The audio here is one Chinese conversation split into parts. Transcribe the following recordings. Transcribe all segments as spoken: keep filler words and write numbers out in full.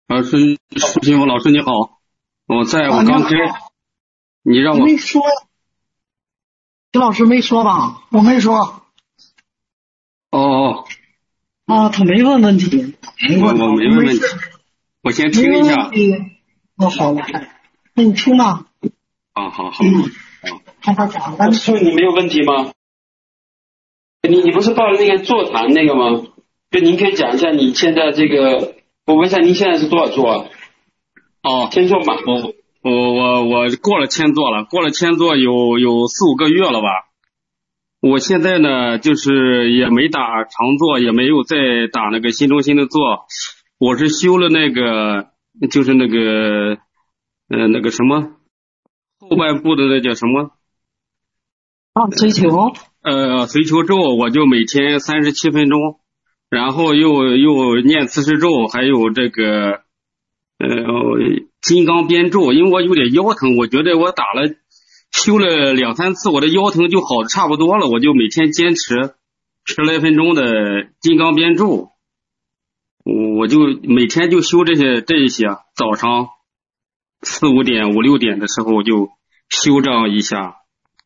啊，是石金峰老师你好，我在我刚开，你让我没说，徐老师没说吧？我没说。 哦哦， 啊，他没问问题， 我我没问问题，我先听一下。 哦，好了，那你听吧。 啊，好好。 看他讲的。 就你没有问题吗？你你不是报了那个座谈那个吗？就您可以讲一下你现在这个，我问一下您现在是多少座啊？ 哦， 千座吗？ 我我我我过了千座了，过了千座有有四五个月了吧。我现在呢，就是也没打长座，也没有再打那个新中心的座，我是修了那个，就是那个，呃，那个什么后半部的那叫什么？ 啊，追求。 呃，随求咒，我就每天三十七分钟，然后又又念四十咒，还有这个呃金刚编咒，因为我有点腰疼，我觉得我打了。修了两三次，我的腰疼就好的差不多了，我就每天坚持十来分钟的金刚编咒，我就每天就修这些这一些，早上四五点五六点的时候就修这样一下，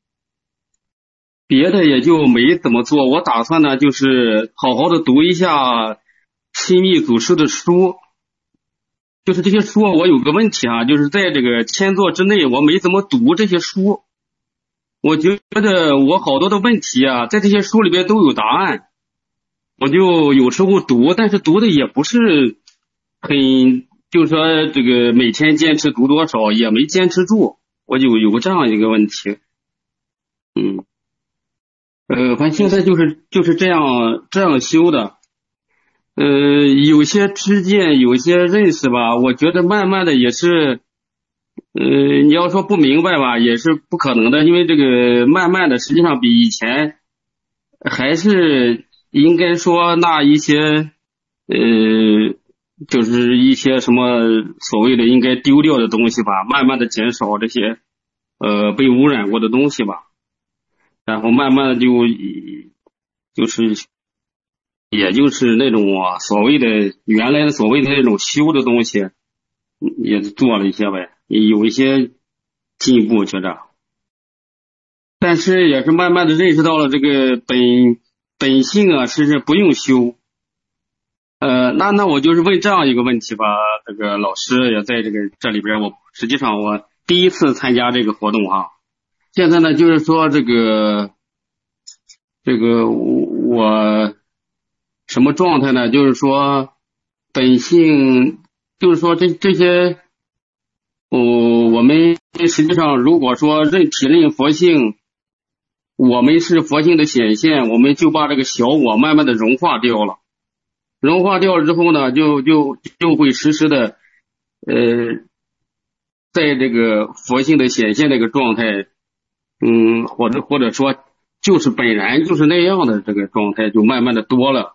别的也就没怎么做。我打算呢就是好好的读一下亲密祖师的书，就是这些书我有个问题啊，就是在这个千座之内我没怎么读这些书，我觉得我好多的问题啊在这些书里边都有答案，我就有时候读，但是读的也不是很，就是说这个每天坚持读多少也没坚持住，我就有这样一个问题。嗯呃反正现在就是就是这样这样修的。呃，有些知见，有些认识吧，我觉得慢慢的也是，呃，你要说不明白吧，也是不可能的，因为这个慢慢的，实际上比以前还是应该说那一些，呃，就是一些什么所谓的应该丢掉的东西吧，慢慢的减少这些，呃，被污染过的东西吧，然后慢慢的就，就是。也就是那种啊，所谓的原来的所谓的那种修的东西，也做了一些呗，有一些进步觉着，但是也是慢慢的认识到了这个本本性啊，是是不用修。呃，那那我就是问这样一个问题吧，这个老师也在这个这里边，我实际上我第一次参加这个活动哈，现在呢就是说这个这个我。什么状态呢？就是说本性，就是说这这些，哦，我们实际上如果说认体认佛性，我们是佛性的显现，我们就把这个小我慢慢的融化掉了，融化掉了之后呢，就就就会时时的，呃，在这个佛性的显现这个状态，嗯，或者或者说就是本然就是那样的这个状态，就慢慢的多了。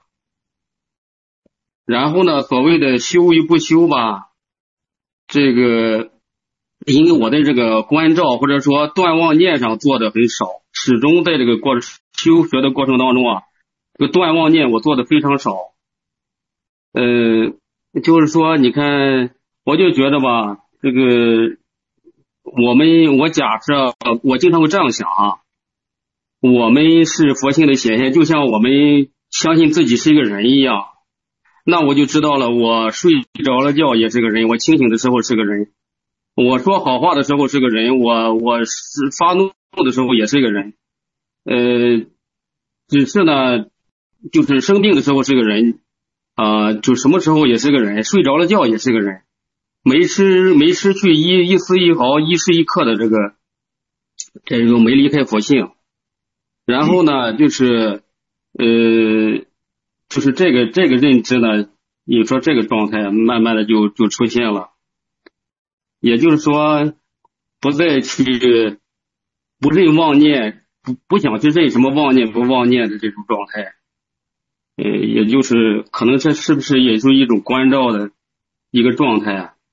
然后呢，所谓的修与不修吧，这个因为我的这个关照或者说断妄念上做的很少，始终在这个过修学的过程当中啊，这个断妄念我做的非常少。呃，就是说你看，我就觉得吧，这个我们我假设我经常会这样想啊，我们是佛性的显现，就像我们相信自己是一个人一样。那我就知道了，我睡着了觉也是个人，我清醒的时候是个人，我说好话的时候是个人，我我是发怒的时候也是个人，呃，只是呢，就是生病的时候是个人，啊、呃，就什么时候也是个人，睡着了觉也是个人，没失没失去一一丝一毫一时一刻的这个，这个没离开佛性，然后呢，就是呃。就是这个这个认知呢，你说这个状态慢慢的就就出现了，也就是说不再去不认妄念，不不想去认什么妄念不妄念的这种状态，呃，也就是可能这是不是也是一种关照的一个状态啊？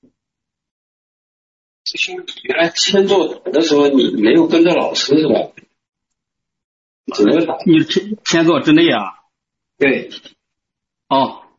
原来千座打的时候你没有跟着老师是吧？只能打。 你千千座之内啊？ 对。 哦，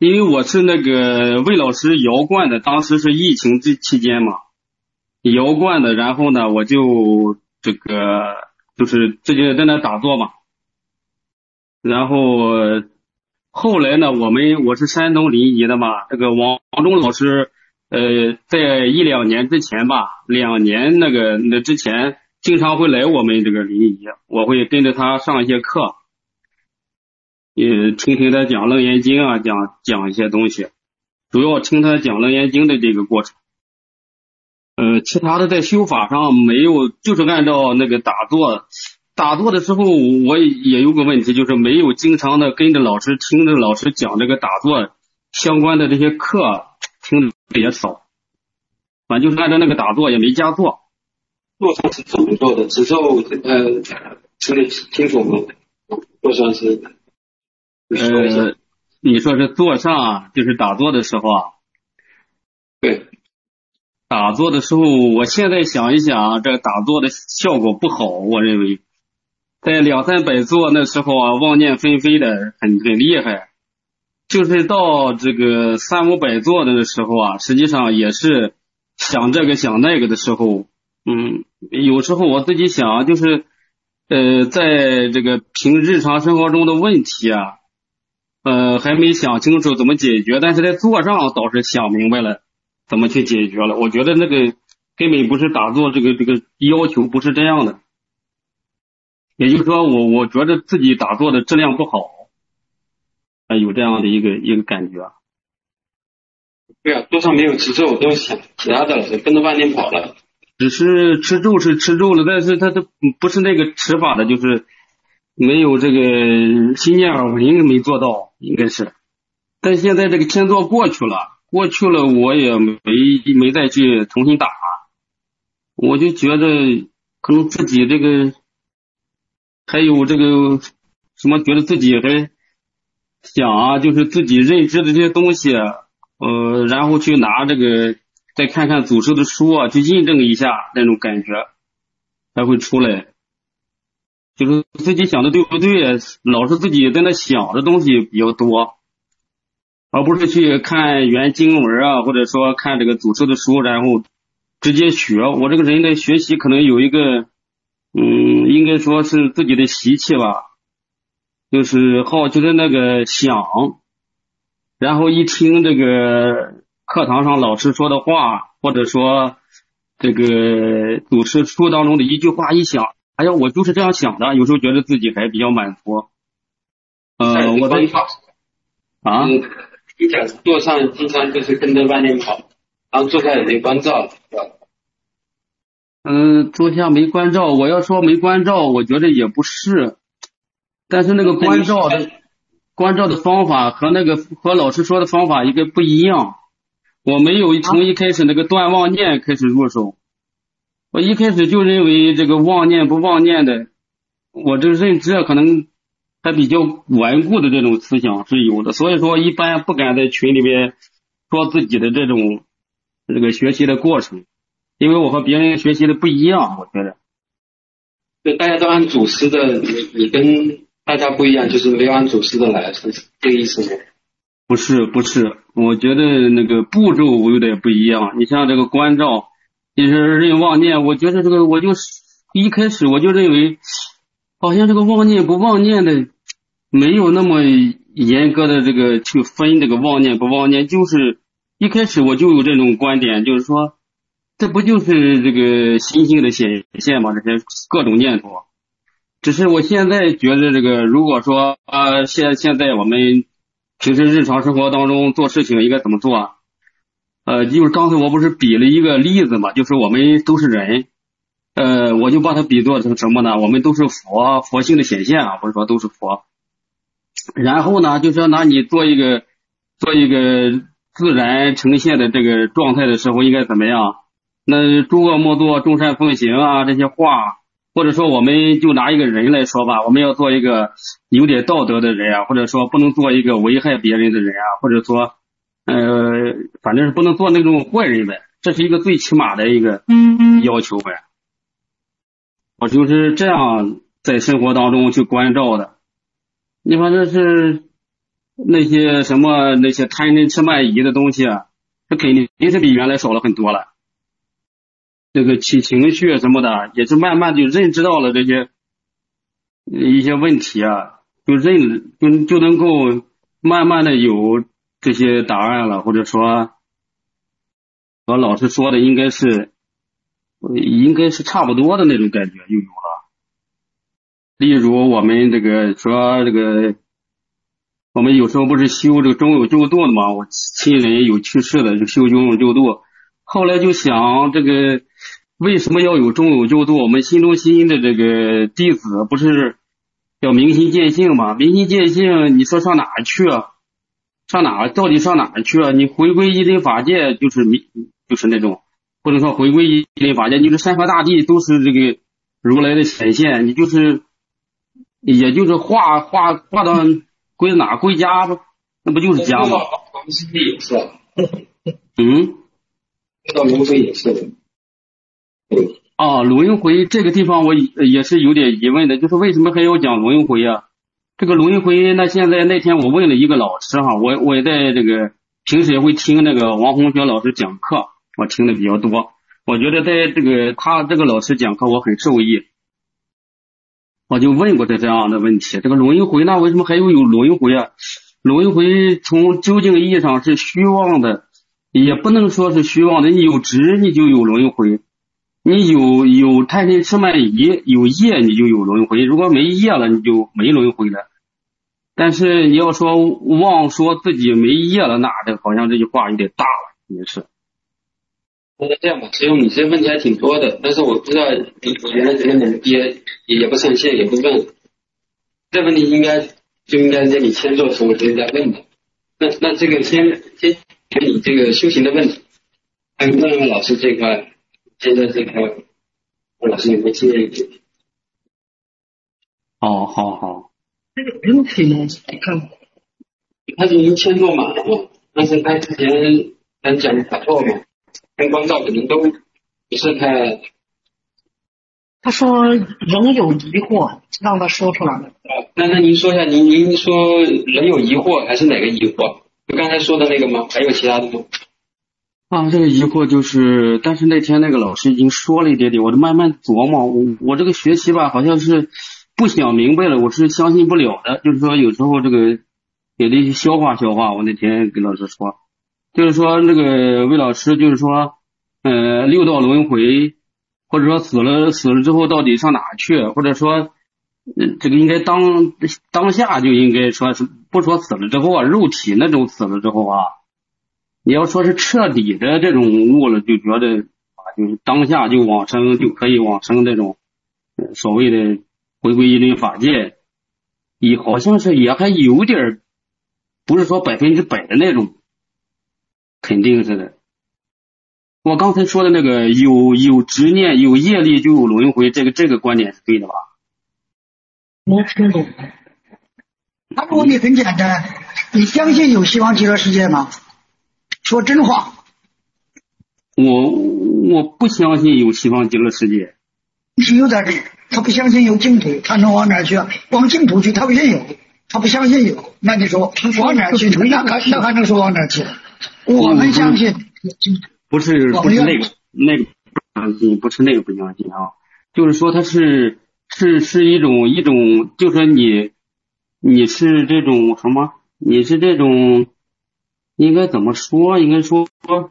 因为我是那个魏老师摇灌的，当时是疫情这期间嘛，摇灌的，然后呢，我就这个就是自己在那打坐嘛，然后后来呢，我们我是山东临沂的嘛，这个王王忠老师，呃，在一两年之前吧，两年那个那之前，经常会来我们这个临沂，我会跟着他上一些课，也听听他讲《楞严经》啊，讲讲一些东西，主要听他讲《楞严经》的这个过程。呃，其他的在修法上没有，就是按照那个打坐。打坐的时候，我也有个问题，就是没有经常的跟着老师听着老师讲这个打坐相关的这些课，听的也少。反正就是按照那个打坐，也没加坐。 坐上是怎么做的？只做呃，听得清楚吗？坐上是呃，你说是坐上，就是打坐的时候啊？ 对。 打坐的时候，我现在想一想，这打坐的效果不好，我认为。在两三百坐那时候啊，妄念纷飞的很很厉害，就是到这个三五百坐的时候啊，实际上也是想这个想那个的时候，嗯，有时候我自己想，就是呃，在这个平日常生活中的问题啊，呃，还没想清楚怎么解决，但是在坐上倒是想明白了怎么去解决了。我觉得那个根本不是打坐这个这个要求不是这样的。也就是说我我觉得自己打坐的质量不好，呃、有这样的一个一个感觉。 对啊，桌上没有持咒，都想其他的了，就跟着万念跑了。 只是持咒是持咒了，但是他这不是那个持法的，就是没有这个心念耳闻没做到，应该是。但现在这个天座过去了，过去了我也没没再去重新打，我就觉得可能自己这个。还有这个什么，觉得自己还想啊，就是自己认知的这些东西，呃，然后去拿这个再看看祖师的书啊，去印证一下那种感觉，才会出来。就是自己想的对不对，老是自己在那想的东西比较多，而不是去看原经文啊，或者说看这个祖师的书，然后直接学。我这个人的学习可能有一个。嗯，应该说是自己的习气吧，就是好就是那个想，然后一听这个课堂上老师说的话，或者说这个祖师书当中的一句话一想，哎呀，我就是这样想的，有时候觉得自己还比较满足。呃，我的啊， 你讲坐上经常就是跟着万念跑，然后坐下也没关照。 嗯，坐下没关照，我要说没关照，我觉得也不是，但是那个关照的关照的方法和那个和老师说的方法应该不一样。我没有从一开始那个断妄念开始入手，我一开始就认为这个妄念不妄念的，我这认知可能还比较顽固的这种思想是有的，所以说一般不敢在群里面说自己的这种这个学习的过程。因为我和别人学习的不一样，我觉得。 对，大家都按祖师的，你你跟大家不一样，就是没有按祖师的来，是这个意思吗？ 不是不是，我觉得那个步骤有点不一样。你像这个关照，就是认妄念，我觉得这个我就一开始我就认为，好像这个妄念不妄念的没有那么严格的这个去分这个妄念不妄念，就是一开始我就有这种观点，就是说。这不就是这个心性的显现吗？这些各种念头，只是我现在觉得这个，如果说啊，现现在我们平时日常生活当中做事情应该怎么做啊？呃，就是刚才我不是比了一个例子嘛，就是我们都是人，呃，我就把它比作成什么呢？我们都是佛，佛性的显现啊，不是说都是佛。然后呢，就是说拿你做一个做一个自然呈现的这个状态的时候，应该怎么样？那诸恶莫作，众善奉行啊，这些话，或者说我们就拿一个人来说吧，我们要做一个有点道德的人啊，或者说不能做一个危害别人的人啊，或者说呃，反正是不能做那种坏人呗，这是一个最起码的一个要求呗。我就是这样在生活当中去关照的。你反正是那些什么那些贪嗔痴慢疑的东西啊，这肯定是比原来少了很多了。这个起情绪什么的，也是慢慢就认知到了这些一些问题啊，就认就就能够慢慢的有这些答案了，或者说和老师说的应该是应该是差不多的那种感觉就有了。例如我们这个说这个，我们有时候不是修这个中有救度的嘛，我亲人有去世的就修中有救度，后来就想这个为什么要有中有救度？我们新中心的这个弟子不是要明心见性嘛？明心见性，你说上哪去啊？上哪到底上哪去啊？你回归一真法界，就是明就是那种不能说回归一真法界，你说山河大地都是这个如来的显现，你就是也就是化化化到归哪归家吧？那不就是家吗？ 是吧？ 嗯， 到轮回也是。 啊，轮回这个地方我也是有点疑问的，就是为什么还要讲轮回啊？这个轮回，那现在那天我问了一个老师哈，我我也在这个平时也会听那个王洪学老师讲课，我听的比较多。我觉得在这个他这个老师讲课我很受益，我就问过他这样的问题。这个轮回那为什么还有有轮回啊？轮回从究竟意义上是虚妄的，也不能说是虚妄的。你有执你就有轮回，你有有贪嗔痴慢疑，有业你就有轮回，如果没业了你就没轮回了。但是你要说妄说自己没业了，那这好像这句话有点大了，也是。 那这样吧，其实你这问题还挺多的，但是我不知道你你原来这个能也也不上线也不问，这问题应该就应该在你签做的时候直接在问的。那那这个先先看你这个修行的问题，还有问问老师这块，现在这块老师有没有经验一点？ 好好好。 这个问题呢，你看， 他是已经签做满了嘛？但是他之前咱讲打错嘛，跟光照可能都不是太。 他说仍有疑惑，让他说出来了。 那那您说一下，您您说人有疑惑还是哪个疑惑？就刚才说的那个吗？还有其他的吗？ 啊，这个疑惑就是，但是那天那个老师已经说了一点点，我就慢慢琢磨。我我这个学习吧，好像是不想明白了，我是相信不了的。就是说，有时候这个也得去消化消化。我那天跟老师说，就是说那个魏老师就是说，呃，六道轮回，或者说死了死了之后到底上哪去，或者说。嗯，这个应该当当下就应该说是不说死了之后啊，肉体那种死了之后啊，你要说是彻底的这种悟了，就觉得啊，就是当下就往生就可以往生这种、呃、所谓的回归一真法界，也好像是也还有点不是说百分之百的那种肯定是的。我刚才说的那个有有执念有业力就有轮回，这个这个观点是对的吧？ 没听懂。他的问题很简单，你相信有西方极乐世界吗？说真话。 我我不相信有西方极乐世界。 是有在这里，他不相信有净土，他能往哪去啊？往净土去，他不信有，他不相信有，那你说往哪去？那还那还能说往哪去？我们相信。 不是不是那个那个不相信，不是那个不相信啊，就是说他是。是是一种一种，就说你你是这种什么？你是这种应该怎么说？应该说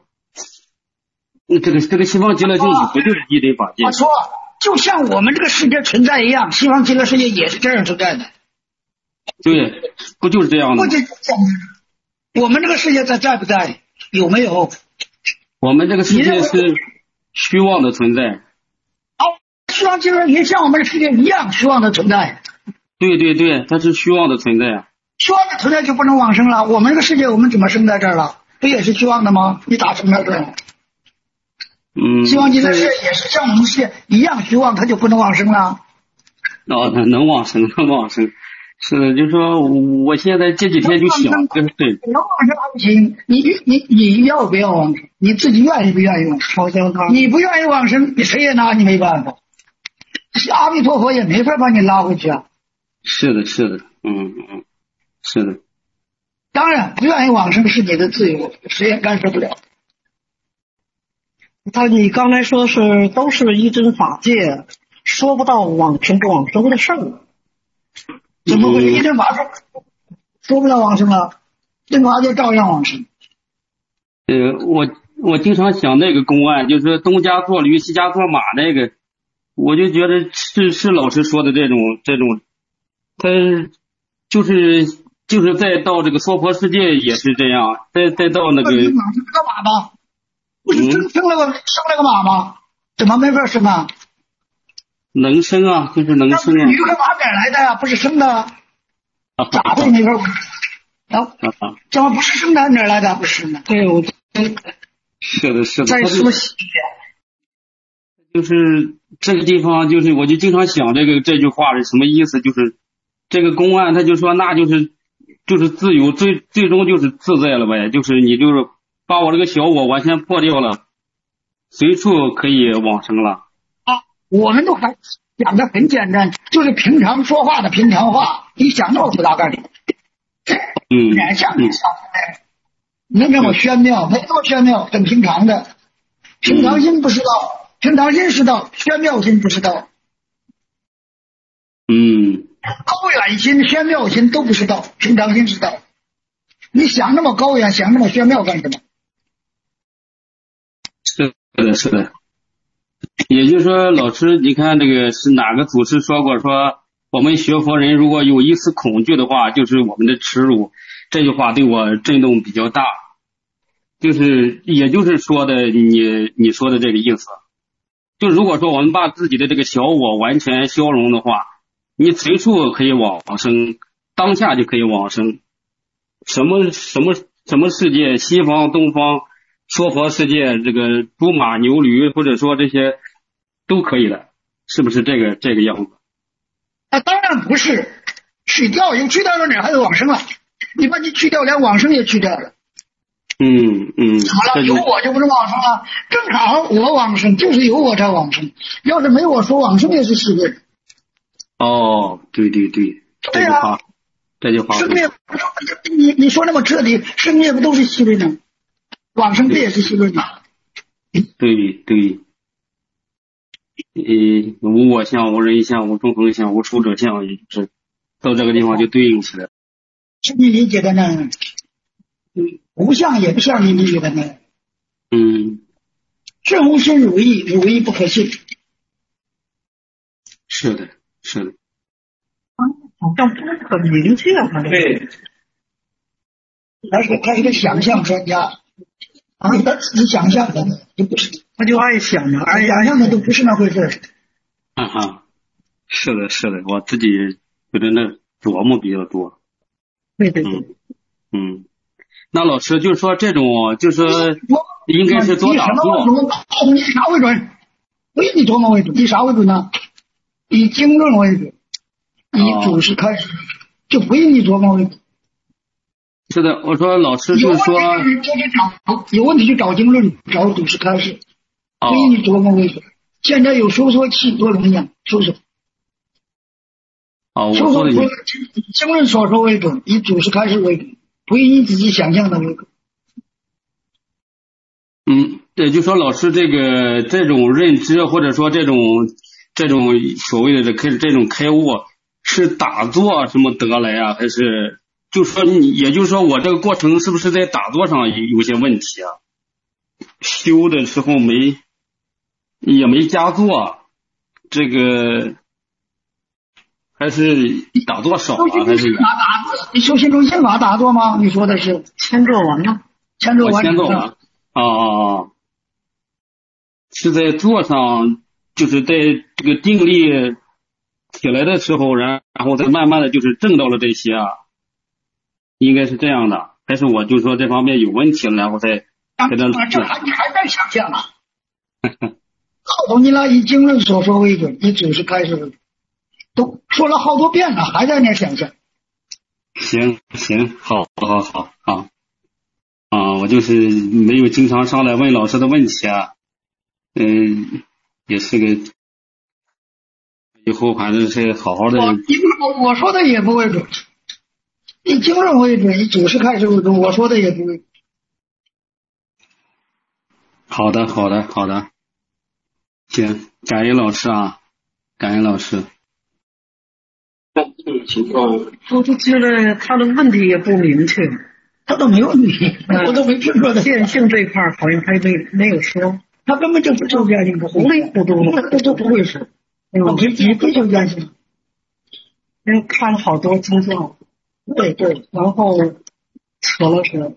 这个这个西方极乐净土不就是一真法界？ 我说，就像我们这个世界存在一样，西方极乐世界也是这样存在的。 对，不就是这样的吗？ 我们这个世界在在不在？有没有？ 我们这个世界是虚妄的存在。 虚妄极乐也像我们的世界一样虚妄的存在。 对对对，它是虚妄的存在。 虚妄的存在就不能往生了。我们这个世界我们怎么生在这儿了？不也是虚妄的吗？你咋生在这儿？ 嗯， 虚妄极乐世界也是像我们世界一样虚妄，它就不能往生了。 哦，它能往生，能往生。是的，就是说我现在这几天就想，对对， 能往生还不行。你你你要不要往生？你自己愿意不愿意往生？你不愿意往生，你谁也拿你没办法。阿弥陀佛也没法把你拉回去啊。 是的，是的，嗯嗯，是的。 当然，不愿意往生是你的自由，谁也干涉不了。 他你刚才说是都是一真法界，说不到往生不往生的事儿， 怎么会是一真法界说不到往生了？真法界照样往生。 呃，我我经常想那个公案，就是东家做驴，西家做马那个，我就觉得是是老师说的这种这种，他就是就是再到这个娑婆世界也是这样，再再到那个是个马吗？不是生生了个生了个马吗？怎么没法生啊？ 能生啊，就是能生啊。 驴和马哪来的呀？不是生的，咋会没法？啊，怎么不是生的？哪来的？不是生的。 对，我是的，是的。 再说细一点，就是这个地方，就是我就经常想这个这句话是什么意思？就是这个公案，他就说那就是就是自由，最最终就是自在了呗，就是你就是把我这个小我完全破掉了，随处可以往生了。 啊，我们都还讲的很简单，就是平常说话的平常话，你想那么复杂干什么？ 嗯， 哪像你想的那那么玄妙，没那么玄妙，很平常的。平常心不知道，平常心知道，玄妙心不知道。 嗯， 高远心、玄妙心都不知道，平常心知道。你想那么高远，想那么玄妙干什么？ 是的，是的。也就是说，老师，你看这个是哪个祖师说过，说我们学佛人如果有一丝恐惧的话，就是我们的耻辱。这句话对我震动比较大，就是也就是说的你你说的这个意思。就如果说我们把自己的这个小我完全消融的话，你随处可以往生，当下就可以往生。什么什么什么世界，西方、东方、娑婆世界，这个猪马牛驴，或者说这些都可以的，是不是这个这个样子？ 啊，当然不是，去掉有去掉了哪还有往生了？你把你去掉，连往生也去掉了。 嗯嗯。 怎么了？有我就不是往生了？正好我往生，就是有我才往生。要是没我说往生也是虚伪。 哦，对对对， 对呀， 这句话， 生灭，你你说那么彻底，生灭不都是虚伪呢？往生不也是虚伪吗？ 对对。呃，无我相、无人相、无众生相、无处者相，也就是到这个地方就对应起来。 是你理解的呢？无相也不像你理解的呢。 嗯。 正无心如意，如意不可信。 是的，是的。 好像不是很明确啊。 对。 他是他是个想象专家啊，他自己想象的，就不是， 他就爱想的，爱想象的都不是那回事。 啊哈，是的，是的，我自己觉得那琢磨比较多。 对对对。 嗯嗯，那老师就是说这种，就是说应该是多打坐。 以啥为准？不以你琢磨为准，以啥为准呢？以经论为准，以祖师开始，就不以你琢磨为准。 是的，我说老师就是说， 有问题就找有问题就找经论，找祖师开示，不以你琢磨为准。现在有收缩器，多容易啊，收缩。 哦，我说的以经论所说为准，以祖师开示为准，不以你自己想象的为准。 嗯，对，就说老师这个这种认知，或者说这种这种所谓的这开这种开悟，是打坐什么得来啊，还是就说你，也就是说我这个过程是不是在打坐上有有些问题啊？修的时候没也没加坐，这个还是打坐少啊？还是你修心中心法打坐吗？你说的是千坐完了， 千坐完， 千坐完。啊啊啊！是在坐上，就是在这个定力起来的时候，然然后再慢慢的就是证到了这些啊，应该是这样的。还是我就说这方面有问题了，然后再给他。 这还你还在想象啊？好多你那以经论所说为准，以祖师开始为准，都说了好多遍了，还在那想象。 行行，好，好，好，好。啊，我就是没有经常上来问老师的问题啊，嗯，也是个，以后反正是好好的。 我我我说的也不为准， 以经论为准，以祖师开示为准，我说的也不对。 好的，好的，好的，行，感恩老师啊，感恩老师。 那这种情况， 我就觉得他的问题也不明确， 他都没问题，我都没听说的。 见性这块好像还没没有说， 他根本就不求见性，不糊里糊涂的， 这就不会说。他没没追求见性。 因为看了好多经教， 对对， 然后扯了扯，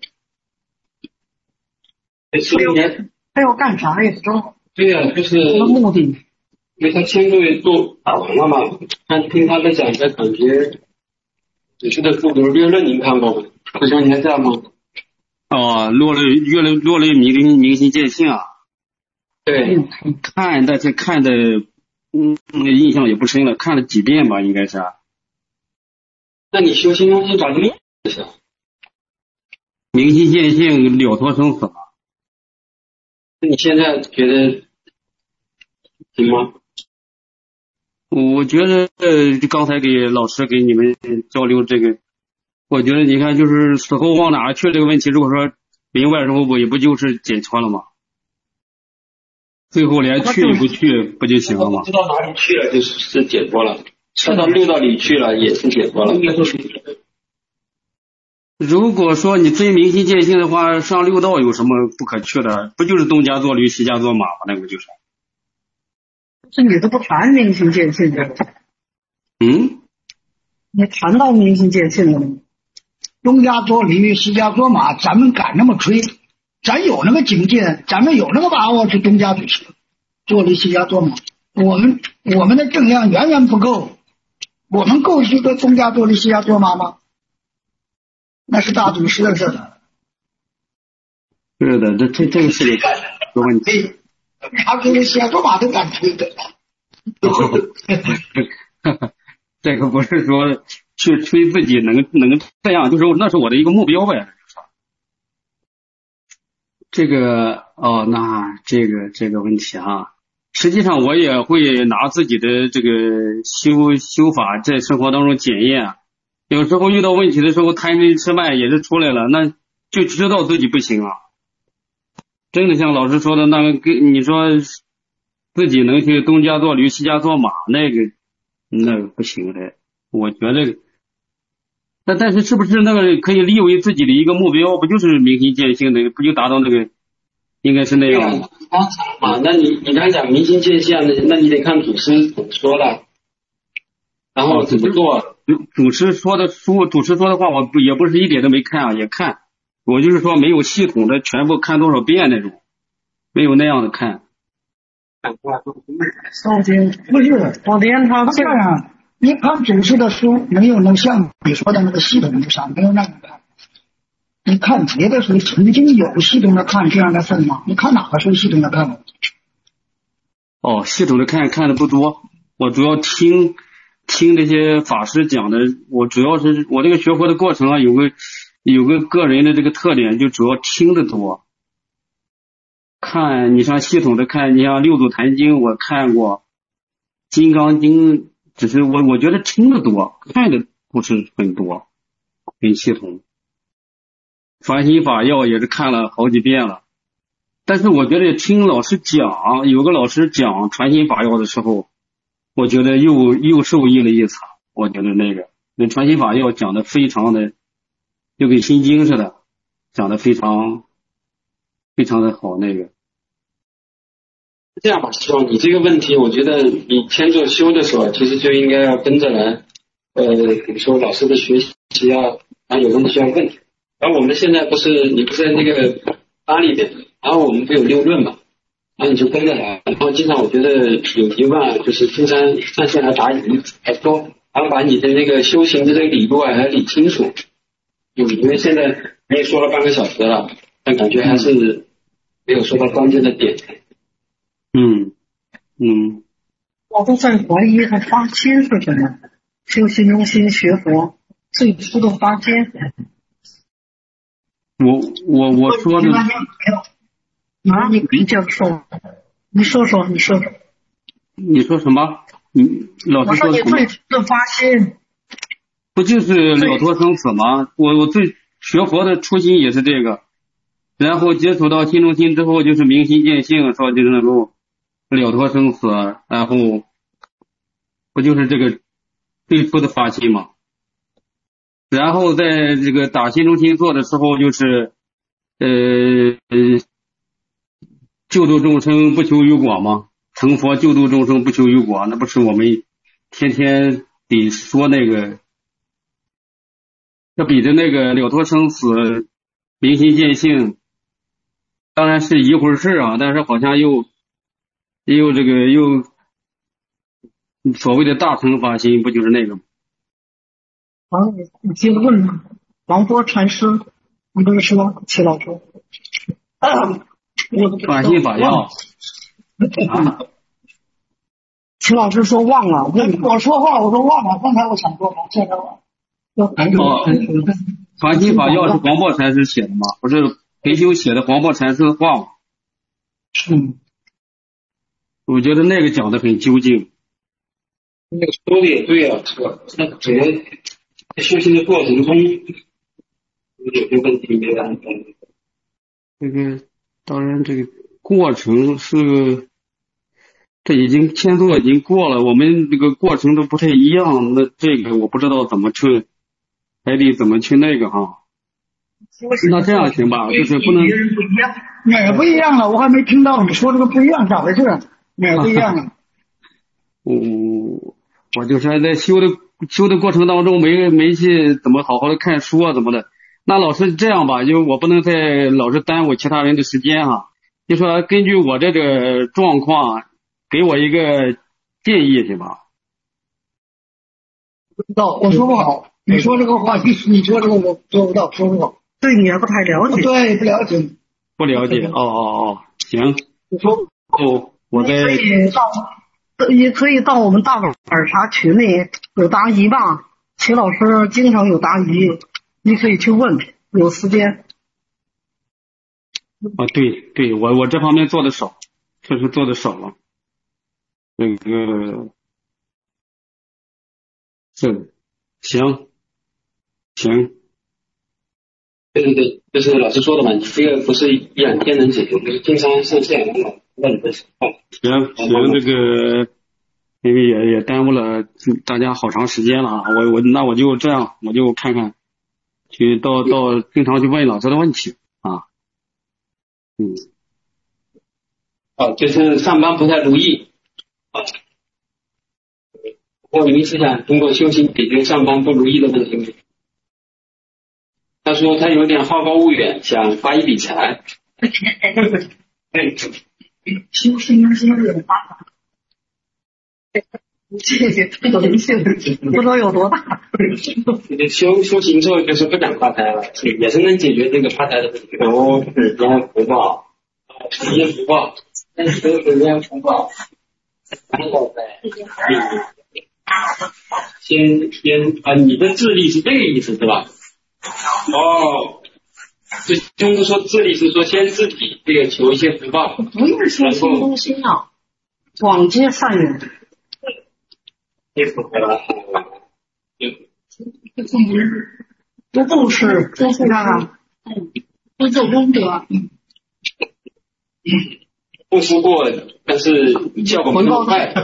所以你他要干啥也不知道， 对呀、啊，就是什么目的？ 因为他签作业做打完了嘛，看听他的讲的感觉，只是的复读略论您看过吗？师兄，你还在吗？ 哦，落了越来落了明明心见性啊。 对， 嗯，看，但是看的，嗯，印象也不深了，看了几遍吧，应该是。 那你修心中心把念一下。 明心见性，了脱生死嘛。 那你现在觉得行吗？ 我觉得呃，就刚才给老师给你们交流这个，我觉得你看就是死后往哪儿去这个问题，如果说明白之后不也不就是解脱了吗？最后连去也不去不就行了吗？ 知道哪里去了就是是解脱了，知道六道里去了也是解脱了。 如果说你真明心见性的话，上六道有什么不可去的？不就是东家做驴西家做马吗？那个就是。 这你都不谈明心见性的， 嗯， 你谈到明心见性了吗？ 东家做驴，西家做马，咱们敢那么吹？咱有那个境界，咱们有那个把握去东家做驴，西家做马。我们我们的正量远远不够，我们够去个东家做驴，西家做马吗？那是大祖师的事儿。 是的，这这这个是个问题。 他这个西家做马都敢吹的。 这个不是说去吹自己能能这样，就是那是我的一个目标呗。这个哦，那这个这个问题哈，实际上我也会拿自己的这个修修法在生活当中检验。有时候遇到问题的时候，贪嗔痴慢也是出来了，那就知道自己不行了。真的像老师说的那个，跟你说自己能去东家做驴西家做马，那个那个不行的。我觉得，但但是是不是那个可以立为自己的一个目标？不就是明心见性的，不就达到那个？应该是那样的。 啊，那你你刚才讲明心见性，那那你得看祖师怎么说的，然后怎么做。 祖师说的书，祖师说的话，我不也不是一点都没看啊，也看。我就是说没有系统的全部看多少遍那种，没有那样的看。 诵经不是， 我连他这样，你看祖师的书，没有能像你说的那个系统的上，没有那个看。你看别的书，曾经有系统的看这样的事吗？你看哪个书系统的看？ 哦，系统的看看的不多，我主要听听这些法师讲的。我主要是我这个学佛的过程啊，有个有个个人的这个特点，就主要听的多。看你像系统的看，你像六祖坛经我看过，金刚经只是我我觉得听的多，看的不是很多，很系统。传心法要也是看了好几遍了，但是我觉得听老师讲，有个老师讲传心法要的时候，我觉得又又受益了一场。我觉得那个那传心法要讲的非常的，就跟心经似的，讲的非常非常的好。那个这样吧，希望你这个问题，我觉得你签作修的时候，其实就应该要跟着来，呃，比如说老师的学习啊，然后有问题要问。然后我们现在不是你不是在那个班里边，然后我们不有六论嘛，然后你就跟着来，然后经常我觉得有疑问啊，就是中山上线来答疑来说，然后把你的那个修行的这个理路啊还理清楚。嗯，因为现在你也说了半个小时了，但感觉还是没有说到关键的点。 嗯嗯， 我都在怀疑他发心是什么？修心中心学佛最初的发心。 我我我说的啊，你你这样说，你说说，你说说。 你说什么？你老师我说你最初的发心。 不就是了脱生死吗？我我最学佛的初心也是这个，然后接触到心中心之后，就是明心见性，说就是能够了脱生死，然后不就是这个最初的发心吗？然后在这个打心中心做的时候，就是呃呃救度众生不求有果吗？成佛救度众生不求有果，那不是我们天天得说那个，那比着那个了脱生死、明心见性，当然是一回事啊，但是好像又又这个又所谓的大乘发心，不就是那个吗？ 好，你接着问吧。王波禅师，你不是说齐老师？啊，我法心法药。啊， 齐老师说忘了，问我说话我都忘了，刚才我想说啥，现在忘了。 要还是哦，法心法药是黄檗禅师写的吗？不是裴修写的黄檗禅师的话吗？ 嗯， 我觉得那个讲的很究竟。 那个说的也对啊，是吧？那整个在修行的过程中有些问题没办法。 这个当然，这个过程是这已经千座已经过了，我们这个过程都不太一样，那这个我不知道怎么去，还得怎么去那个哈。那这样行吧，就是不能人不一样， 哪儿不一样了？我还没听到你说这个不一样咋回事？哪儿不一样了？ 我我就是在修的修的过程当中没没去怎么好好的看书啊怎么的。那老师这样吧，就我不能再老是耽误其他人的时间哈，就说根据我这个状况给我一个建议行吧？ 不知道，我说不好。你说这个话，你你说这个我做不到，说不好。 对你也不太了解。 对，不了解。 不了解，哦哦哦，行。 你说哦，我在可以到，也可以到我们大碗茶群里有答疑吧。齐老师经常有答疑，你可以去问，有时间。 啊，对对，我我这方面做的少，确实做的少了。那个是行行， 对对对，就是老师说的嘛，你这个不是一两天能解决，就是经常上线往往问的情况。 行行，这个因为也也耽误了大家好长时间了啊，我我那我就这样，我就看看，去到到经常去问老师的问题啊，嗯。 啊，就是上班不太如意啊。不过你们是想通过修行解决上班不如意的问题吗？他说他有点好高骛远，想发一笔财。 修心是有大，这个灵性不知道有多大。 修修行之后就是不想发财了，也是能解决这个发财的问题。求时间福报，时间福报，但是求时间福报，然后再先先啊，你的智力是这个意思是吧？哦，就就是说智力是说先自己这个求一些福报， 不是说心中心啊，广结善缘。 也符合了。 多布施，多付啊，多做功德。 不说过，但是效果没那么快。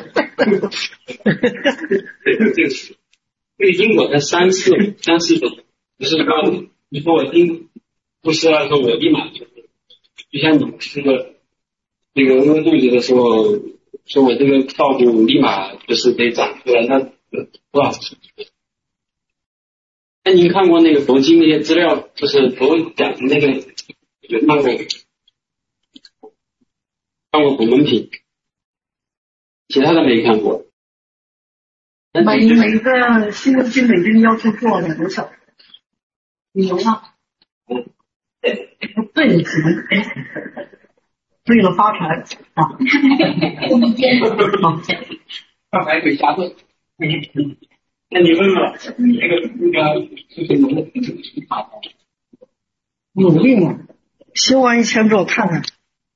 这个这个因果才三次三四种，不是说你说我听不是啊，说我立马就就像你这个这个饿肚子的时候，说我这个稻谷立马就是得长出来，那多少次？那您看过那个佛经那些资料，就是佛讲的那个，有看过看过古文品，其他的没看过。 每每个新的经每个人要求做的多少？你有吗？ 嗯， 对，可能为了发财啊。 发财可以瞎问。那你问问那个那个就是农努力嘛，修完一千之后看看。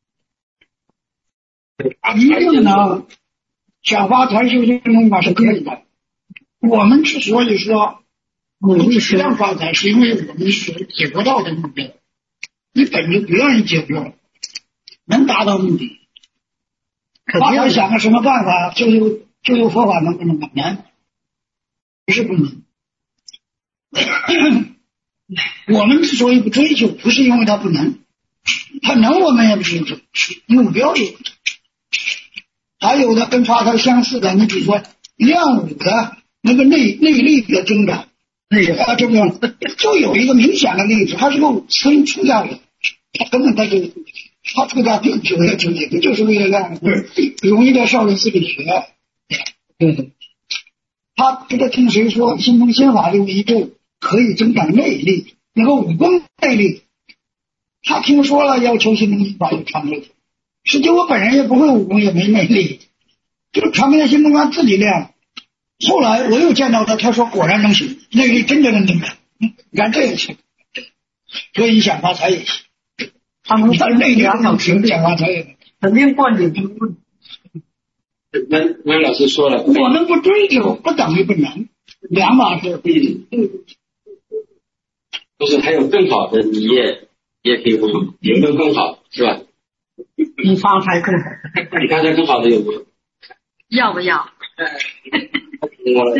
一定能想发财修行方法是可以的。我们之所以说努力学不让发财是因为我们是解不到的目标，你本就不愿意解决，能达到目的。发财想个什么办法？就有就有佛法能不能难？不是不能。我们之所以不追求，不是因为它不能，它能我们也不追求，目标有。还有的跟发财相似的，你比如说量武的那个内内力的增长，那个啊这个就有一个明显的例子，他是个武村出家人，他根本他就他出家并就业就业，不就是为了让容易在少林寺里学。对，他这个听谁说心中心法有一个可以增长内力，那个武功内力，他听说了要求心中心法有长内。实际我本人也不会武功，也没内力，就长面心中观自己练。后来我又见到他，他说果然能行，内力真的能增长，你看这也行。所以想发财也行， 他能但是内力不行，想发财也行。 肯定灌顶不问。 温温老师说了， 我们不追求不等于不能，两码事。 不是还有更好的，你也也可以问，有没有更好，是吧？ 比发财更好。 你刚才更好的有没有？ 要不要？ 我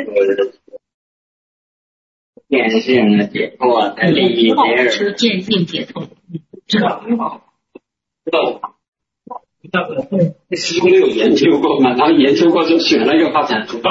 渐性的解脱的利益别人， 是渐性解脱，知道很好。 知道。这师兄有研究过吗？然后研究过就选了一个发财图。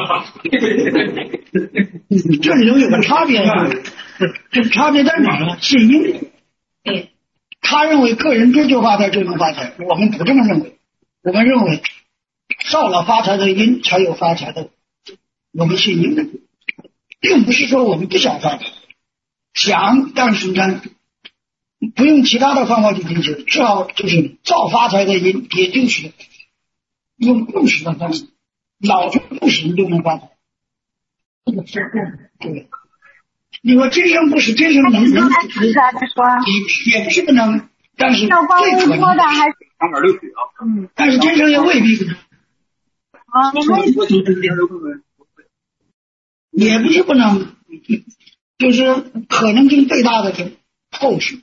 这里头有个差别，这差别在哪呢？是因。 对。 他认为个人追求发财就能发财，我们不这么认为。我们认为造了发财的因，才有发财的我们信因，并不是说我们不想发财，想，但是呢不用其他的方法去追求，只好就是造发财的因，也就是用布施的方式，老是布施你就能发财。这个是对。你说今生不是今生能能，也也不是不能，但是最可能的还是两点六水啊，嗯，但是今生也未必不能啊，也不是不能，就是可能性最大的是后世，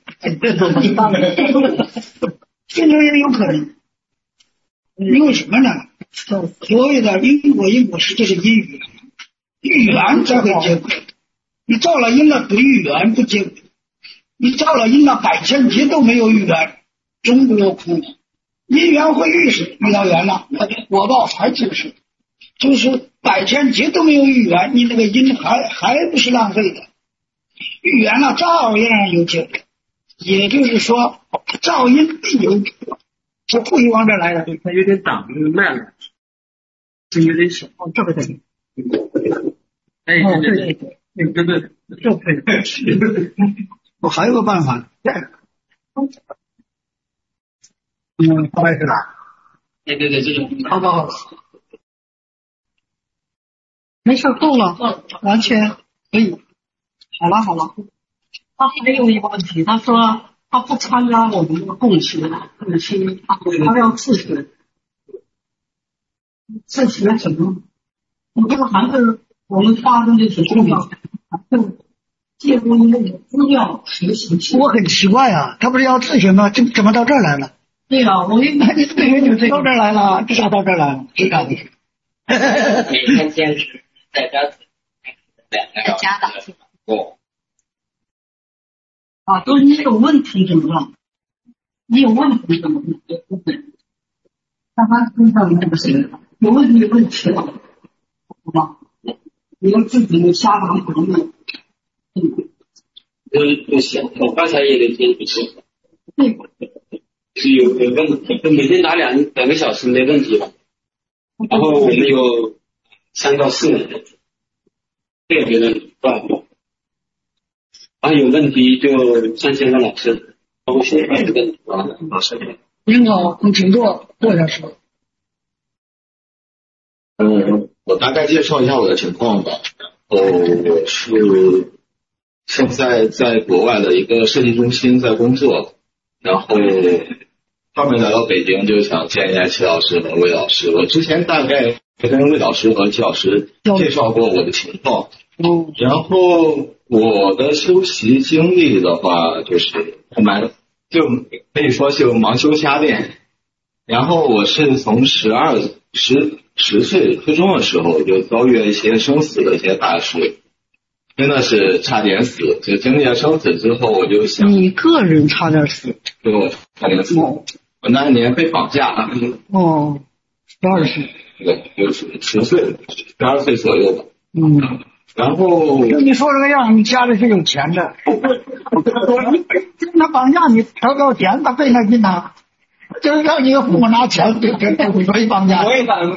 今生也有可能，因为什么呢？所谓的因果因果实际是因缘，缘才会结果。你造了因了不遇缘不结果，你造了因了百千劫都没有遇缘，终不落空。因缘会遇时遇到缘了，我的果报还就是，就是百千劫都没有遇缘，你那个因还还不是浪费的。遇缘了照样有结果，也就是说造因必有果。我故意往这来的， 它有点挡，慢了，这有点小。 哦，这个可以。 哎， 哦，对对对。对对对，就可以。我还有个办法，嗯，好办是吧？ 对对对，这种好不好？没事，够了，完全可以。好了好了。 他还有一个问题，他说他不参加我们的共学，共修，他要自学。自学什么？我这个还是我们发生的挺重要的。就借助一类资料学习。 我很奇怪啊，他不是要自学吗？怎怎么到这儿来了？ 对呀、啊，我一看你自学就到这儿来了，至少到这儿来了，知道的。 每天坚持在家两个小时。 哦。 啊，都是你有问题怎么办？你有问题怎么办？看他身上那个谁，有问题有问题了，好吧？你要自己的瞎忙活呢。 嗯，不行，我刚才也得听不是。 对。 是有有问题，每天打两两个小时没问题吧？然后我们有三到四年，这个没问题，不然然后有问题就向前跟老师，包括学员的问题啊，老师。 您好，你请坐，坐下说。 嗯，我大概介绍一下我的情况吧。哦，我是现在在国外的一个设计中心在工作，然后他们来到北京就想见一下齐老师和魏老师。我之前大概跟魏老师和齐老师介绍过我的情况。 嗯， 然后我的修习经历的话，就是蛮就可以说就盲修瞎练。然后我是从十二十十岁初中的时候就遭遇了一些生死的一些大事，真的是差点死。就经历了生死之后，我就想， 你个人差点死。 对，我差点死。我那一年被绑架了。 哦，十二岁。 对，就是十岁，十二岁左右吧。 嗯。 然后就你说这个样，你家里是有钱的，他绑架你条条钱，他费那劲呐，就是让你父母拿钱给给给可以绑架。 我也绑。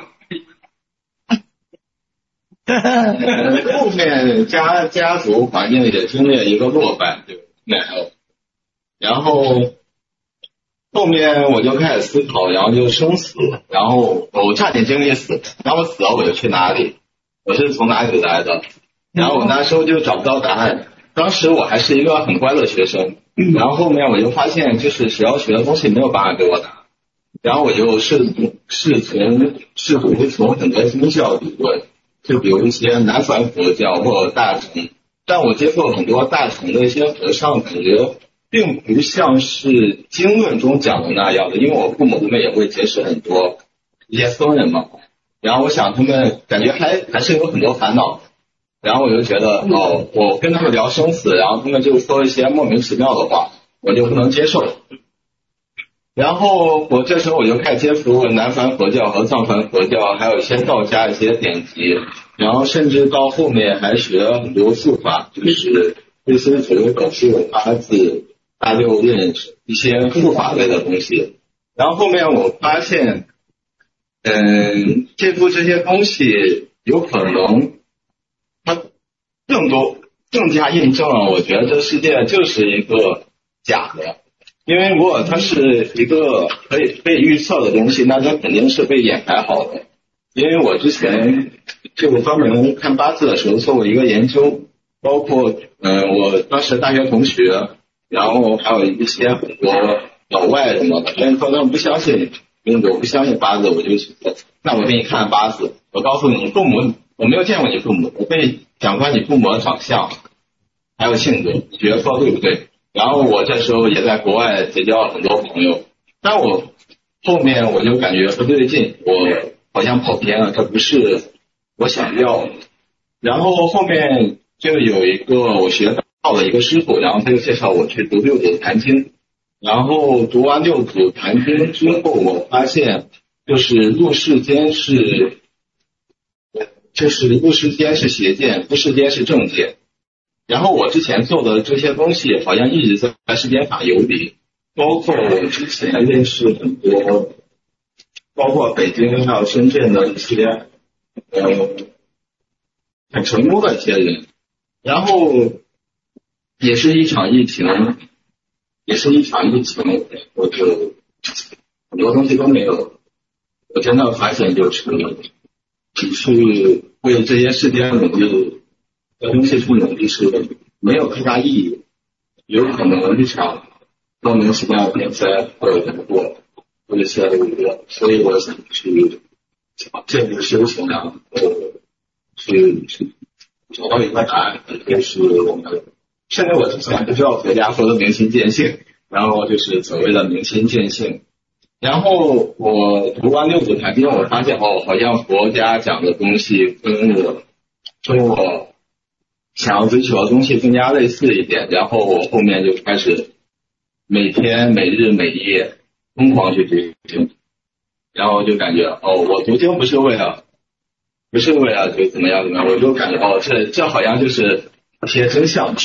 后面家家族环境也经历了一个落败，就那样。然后后面我就开始思考，然后就生死，然后我差点经历死，然后死了我就去哪里？我是从哪里来的？然后我那时候就找不到答案。当时我还是一个很乖的学生，然后后面我就发现，就是只要学的东西没有办法给我答，然后我就试图试从试图从很多宗教理论，就比如一些南传佛教或者大乘，但我接触了很多大乘的一些和尚，感觉并不像是经论中讲的那样的，因为我父母他们也会结识很多一些僧人嘛，然后我想他们感觉还还是有很多烦恼。然后我就觉得，哦，我跟他们聊生死，然后他们就说一些莫名其妙的话，我就不能接受。然后我这时候我就开始接触南传佛教和藏传佛教，还有一些道家一些典籍，然后甚至到后面还学了很多术法，就是类似于口述、八字、大六壬一些术法类的东西。然后后面我发现，嗯，借助这些东西有可能。它更多更加印证了，我觉得这世界就是一个假的，因为如果它是一个可以被预测的东西，那它肯定是被掩排好的。因为我之前就专门看八字的时候做过一个研究，包括嗯、呃，我当时大学同学，然后还有一些很多老外什么的，但是他们不相信，因为我不相信八字，我就说，那我给你看八字，我告诉你父母。我没有见过你父母，我可以讲关你父母的长相，还有性格，你觉得说对不对？然后我这时候也在国外结交了很多朋友，但我后面我就感觉不对劲，我好像跑偏了，这不是我想要的。然后后面就有一个我学到的一个师傅，然后他就介绍我去读六祖坛经，然后读完六祖坛经之后，我发现就是入世间是。就是入世间是邪见，出世间是正见。然后我之前做的这些东西，好像一直在世间法游离，包括我之前认识很多，包括北京还有深圳的一些呃很成功的一些人。然后也是一场疫情，也是一场疫情，我就很多东西都没有。我真的发现就是只是为这些世间努力的东西去努力是没有太大意义，有可能一场莫名其妙的天灾或者人祸或者其他的无聊，所以我想去这个修行，然后去去找到一个答案，就是我们甚至我之前不知道佛家说的明心见性，然后就是所谓的明心见性。然后我读完六祖坛经，我发现哦，好像佛家讲的东西跟我跟我想要追求的东西更加类似一点。然后我后面就开始每天每日每夜疯狂去读经，然后就感觉哦，我读经不是为了不是为了就怎么样怎么样，我就感觉哦，这这好像就是一些真相。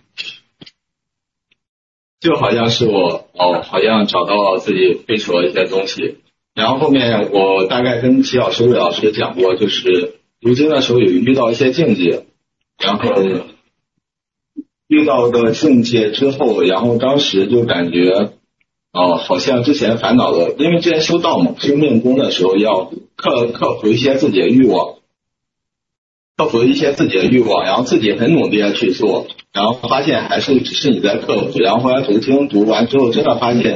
就好像是我哦，好像找到了自己追求的一些东西。然后后面我大概跟齐老师、魏老师讲过，就是读经的时候有遇到一些境界，然后遇到个境界之后，然后当时就感觉哦，好像之前烦恼的，因为之前修道嘛，修命功的时候要克克服一些自己的欲望，克服一些自己的欲望，然后自己很努力的去做。然后发现还是只是你在克服，然后后来读经读完之后，真的发现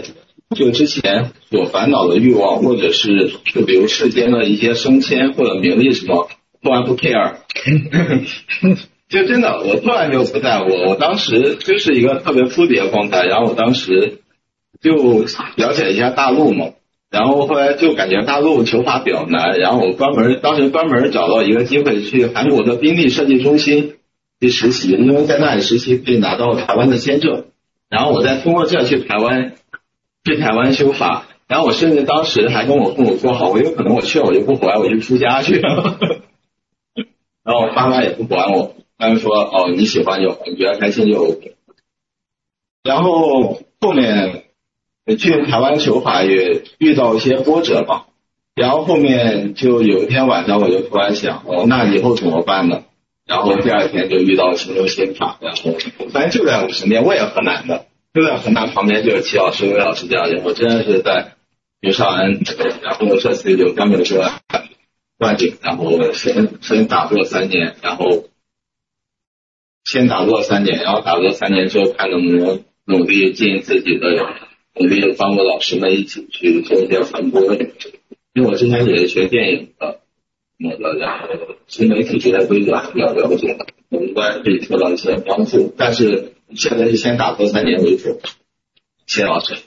就之前所烦恼的欲望，或者是就比如世间的一些升迁或者名利什么，突然不 care， 就真的我突然就不在乎。我当时就是一个特别肤别的状态，然后我当时就了解一下大陆嘛，然后后来就感觉大陆求法比较难，然后我专门当时专门找到一个机会去韩国的宾利设计中心去实习，因为在那里实习可以拿到台湾的签证，然后我再通过这去台湾去台湾修法，然后我甚至当时还跟我父母说好，我有可能我去了我就不回来，我就出家去了然后我爸妈也不管我，他们说哦你喜欢就好，你觉得开心就 OK。 然后后面去台湾求法也遇到一些波折嘛，然后后面就有一天晚上我就突然想哦那以后怎么办呢，然后第二天就遇到行流心法，然后反正就在我身边，我也河南的，就在河南旁边就是齐老师魏老师家，然后真的是在云上安，然后这次就专门说观景，然后先先打坐三年，然后先打坐三年，然后打坐三年之后看能不能努力尽自己的努力帮我老师们一起去做一些传播，因为我之前也是学电影的那个，然后新媒体这些规则比较了解，我应该可以得到一些帮助，但是现在是先打坐三年为主。谢谢老师。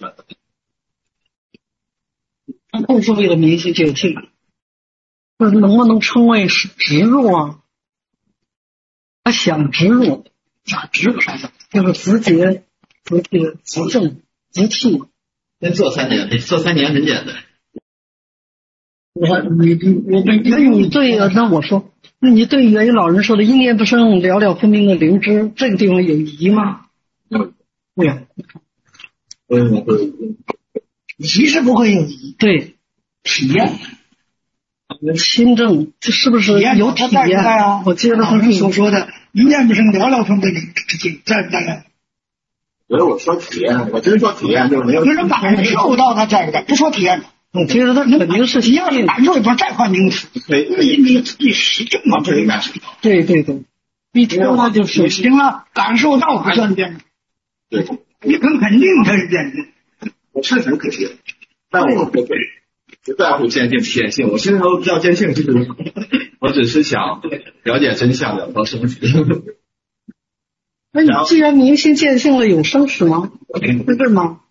不是为了明心见性，这能不能称为是植入啊？他想植入，咋植入啥的？就是直接、直接、直正、直气。 先做三年，做三年很简单。 我你你我你你对呀、啊？那我说，那你对原有老人说的“一念不生，了了分明的灵芝”这个地方有疑吗？ 嗯， 不有。 为什么会有疑？ 疑是不会有疑， 对， 体验。 心正，这是不是有体验？ 在啊， 我记得他们所说的“一念不生，了了分明的之境”，在不在？ 所以我说体验，我真说体验就没有。 就是感受到他在的，不说体验。 我觉得他肯定是你要是感受，也不是再换名词。你你你实证嘛，不是感受到。 对对对，一听他就是你听了感受到不算辩证。 对， 你很肯定它是辩证。 我是很肯定，但我不会不在乎见性见性，我现在都不知道见性是什么，我只是想了解真相的和生死。 那你既然明心见性了，有生死吗？是这吗？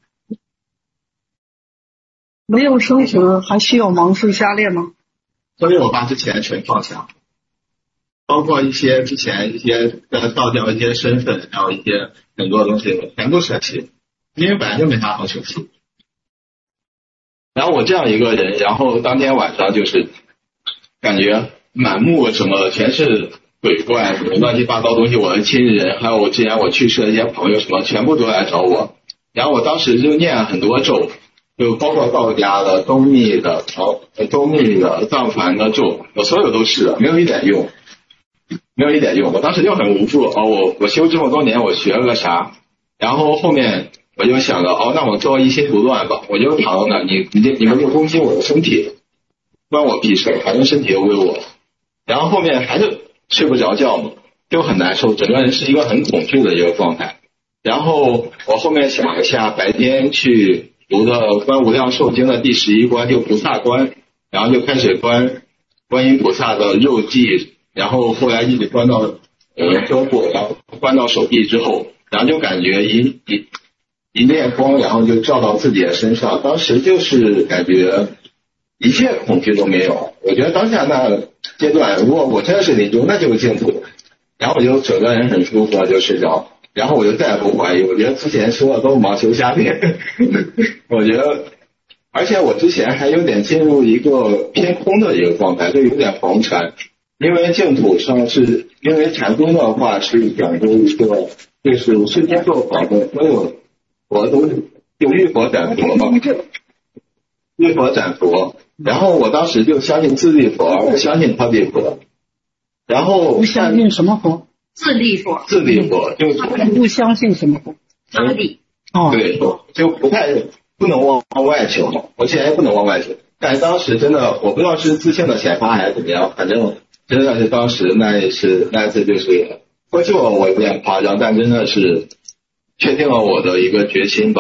没有生死，还需要盲视瞎练吗？ 所以我把之前全放下，包括一些之前一些跟道教一些身份，然后一些很多东西全部舍弃，因为本来就没啥好舍弃。然后我这样一个人，然后当天晚上就是感觉满目什么全是鬼怪，什么乱七八糟东西，我的亲人还有我之前我去世的一些朋友什么全部都来找我，然后我当时就念很多咒，就包括道家的、东密的、朝东密的、藏传的咒，我所有都试了，没有一点用，没有一点用。我当时就很无助，哦，我我修这么多年，我学了个啥？然后后面我就想着，哦，那我做一心不乱吧，我就躺到那，你你你们就攻击我的身体，关我屁事，反正身体又归我。然后后面还是睡不着觉嘛，就很难受，整个人是一个很恐惧的一个状态。然后我后面想一下，白天去读的《观无量寿经》的第十一关，就菩萨观，然后就开始观观音菩萨的肉髻，然后后来一直观到呃腰部，然后观到手臂之后，然后就感觉一一一面光，然后就照到自己的身上，当时就是感觉一切恐惧都没有。我觉得当下那阶段，如果我真的是临终，那就是净土，然后我就整个人很舒服，就睡着。然后我就再也不怀疑，我觉得之前说的都盲修瞎练，我觉得，而且我之前还有点进入一个偏空的一个状态，就有点黄禅，因为净土上是，因为禅宗的话是讲究一个，就是世间做法的所有佛都就浴佛斩佛嘛，浴佛斩佛，然后我当时就相信自力佛，不相信他力佛，然后不相信什么佛？ 自力佛， 自力佛就不相信什么佛？ 他力。 哦， 对，就不太不能往外求嘛。我现在不能往外求，但是当时真的我不知道是自信的显发还是怎么样，反正真的是当时那一次那一次就是过去我我有点夸张，但真的是确定了我的一个决心吧。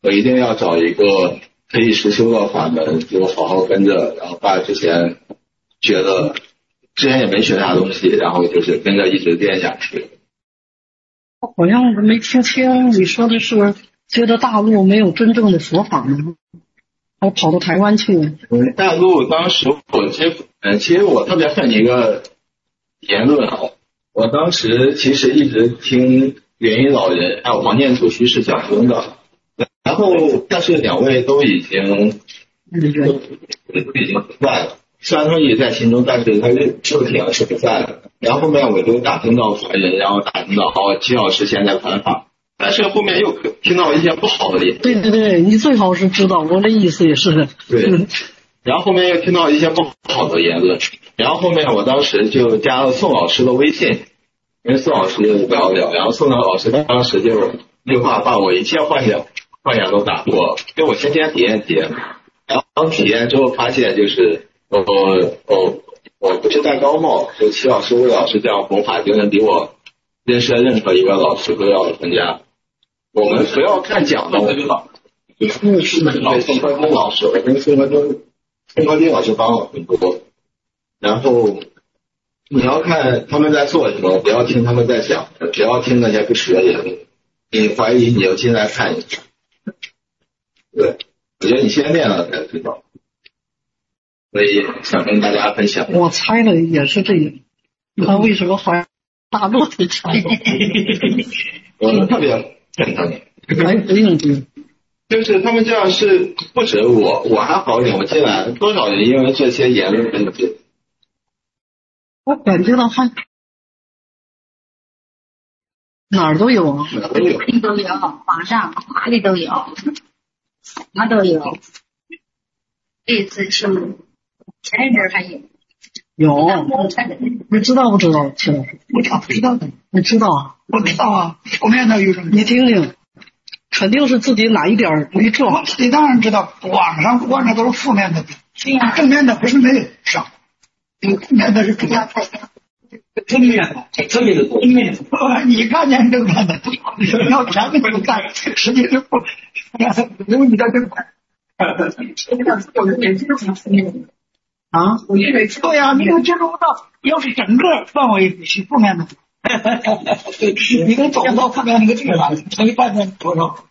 我一定要找一个可以实修的法门，就好好跟着，然后把之前觉得之前也没学啥东西，然后就是跟着一直练下去。 好像没听清你说的是觉得大陆没有真正的佛法吗？还跑到台湾去了？ 大陆当时我其实，呃，其实我特别恨一个言论啊，我当时其实一直听元一老人还有黄念祖居士讲经的，然后但是两位都已经都已经不在了，虽然他们也在心中，但是他是受体是不在了。然后后面我就打听到法人，然后打听到哦，齐老师现在传法，但是后面又听到一些不好的言论。 对对对，你最好是知道，我的意思也是。 对。然后后面又听到一些不好的言论，然后后面我当时就加了宋老师的微信，因为宋老师不要聊，然后宋老师当时就那话把我一切幻想幻想都打破，给我先先体验体验，然后体验之后发现就是我我我不是戴高帽，就齐老师、魏老师这样弘法精神比我认识的任何一个老师都要更加。我们不要看讲的，对，宋科丁老师，我跟宋科丁。宋科丁老师帮我很多，然后你要看他们在做什么，不要听他们在讲，不要听那些不实的言论。你怀疑你就进来看一下。对，我觉得你先练了才知道，所以想跟大家分享。 我猜的也是这个，他为什么怀大陆的猜？ 我特别赞同你。 哎，不用听。 就是他们这样是不止我，我还好一点，我进来多少人因为这些言论问题， 我感觉到还哪儿都有啊， 哪儿都有， 哪里都有，网上哪里都有，哪都有。这次是前一阵还有。 有，你知道不知道？齐老师， 我咋不知道呢？ 你知道啊？ 我知道啊，负面的有什么？ 你听听。肯定是自己哪一点没做好。 你当然知道，网上关的都是负面的，正面的不是没有上，有负面的是主要太多。 正面的，正面的多。正面的， 你看见正面的，要前面不看，实际是不，因为你在正面。啊，我以为对呀，你都接触不到。要是整个范围是负面的。你能走到负面那个地方，才会发现多少。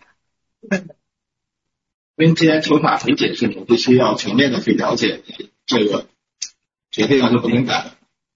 因为既然求法很解释，你必须要全面的去了解这个，决定就不能改。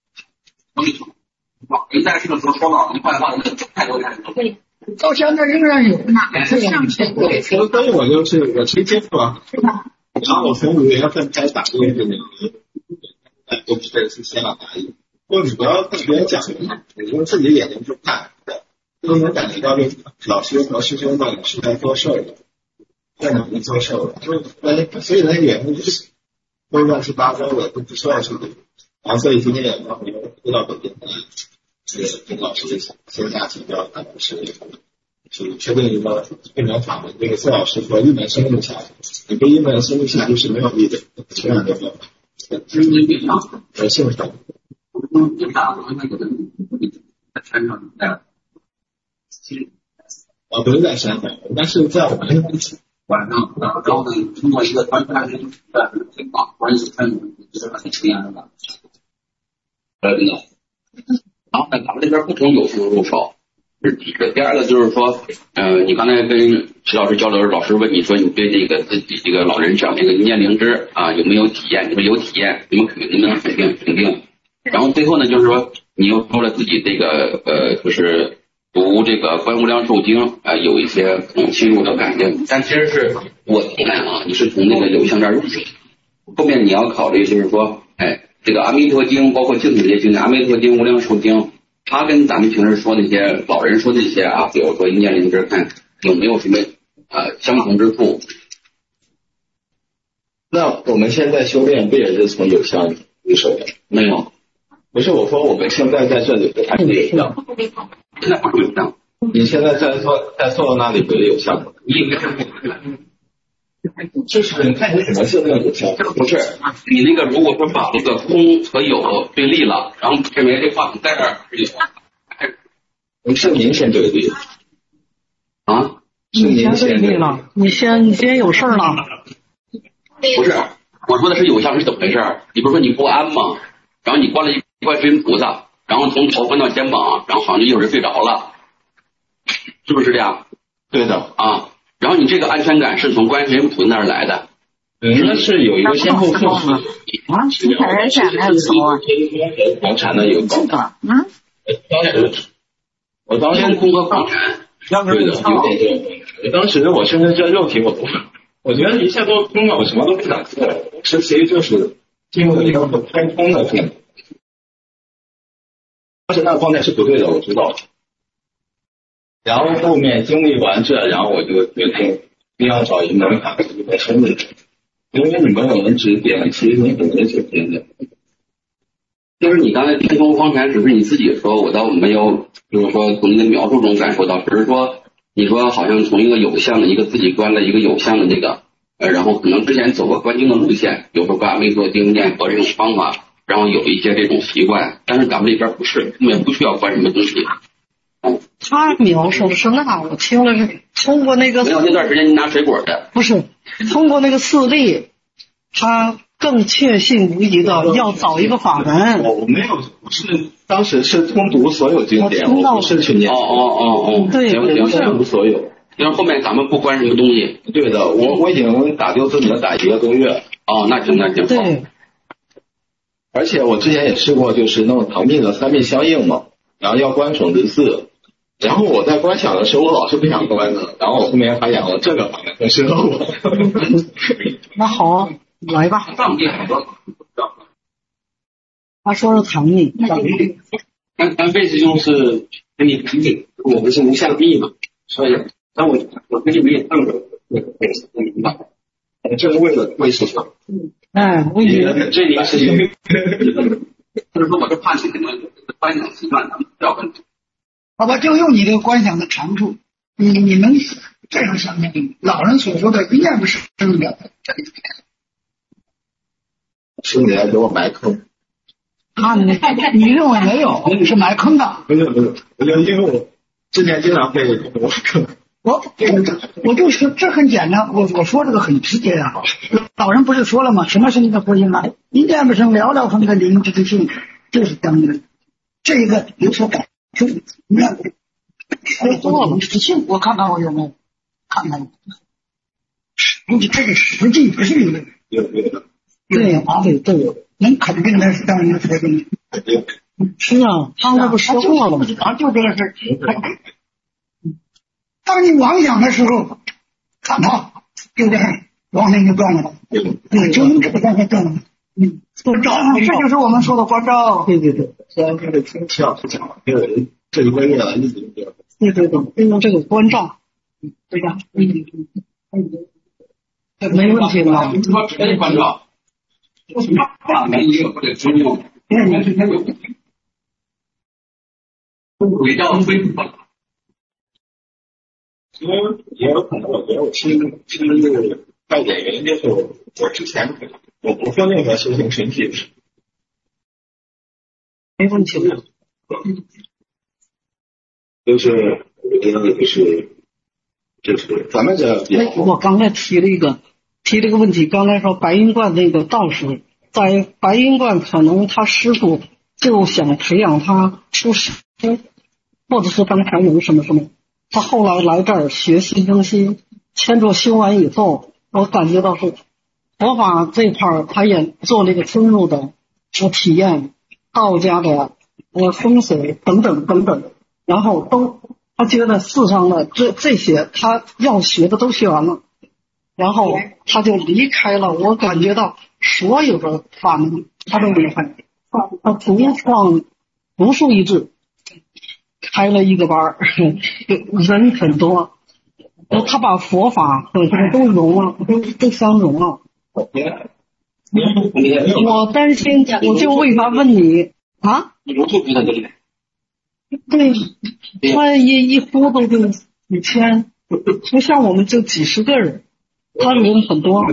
您在这个时候说到你坏话，太多太多。 对， 到现在仍然有。 哪个上去？ 对，所以我就是我直接说，然后我从五月份开始打这个事情，都不是是先要答应。就你不要跟别人讲，你用自己眼睛去看，都能感觉到这老师和师兄到底是在做事的，在哪里做事的，就所以那个原因就是都乱七八糟的，都不需要去理。然后所以今天也帮朋友回到北京来，这个跟老师线下请教，他们是去确定一个一门法门。这个宋老师说一门深入下去，你不一门深入下去是没有意义的，千万不要。呃，信上。 嗯，你看我们那个在山上在，其实呃不是在山上，但是在我们晚上，然后呢，通过一个团团人的情况，关系很就是很成年的，呃，然后呢，咱们这边不从有福入手，这是第一个。第二个就是说，呃，你刚才跟徐老师交流的时候，老师问你说你对这个自己这个老人讲这个念灵芝啊有没有体验？你们有体验，你们肯定能肯定肯定。然后最后呢，就是说你又说了自己这个呃，就是读这个《观无量寿经》啊、呃，有一些嗯深入的感应。但其实是我看啊，你是从那个有相这入手，后面你要考虑就是说，哎，这个《阿弥陀经》包括净土这些经典，《阿弥陀经》《无量寿经》，它跟咱们平时说那些老人说那些啊，比如说念灵芝，看有没有什么呃相同之处？ 那我们现在修炼不也是从有相入手的？ 没有。 不是我说，我们现在在这里还是有相， 现在不是有相。 你现在在做在做那里不是有相吗？ 你应该是就是你看你怎么修炼有相？ 不是你那个，如果说把那个空和有对立了，然后认为这话筒在这儿是有， 你是明显对立啊， 是你先您先对了，你先你先有事儿了。 不是，我说的是有相是怎么回事？你不是说你不安吗？然后你观了一观世音菩萨，然后从头观到肩膀，然后好像就一会儿就睡着了，是不是这样？ 对的啊。然后你这个安全感是从观世音菩萨那儿来的。 嗯，那是有一个先后顺序。 啊，你看人家那个头啊， 房产的有这个，嗯， 当时我当时天空和房产， 对的，有点这种。当时我甚至这肉体我都，我觉得一下都空了，我什么都不想做，其实就是进入了一个开通的状态。当时那个状态是不对的，我知道。然后后面经历完这，然后我就决定一定要找一门法师在身边，因为你们有人指点，其实你很难解决的。 就是你刚才天空方禅只是你自己说，我倒没有，就是说从你的描述中感受到，只是说你说好像从一个有相的一个自己观了一个有相的那个，呃，然后可能之前走过观经的路线，比如说观阿弥陀经念佛这种方法，然后有一些这种习惯，但是咱们这边不是，根本不需要观什么东西。 他描述的是那，我听了是通过那个没有那段时间你拿水果的， 不是通过那个四例，他更确信无疑的要找一个法门。 我我没有，不是当时是通读所有经典， 我听到了我不是去念。 哦哦哦哦， 对行行， 不是通读所有。 因为后面咱们不关什么东西。 对的，我我已经打丢自己打一个多月。 哦，那行那行。 对。 而且我之前也试过，就是弄唐密的三密相应嘛，然后要观种子字，然后我在观想的时候，我老是不想观的，然后我后面发现哦，这个法门更适合我。 那好，来吧。 藏地很多。 他说是唐密。 刚刚为是就是跟你理解，我们是无相密嘛，所以当我我跟你们也碰过，我我明白，这是为了为什么？ 哎，为什么？ 这一个事情， 就是说我是怕你可能观想习惯，咱们不要问题。 好吧，就用你这个观想的长处，你你能这样想象，老人所说的一念不生的， 是你来给我埋坑。 啊，你你认为没有？你是埋坑的。 不是不是，我就因为我之前经常被我坑。 我我就说这很简单，我我说这个很直接啊。老人不是说了吗？什么是你的佛音啊？一念不生，寥寥分个灵之性，就是当然。这个有所改，就念说多了实性，我看看我有没有看看。估计这个实际不是一个有有的。 对对对，能肯定的是当然佛经。 是啊，刚才不说过了吗？ 啊，就这个事儿。当你妄想的时候，看他就这样，妄想就断了。对，就用这个方法断了。嗯，关照，这就是我们说的关照。 对对对， 虽然这个听起来是讲了，这个这一个月来一直这样。 对对对，用这个关照，对吧？嗯嗯，没问题了。 你说可以关照，就是大门也有或者尊重，因为是他有轨道恢复了。 因为也有可能，我觉得我听听这个快点原因就是我我之前我不做任何修行群体， 没问题的。 就是我觉得就是就是咱们这比较好。 我刚才提了一个提了一个问题，刚才说白云观那个道士在白云观，可能他师傅就想培养他出师，或者是当禅师什么什么。他后来来这儿学习更新，千座修完以后，我感觉到是佛法这块儿，他也做了一个深入的我体验道家的呃风水等等等等，然后都他觉得世上的这这些他要学的都学完了，然后他就离开了。我感觉到所有的法门他都离开，他独创独树一帜。开了一个班儿，人很多，他把佛法和这个都融了，都都相融了。我担心，我就为啥问你啊？ 如图不在这里。 对，他一一呼都就几千，不像我们就几十个人，他人很多。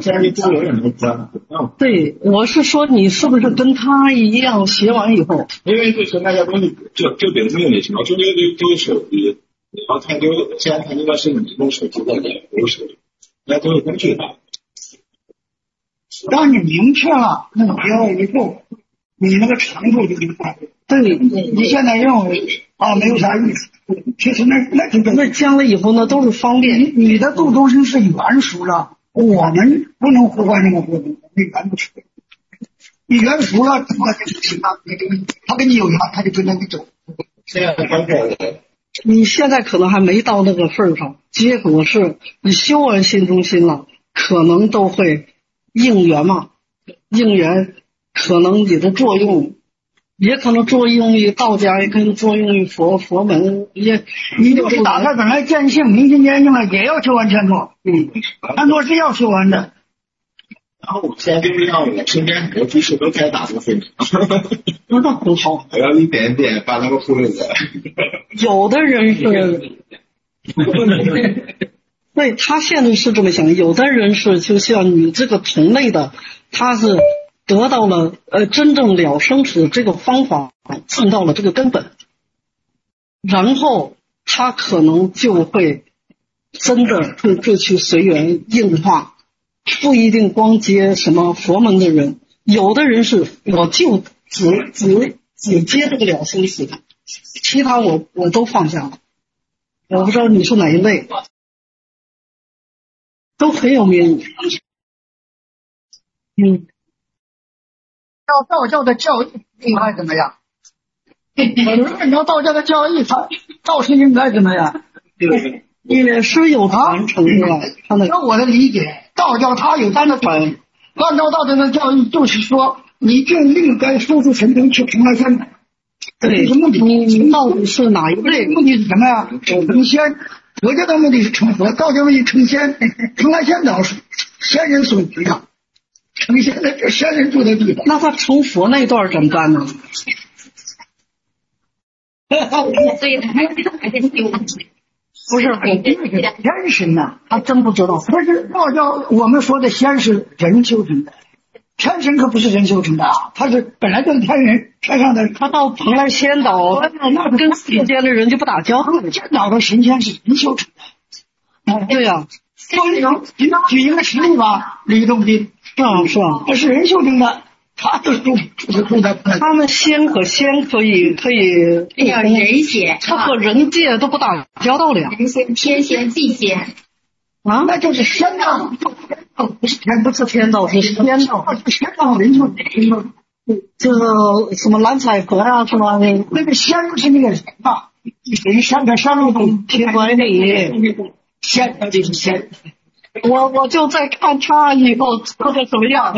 对，我是说你是不是跟他一样学完以后？ 因为就是那些东西，就就等于你什么，就就就就是属于然后他就现在他那个是你用手机的脸不是，那都是工具的。 当你明确了目标以后，你那个长处就明白。 对， 你现在认为啊没有啥意思，其实那那就那将来以后呢都是方便。 你你的度中心是圆熟了，我们不能互换那个互动，那圆不熟。你圆熟了，他就行了，他跟你有缘，他就跟着你走。 现在关键的。 你现在可能还没到那个份上，结果是你修完新中心了，可能都会应缘嘛，应缘可能你的作用，也可能作用于道家，也可能作用于佛佛门，也你就是打开本来见性，明心见性了，也要修完全座， 嗯， 全座是要修完的。 然后我现在就是让我身边很多居士都开打坐睡眠， 那很好。 我要一点点把他们忽略了。 有的人是，对他现在是这么想，有的人是就像你这个同类的，他是得到了呃真正了生死这个方法，进到了这个根本，然后他可能就会真的就就去随缘应化。不一定光接什么佛门的人，有的人是我就只只只接这个了生死的，其他我我都放下了。我不知道你是哪一类，都很有名。嗯， 照道教的教义应该怎么样？按照道教的教义，他道士应该怎么样？ 对。 也是有传承的，他的。 按我的理解，道教它有它的传，按照道教的教义，就是说你就应该修出神通去成了仙。 对， 目的你到底是哪一类？ 目的是什么呀？成仙。佛教的目的是成佛，道教目的成仙。成了仙岛是仙人所居的，成仙的这仙人住的地方。 那他成佛那段怎么办呢？ 所以他还还得丢。 不是，天神呐，他真不知道。可是道教我们说的仙是人修成的，天神可不是人修成的啊，他是本来就是天人，天上的。 他到蓬莱仙岛，那跟世间的人就不打交道。 仙岛的神仙是人修成的。 嗯，对呀。 举举一个实例吧，李东斌。 是啊，是啊， 他是人修成的。他都住住住在他们仙和仙可以可以， 哎呀，人仙， 他和人界都不打交道了呀。 人仙、天仙、地仙啊，那就是仙道，不是天， 不是天道，是仙道， 是仙道人就就是什么蓝采和呀，什么那个仙是那个人吧？人仙在山路中天管理， 仙那就是仙。 我我就在看他以后做的怎么样。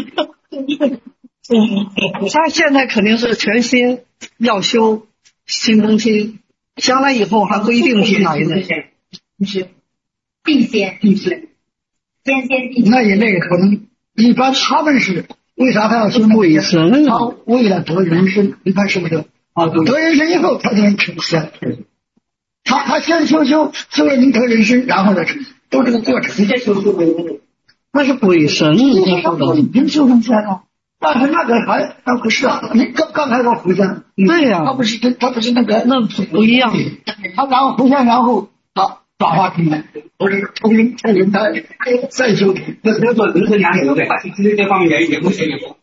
他现在肯定是全心要修新中心，将来以后还不一定是哪一类。 是地仙，地仙，天仙地仙。 那一类可能一般他们是为啥他要修鬼神？ 他为了得人身，你看是不是？啊，得人身以后他才能成仙。他他先修修修了能得人身，然后再成仙，都这个过程。 那是鬼神， 你说的已经修成仙了。但是那个还那不是啊，你刚刚才说狐仙， 对呀， 他不是他不是那个， 那不一样。 他然后狐仙，然后他转化成人，不是从人从人他再修成。 那这做人生两点都对，这这方面也也不行也不。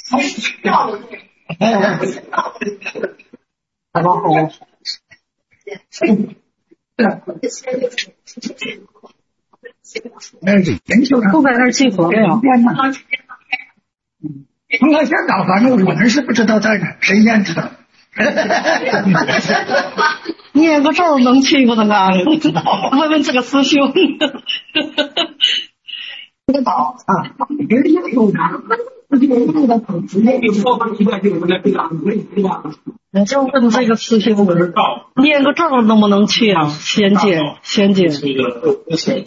哎哎， 还蛮好。 那是人修成， 都在那儿集合了呀。 从来香港，反正我们是不知道在哪，神仙知道。 念个咒能去不能啊？问问这个师兄。 不知道啊，人家有拿，这个路的很直接，有说法一般就是那个长辈对吧？ 我就问这个师兄，念个咒能不能去啊？仙界，仙界。 其实，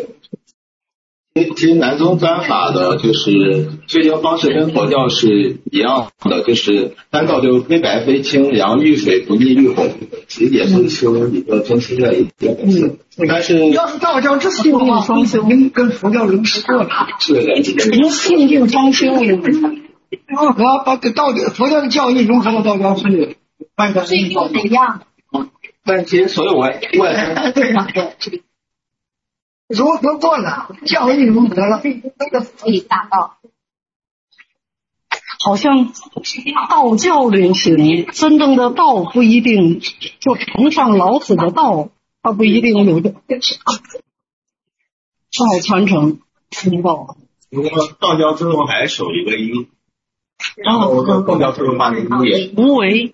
其实南宗专法的就是修行方式跟佛教是一样的，就是三道就非白非青，凉遇水不逆遇火，其实也是修一个中心的一个本色。但是要是道教这么说的话，双修跟跟佛教融合过了。 是的， 信定双修， 融合把道教佛教的教义融合到道教是，半个最后怎样？ 但其实所有我我对呀，如何做呢？教育如何了？ 那个佛理大道。 好像道教流行，真正的道不一定就崇尚老子的道，它不一定有的道传承通道。 如果道教之后还守一个一，然后道教之后把那个也无为，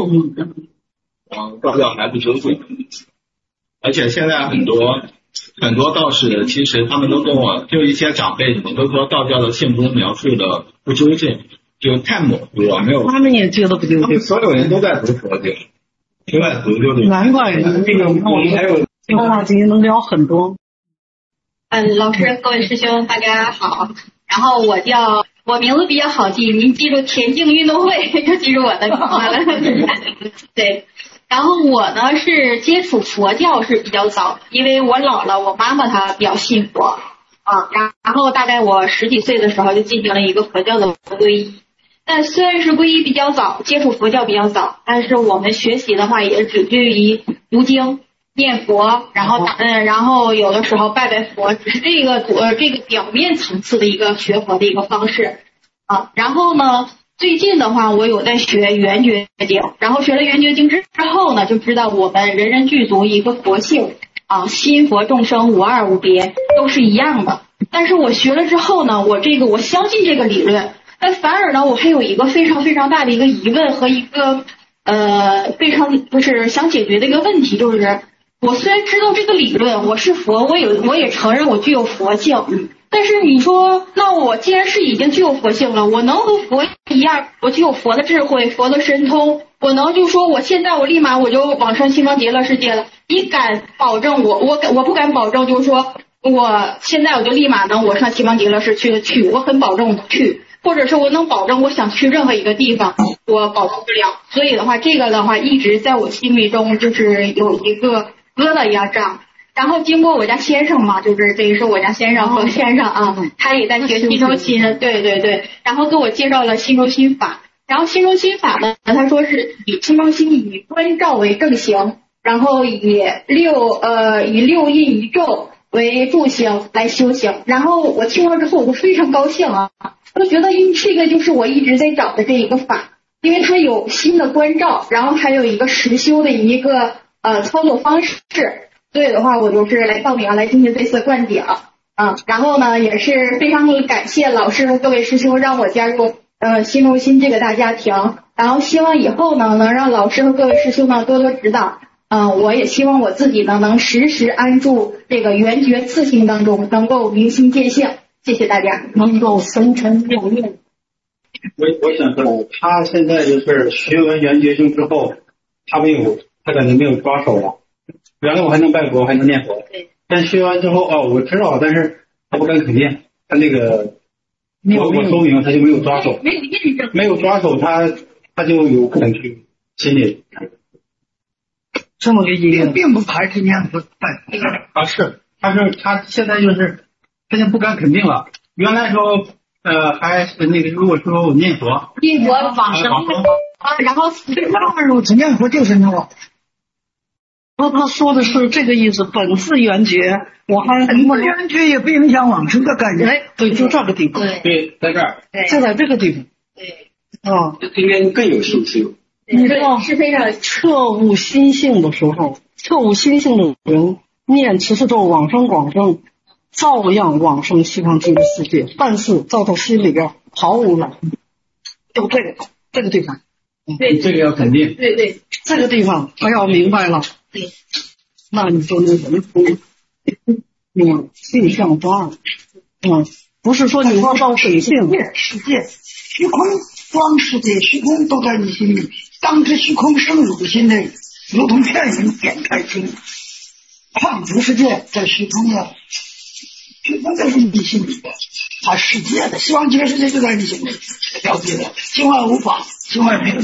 嗯，道教还不纠正，而且现在很多很多道士，其实他们都跟我，就一些长辈什么都说道教的性功描述的不纠正。就太模糊了，没有。 他们也觉得不纠正。 所有人都在读佛经，都在读就是。 难怪这个我们还有佛法经能聊很多。 嗯，老师，各位师兄，大家好。然后我叫我名字比较好记，您记住田径运动会就记住我的名字了。对。然后我呢是接触佛教是比较早，因为我姥姥我妈妈她比较信佛啊，然后大概我十几岁的时候就进行了一个佛教的皈依。但虽然是皈依比较早，接触佛教比较早，但是我们学习的话也只拘于读经、念佛，然后打嗯，然后有的时候拜拜佛，只是这个呃这个表面层次的一个学佛的一个方式啊。然后呢，最近的话我有在学圆觉经，然后学了圆觉经之后呢，就知道我们人人具足一个佛性啊，心佛众生无二无别，都是一样的。但是我学了之后呢，我这个我相信这个理论。但反而呢，我还有一个非常非常大的一个疑问和一个呃非常就是想解决的一个问题，就是我虽然知道这个理论，我是佛，我有我也承认我具有佛性，但是你说，那我既然是已经具有佛性了，我能和佛一样，我具有佛的智慧、佛的神通，我能就说我现在我立马我就往生西方极乐世界了？你敢保证我？我我不敢保证，就是说我现在我就立马能我上西方极乐世界去，我很保证我去。或者是我能保证我想去任何一个地方，我保证不了。所以的话，这个的话一直在我心里中就是有一个疙瘩一样胀。然后经过我家先生嘛，就是这个是我家先生和先生啊，他也在学新中心，对对对，然后给我介绍了新中心法。然后新中心法呢，他说是以新中心以观照为正行，然后以六呃以六印一咒为助行来修行。然后我听了之后，我就非常高兴啊。我觉得这个就是我一直在找的这一个法，因为它有新的关照，然后还有一个实修的一个呃操作方式，所以的话我就是来报名来进行这次灌顶啊。然后呢也是非常感谢老师和各位师兄让我加入呃新中心这个大家庭，然后希望以后呢能让老师和各位师兄呢多多指导。嗯、呃，我也希望我自己呢能时时安住这个圆觉自性当中，能够明心见性。谢谢大家， 能够神沉妙念。 我我想说，他现在就是学完圆觉经之后，他没有，他感觉没有抓手了。原来我还能拜佛，还能念佛，但学完之后，哦，我知道，但是他不敢肯定，他那个我我说明他就没有抓手， 没有印证， 没有抓手，他他就有可能去心里这么个意思， 并不排斥念佛拜佛啊，是，他是他现在就是。他就不敢肯定了。原来说，呃，还是那个，如果说我念佛， 念佛往生，然后如此念佛就是那个。 那他说的是这个意思，本自圆觉，我还本自圆觉也不影响往生的概念。 哎，对，就这个地方， 对， 对，在这儿， 就在这个地方， 对， 啊， 应该更有信心。 你知道， 是非常彻悟心性的时候，彻悟心性的人念持世咒往生广生。照样往生西方极乐世界，但是在他心里边毫无染污，就这个这个地方， 对， 这个要肯定， 对对， 这个地方他要明白了， 对， 那你就能人出，嗯，性相不二，嗯，不是说你光照水性， 世界、虚空、光世界、虚空都在你心里，当知虚空生入心内，如同片云点开心，旷无世界在虚空呀。虚空在你心里边，啊，世界的希望极乐世界就在你心里，了解了，境外无法，境外没有。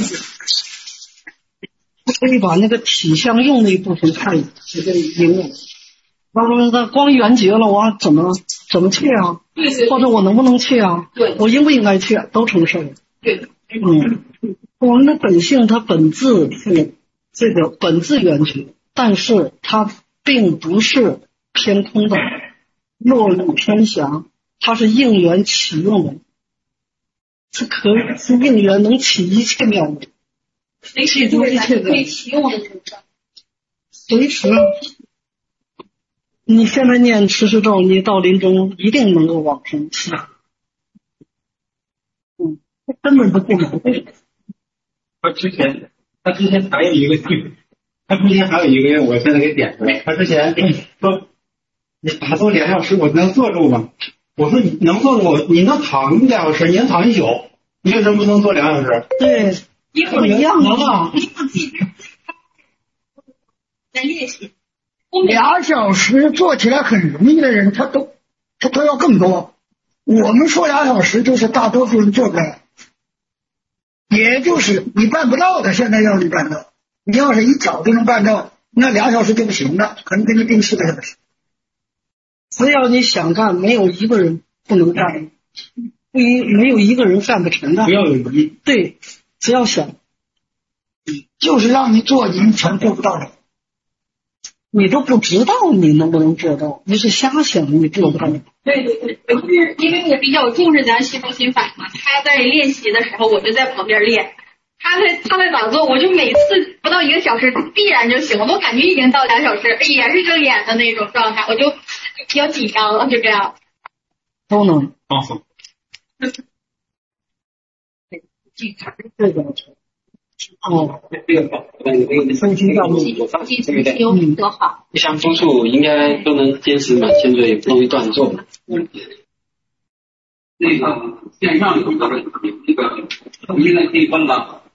可以把那个体相用的一部分看这个引领。要说那光圆觉了，我怎么怎么去啊？ 对对， 或者我能不能去啊？ 对， 我应不应该去？都成事儿。 对， 嗯，我们的本性它本质是这个本自圆觉，但是它并不是偏空的落入偏狭，它是应缘起用的，是可以是应缘能起一切妙用， 随时都是可以启用的这种。 随时。你现在念持世咒，你到临终一定能够往生。嗯，根本不不矛盾。 他之前，他之前还有一个剧，他之前还有一个，我现在给点出来。他之前说，你打坐两小时，我能坐住吗？我说你能坐住，你能躺两小时，你能躺一宿，你为什么不能坐两小时？ 对，一会儿一样的吧。 在练习。 俩小时做起来很容易的人，他都他都要更多。我们说俩小时就是大多数人做不来，也就是你办不到的。现在要你办到，你要是一早就能办到，那俩小时就不行了，可能给你定四个小时。 只要你想干，没有一个人不能干，不一没有一个人干不成的。 不要有疑。 对，只要想， 就是让你做，你全做不到的。 你都不知道你能不能做到，你是瞎想，你做不到。 对对对，我是因为我比较重视咱西方心法嘛，他在练习的时候，我就在旁边练；他在他在打坐，我就每次不到一个小时必然就行，我都感觉已经到俩小时，也是睁眼的那种状态，我就比较紧张了，就这样。 都能。 哦。 这个。哦， 这个好，那你那个分析项目， 对不对？多好。 一项多数应该都能坚持满千岁，不容易断座。嗯。那个线上有一个问题，那个你现在可以问了。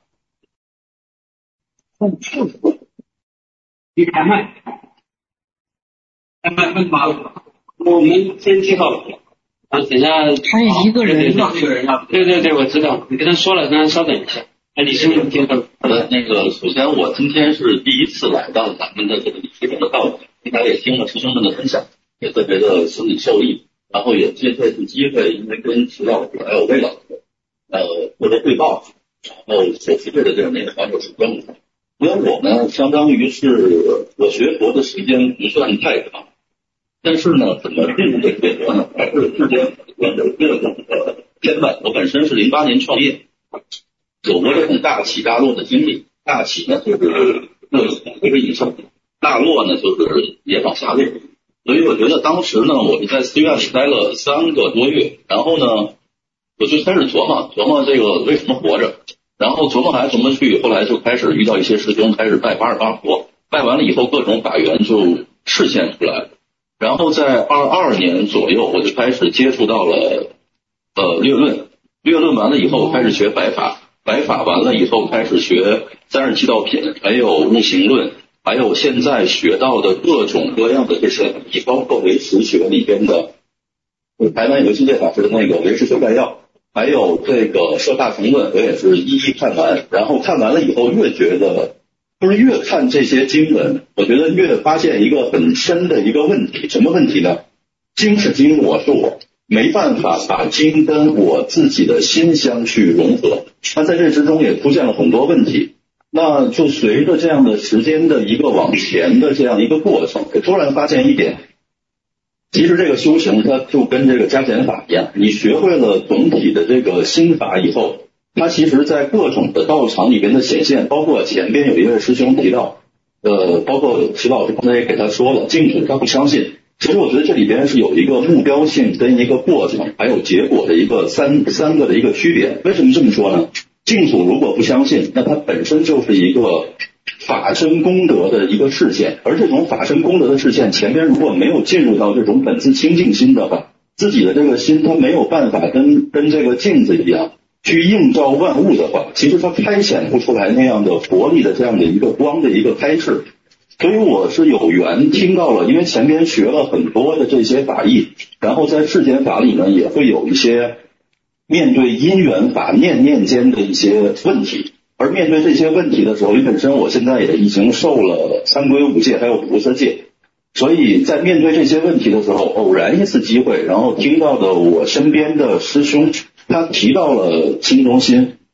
嗯，是。 你开麦。开麦问吧。我们先介绍。啊，等一下。 还有一个人。 这个人啊。对对对，我知道。你跟他说了，让他稍等一下。哎，李师傅，听说好的，那个首先我今天是第一次来到咱们的这个李师傅的道场，平常也听了师兄们的分享，也特别的心里受益。然后也借这次机会，因为跟齐老师还有魏老师呃获得汇报，然后所具备的这个内容有是关注。因为我呢，相当于是我学佛的时间不算太长，但是呢，怎么进入这个学佛呢？还是时间有各种的牵绊。我本身是零八年创业。有过这种大起大落的经历，大起呢就是各种各个营生，大落呢就是也往下落。所以我觉得当时呢，我是在寺院里待了三个多月，然后呢，我就开始琢磨琢磨这个为什么活着，然后琢磨来琢磨去，后来就开始遇到一些师兄，开始拜八十八佛，拜完了以后各种法缘就示现出来，然后在二二年左右，我就开始接触到了呃略论，略论完了以后开始学白法。白法完了以后，开始学三十七道品，还有悟行论，还有现在学到的各种各样的这些，包括唯识学里边的台湾有个境界法师的那个唯识学概要，还有这个摄大乘论，我也是一一看完。然后看完了以后，越觉得就是越看这些经文，我觉得越发现一个很深的一个问题，什么问题呢？经是经，我是我。没办法把经跟我自己的心相去融合，那在这之中也出现了很多问题。那就随着这样的时间的一个往前的这样一个过程，我突然发现一点，其实这个修行它就跟这个加减法一样，你学会了总体的这个心法以后，它其实在各种的道场里边的显现，包括前边有一位师兄提到，呃，包括齐老师刚才也给他说了，净土他不相信。其实我觉得这里边是有一个目标性跟一个过程还有结果的一个三三个的一个区别。为什么这么说呢？净土如果不相信，那它本身就是一个法身功德的一个示现，而这种法身功德的示现前边如果没有进入到这种本自清净心的话，自己的这个心它没有办法跟跟这个镜子一样去映照万物的话，其实它开显不出来那样的佛力的这样的一个光的一个开示。所以我是有缘听到了，因为前边学了很多的这些法义，然后在世间法里呢也会有一些面对因缘法念念间的一些问题，而面对这些问题的时候，因为本身我现在也已经受了三皈五戒还有菩萨戒，所以在面对这些问题的时候，偶然一次机会，然后听到的我身边的师兄他提到了心中心，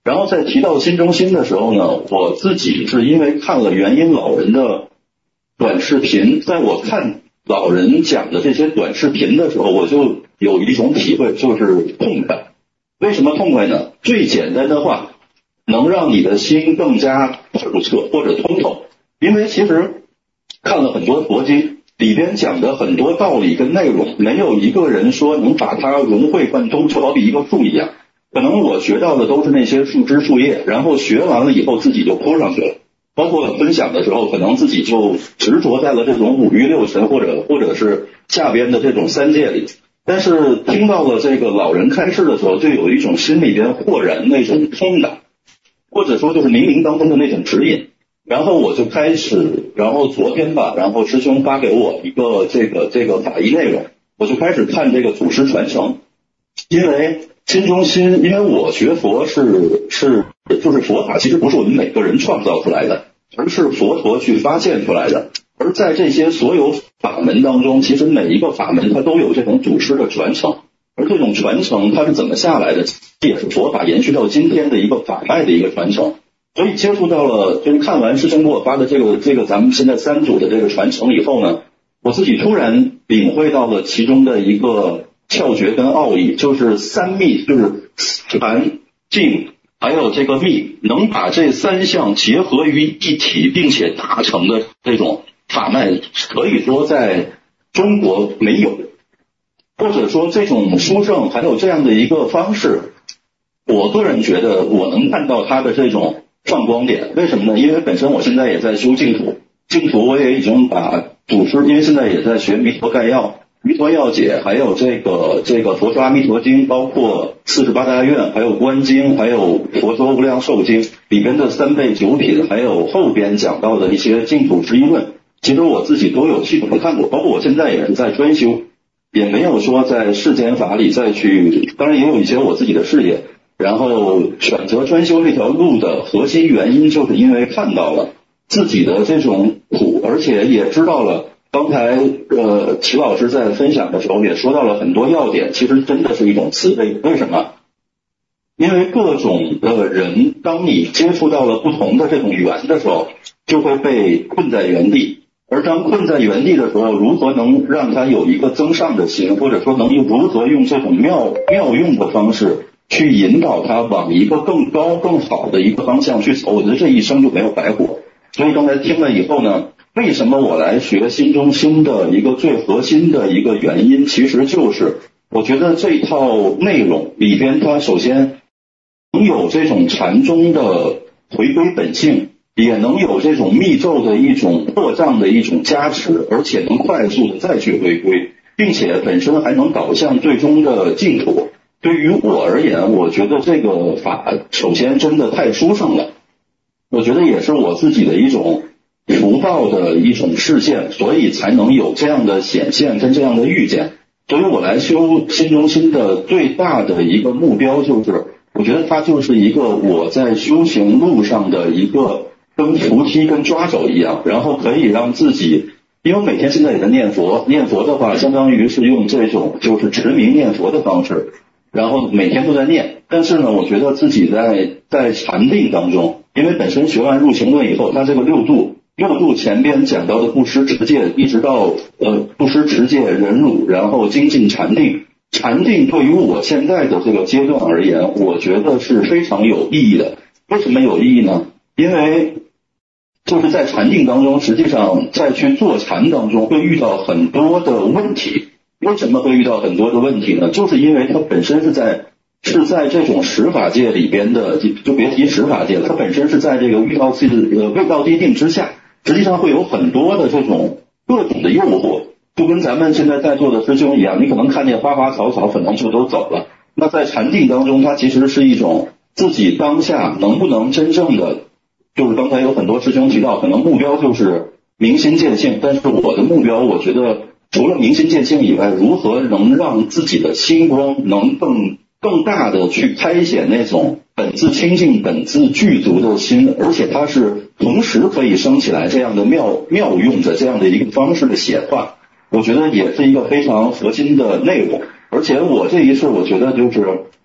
然后在提到新中心的时候呢，我自己是因为看了元音老人的短视频，在我看老人讲的这些短视频的时候，我就有一种体会，就是痛快。为什么痛快呢？最简单的话，能让你的心更加透彻或者通透。因为其实看了很多佛经，里边讲的很多道理跟内容，没有一个人说能把它融会贯通，就好比一个树一样。可能我学到的都是那些树枝树叶，然后学完了以后自己就扑上去了。包括分享的时候，可能自己就执着在了这种五欲六尘或者或者是下边的这种三界里。但是听到了这个老人开示的时候，就有一种心里边豁然那种通感，或者说就是冥冥当中的那种指引。然后我就开始，然后昨天吧，然后师兄发给我一个这个这个法义内容，我就开始看这个祖师传承。因为新中心，因为我学佛是是就是佛法，其实不是我们每个人创造出来的，而是佛陀去发现出来的。而在这些所有法门当中，其实每一个法门它都有这种祖师的传承，而这种传承它是怎么下来的，这也是佛法延续到今天的一个法脉的一个传承。所以接触到了，就是看完师兄给我发的这个这个咱们现在三组的这个传承以后呢，我自己突然领会到了其中的一个窍诀跟奥义，就是三密，就是禅静还有这个密，能把这三项结合于一体并且达成的这种法脉，可以说在中国没有，或者说这种殊胜还有这样的一个方式，我个人觉得我能看到它的这种放光点。为什么呢？因为本身我现在也在修净土，净土我也已经把祖师，因为现在也在学弥陀概要、弥陀要解，还有这个这个佛说阿弥陀经，包括四十八大愿，还有观经，还有佛说无量寿经里边的三倍九品，还有后边讲到的一些净土十一论，其实我自己都有系统的看过，包括我现在也是在专修，也没有说在世间法里再去，当然也有一些我自己的事业。然后选择专修这条路的核心原因，就是因为看到了自己的这种苦，而且也知道了刚才呃齐老师在分享的时候也说到了很多要点，其实真的是一种慈悲。为什么？因为各种的人，当你接触到了不同的这种缘的时候，就会被困在原地。而当困在原地的时候，如何能让他有一个增上的心，或者说能如何用这种妙妙用的方式去引导他往一个更高更好的一个方向去走，我觉得这一生就没有白活。所以刚才听了以后呢，为什么我来学新中心的一个最核心的一个原因，其实就是我觉得这套内容里边，它首先能有这种禅宗的回归本性，也能有这种密咒的一种破障的一种加持，而且能快速的再去回归，并且本身还能导向最终的净土。对于我而言，我觉得这个法首先真的太殊胜了，我觉得也是我自己的一种福报的一种示现，所以才能有这样的显现跟这样的遇见。所以我来修新中心的最大的一个目标，就是我觉得它就是一个我在修行路上的一个跟扶梯跟抓手一样，然后可以让自己，因为每天现在也在念佛，念佛的话相当于是用这种就是持名念佛的方式，然后每天都在念。但是呢，我觉得自己在在禅定当中，因为本身学完入行论以后，它这个六度六度前边讲到的布施持戒，一直到呃布施持戒忍辱，然后精进禅定。禅定对于我现在的这个阶段而言，我觉得是非常有意义的。为什么有意义呢？因为就是在禅定当中，实际上在去做禅当中会遇到很多的问题。为什么会遇到很多的问题呢？就是因为它本身是在是在这种十法界里边的，就别提十法界了，它本身是在这个遇到自呃未到地定之下，实际上会有很多的这种各种的诱惑，就跟咱们现在在座的师兄一样，你可能看见花花草草，可能就都走了。那在禅定当中，它其实是一种自己当下能不能真正的，就是刚才有很多师兄提到，可能目标就是明心见性，但是我的目标，我觉得除了明心见性以外，如何能让自己的心光能更更大的去开显那种本自清净、本自具足的心，而且它是同时可以升起来这样的妙妙用的这样的一个方式的显化，我觉得也是一个非常核心的内容。而且我这一世，我觉得就是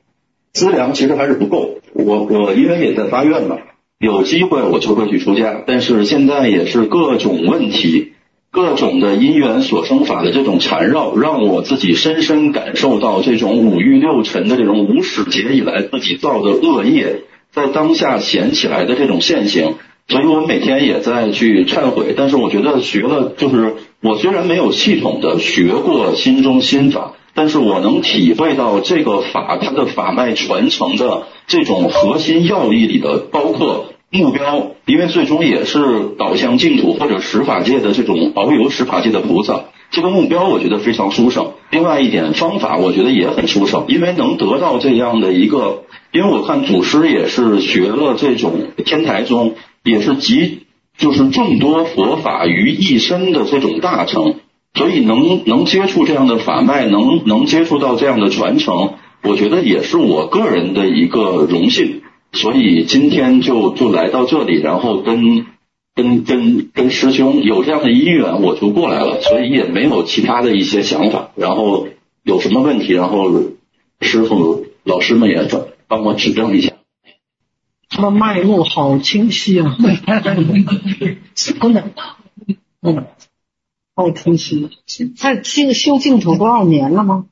资粮其实还是不够。我我因为也在发愿嘛，有机会我就会去出家，但是现在也是各种问题，各种的因缘所生法的这种缠绕，让我自己深深感受到这种五欲六尘的这种无始劫以来自己造的恶业在当下显起来的这种现行。所以我每天也在去忏悔，但是我觉得学了，就是我虽然没有系统的学过心中心法，但是我能体会到这个法它的法脉传承的这种核心要义里的包括目标，因为最终也是导向净土或者十法界的这种遨游十法界的菩萨，这个目标我觉得非常殊胜。另外一点，方法我觉得也很殊胜，因为能得到这样的一个，因为我看祖师也是学了这种天台宗，也是集就是众多佛法于一身的这种大成，所以能能接触这样的法脉，能能接触到这样的传承，我觉得也是我个人的一个荣幸。所以今天就就来到这里，然后跟跟跟跟师兄有这样的因缘，我就过来了，所以也没有其他的一些想法。然后有什么问题，然后师傅老师们也帮我指正一下。 他的脉络好清晰啊，真的，嗯，好清晰。他修修净土多少年了吗？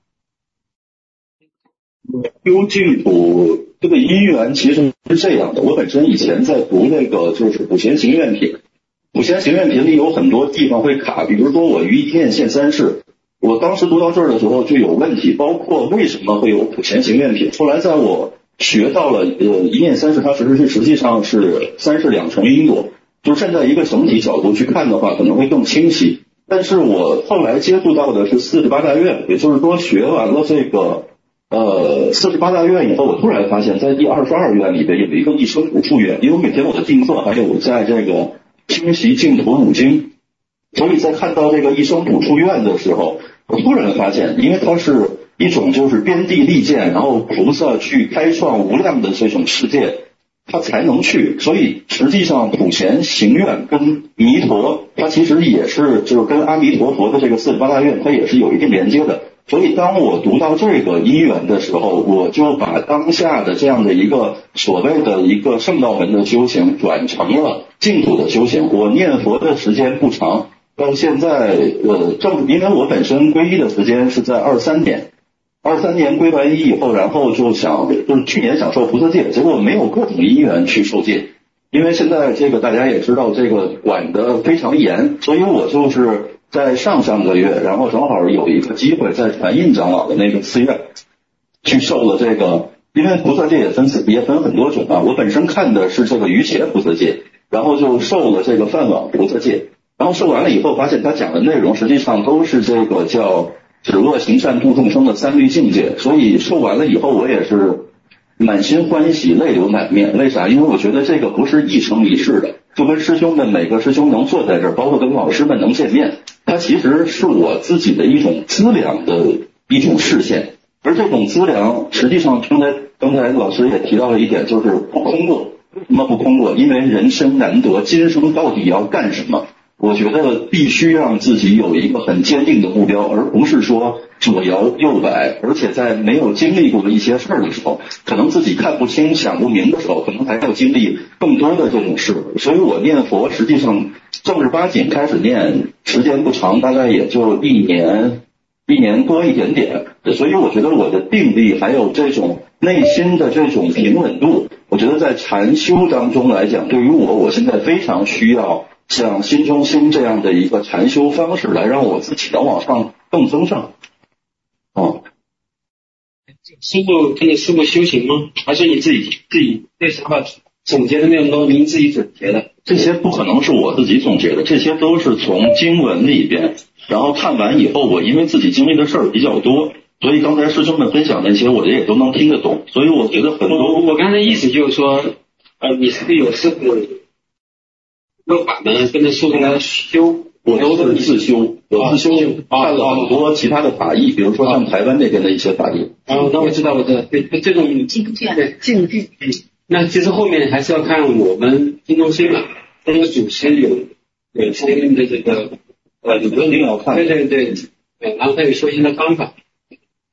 修净土这个因缘其实是这样的，我本身以前在读那个就是普贤行愿品，普贤行愿品里有很多地方会卡，比如说我于一念现三世，我当时读到这儿的时候就有问题，包括为什么会有普贤行愿品。后来在我学到了呃一念三世，它实际实际上是三世两重因果，就是站在一个整体角度去看的话可能会更清晰。但是我后来接触到的是四十八大愿，也就是说学完了这个呃四十八大愿以后，我突然发现在第二十二愿里边有一个一生补处愿，因为每天我的定课还有在这个清习净土五经，所以在看到这个一生补处愿的时候，我突然发现，因为它是一种就是边地利剑，然后菩萨去开创无量的这种世界，他才能去。所以实际上普贤行愿跟弥陀，它其实也是就是跟阿弥陀佛的这个四十八大愿，它也是有一定连接的。所以当我读到这个因缘的时候，我就把当下的这样的一个所谓的一个圣道门的修行转成了净土的修行。我念佛的时间不长，到现在呃正因为我本身皈依的时间是在二三年。二三年归完依以后，然后就想就是去年想受菩萨戒，结果没有各种因缘去受戒，因为现在这个大家也知道这个管得非常严，所以我就是在上上个月，然后正好有一个机会在传印长老的那个寺院去受了这个，因为菩萨戒也分也分很多种啊，我本身看的是这个瑜伽菩萨戒，然后就受了这个梵网菩萨戒，然后受完了以后发现他讲的内容实际上都是这个叫止恶行善度众生的三律境界，所以受完了以后我也是满心欢喜泪流满面。为啥？因为我觉得这个不是一生一世的，就跟师兄们每个师兄能坐在这儿，包括跟老师们能见面，它其实是我自己的一种资粮的一种视线。而这种资粮实际上刚才刚才老师也提到了一点，就是不空过。为什么不空过？因为人生难得，今生到底要干什么？我觉得必须让自己有一个很坚定的目标，而不是说左摇右摆，而且在没有经历过的一些事儿的时候，可能自己看不清想不明的时候，可能还要经历更多的这种事。所以我念佛实际上正儿八经开始念时间不长，大概也就一年一年多一点点，所以我觉得我的定力还有这种内心的这种平稳度，我觉得在禅修当中来讲，对于我我现在非常需要像心中心这样的一个禅修方式，来让我自己能往上更增上。哦， 师傅跟你师傅修行吗？还是你自己自己对想法总结的内容都您自己总结的？ 这些不可能是我自己总结的，这些都是从经文里边，然后看完以后，我因为自己经历的事儿比较多，所以刚才师兄们分享那些我也都能听得懂，所以我觉得很多。 我我刚才意思就是说，呃，你是有师傅有法门跟着师傅来修， 我都是自修，我自修看了很多其他的法义，比如说像台湾那边的一些法义。 哦，那我知道，我知道，对，这种境界， 对境界。那其实后面还是要看我们金中心嘛，这个祖师有有相应的这个呃， 有的领导看， 对对对对，然后他有修行的方法。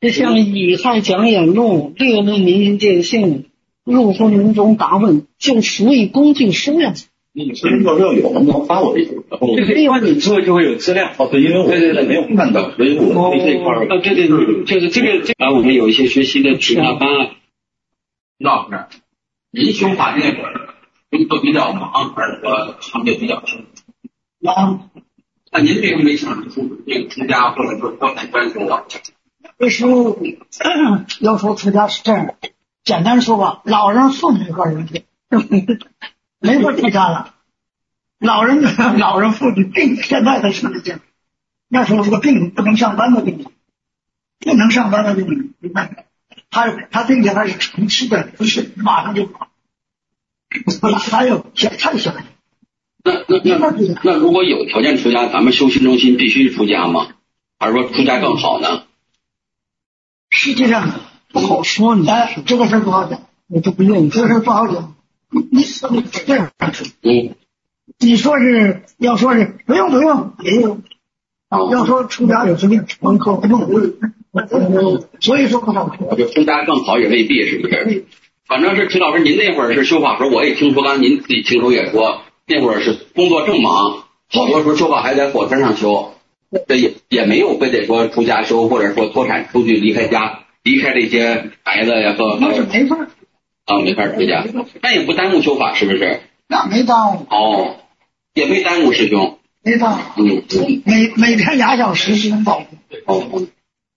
就像乙亥讲演录、列论民心见性、入说民中答问，就属于工具书呀。 你所以说要有人能发我这种，然后这个地方你做就会有资料。 哦，对，因为我对对对没有看到，所以我对这块儿， 哦，对对对，就是这个这个，我们有一些学习的其他方案。 老师，您修法那会儿工作比较忙，还是说成就比较深？ 忙。 那您为什么没想出这个出家或者说脱产专修啊？ 这书要说出家是这样，简单说吧，老人妇女个人去，没法出家了。老人老人妇女病，现在的是这样，那时候是个病不能上班的病，不能上班的病，你看他他并且还是长期的，不是马上就跑。还有小太小。 那那那那如果有条件出家，咱们修心中心必须出家吗？还是说出家更好呢？ 实际上不好说，你哎，这个事不好讲， 我都不愿意。 这个事不好讲。你你你这样说， 嗯， 你说是要说是不用不用也有，要说出家有时令门口不用，所以说不好说。 就出家更好也未必，是不是？反正是陈老师，您那会儿是修法时候，我也听说，刚才您自己听说也说，那会儿是工作正忙，好多时候修法还在火车上修，这也也没有非得说出家修，或者说脱产出去离开家，离开这些孩子呀和那是没法啊没法出家，但也不耽误修法，是不是？ 那没耽误哦，也没耽误师兄， 没耽误， 嗯， 每每天俩小时是能保护。 哦，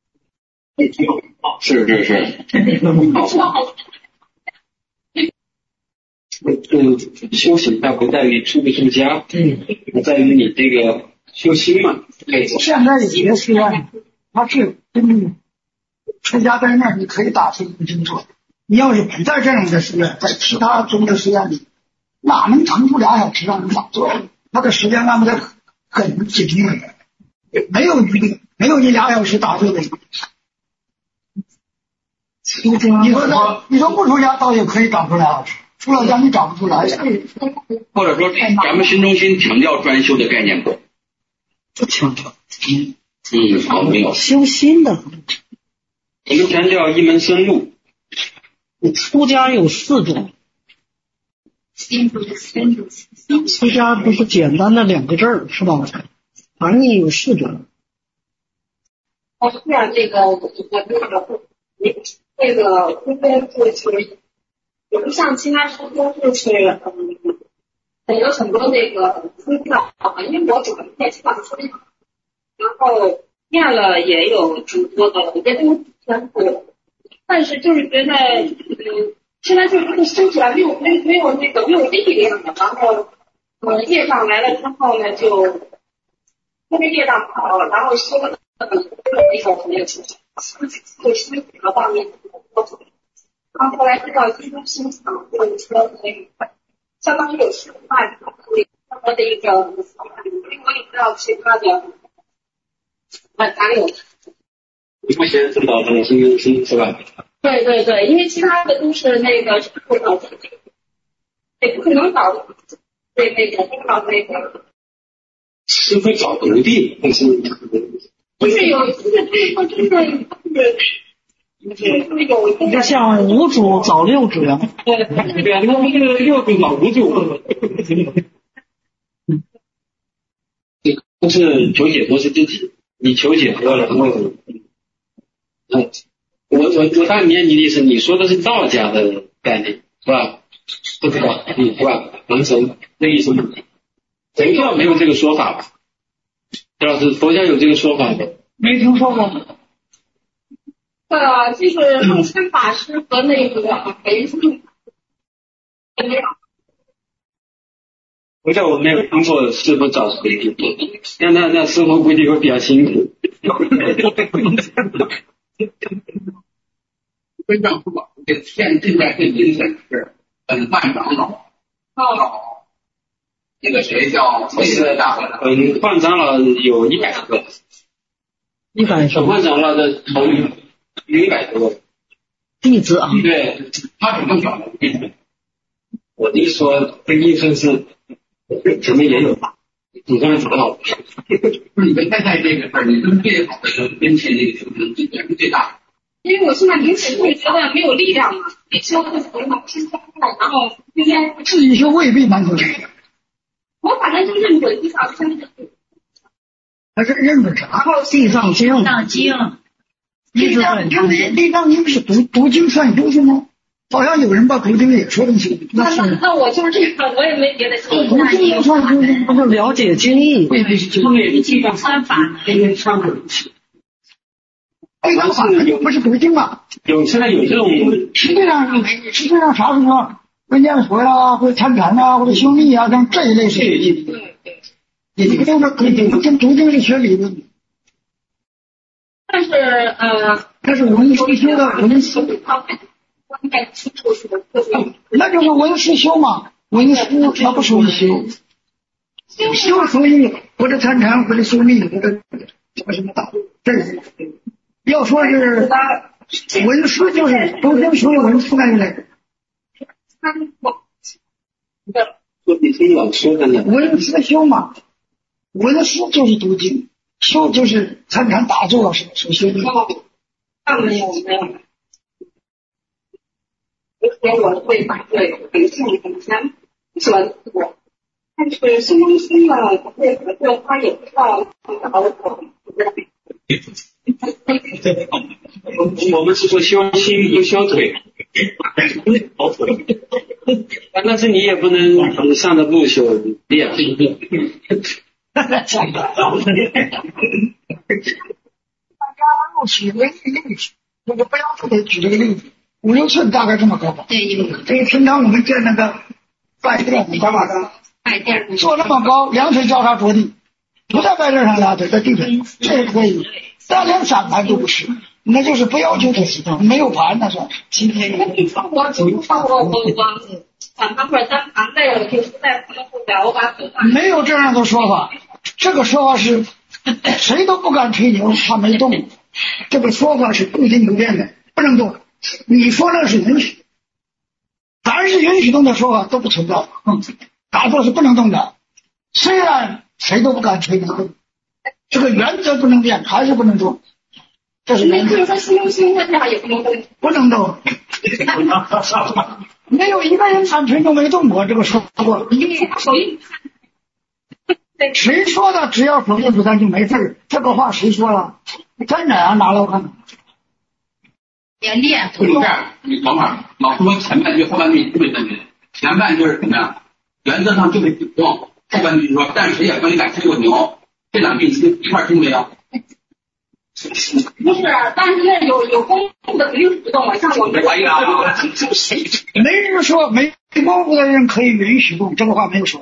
是是是。 嗯，修行它不在于出不出家，嗯，在于你这个修心嘛。 现在有些寺院，它是跟你出家在那儿，你可以打出不清楚。你要是不在这样的寺院，在其他宗的寺院里，哪能腾出俩小时让你打坐？他的时间安排的很紧密，没有余力，没有你俩小时打坐的余力。你说那你说不出家倒也可以找出俩小时。出了家你找不出来， 或者说咱们心中心强调专修的概念不？ 不强调。 嗯嗯，好，没有修心的。 我们强调一门深入。 你出家有四种。出家不是简单的两个字儿，是吧？含义有四种。 哦，是啊，这个我那个那个应该就是也不像其他书都就是嗯，很有很多那个资料啊，因为我主要在上书，然后念了也有挺多的，也都全部，但是就是觉得嗯，现在就是修起来没有没没有那个没有力量了，然后呃业障来了之后呢，就特别业障好，然后修了那个没有修，就修几个方面。然后后来知道心中心想，就是说那个相当于有示范，他们的一个，因为我也不知道其他的，哪哪里有。 你不先知道那个心中心是吧？ 对对对，因为其他的都是那个不搞这个，也不可能搞对那个不搞那个。 是会找徒弟，但是不是有，就是就是就是就是。 你就像五主找六主呀， 对对啊，那我们这个六主找五主，都是求解脱是自己，你求解脱了，然后，嗯，我我我大概明白你的意思，你说的是道家的概念是吧？不知道，嗯，是吧？完成那意思吗？佛教没有这个说法吧？陈老师，佛教有这个说法吗？ 没听说过。 呃，就是凤山法师和那个裴师， 佛教我没有听过师傅找谁，那那那师傅估计会比较辛苦。 跟上说，这现现在这影响是本范长老，哦，那个谁叫那个大和尚？ 嗯，范长老有一百个， 一百个范长老的头有一百多个弟子啊。 对，他怎么找的弟子？ 我的说，这意思是前面也有，你刚才找到， 不是你们现在这个事儿，你跟最好的人跟前那个竞争，这点是最大的。 因为我现在明显会觉得没有力量嘛，修的时候嘛，然后今天自己修未必蛮有力量。 我反正就认准地藏经， 还是认准啥？ 地藏经，地藏经， 地藏经，地藏经是读读经算修行吗？好像有人把读经也说成修行。 那那那我就是这个，我也没别的修行。 读经也算修行， 不是了解经义， 未必是修行。地藏三法， 地藏法不是读经吗？ 有现在有这种， 实际上实际上啥时候会念佛呀，或者参禅啊，或者修密啊，像这一类是学理论。你这个都是读经，读经是学理论。 但是呃， 那是文书修的文书，那就是文书修嘛，文书它不属于修，修属于或者参禅或者修密或者什么什么道，这是要说是文书就是读经属于文书那一类。文思修嘛，文思就是读经，修就是参禅打坐是是修的。 那没有没有，而且我会把对很像以前喜欢我，但是新中心呢，这个这他也不知道搞我。 我们是说修心不修腿，跑腿，但是你也不能上着路修，你也不行。 大家录取为例子，那个不要特别举这个例子，五六寸大概这么高吧。 对，有。 所以平常我们建那个拜垫，你干嘛的？ 拜垫做那么高，两腿交叉着地，不在拜垫上压腿，在地上，这个可以。但连散盘都不是，那就是不要求它没有盘，那算是。今天我我我我散盘或者单盘累了，就不在旁后边，我把手放。 没有这样的说法，这个说法是谁都不敢吹牛，他没动。这个说法是固定不变的，不能动。你说那是允许，凡是允许动的说法都不存在。嗯，打坐是不能动的，虽然谁都不敢吹牛。这个原则不能变，还是不能动，这是原则。 就是说，心中心这样也不能动， 不能动。没有一个人参禅都没动过，这个说过。 手印谁说的？只要手印不散就没事？这个话谁说了？真的啊，拿来我看看。 也练。 这样，你等会儿，老说前半句后半句你对分句，前半句是什么呀？原则上就是不动，后半句说，但谁也不敢吹过牛。这两句你一块听没有？ 不是，但是有有功夫的肯定是不动了，像我们。 哎呀， 没人说没功夫的人可以允许动，这个话没有说，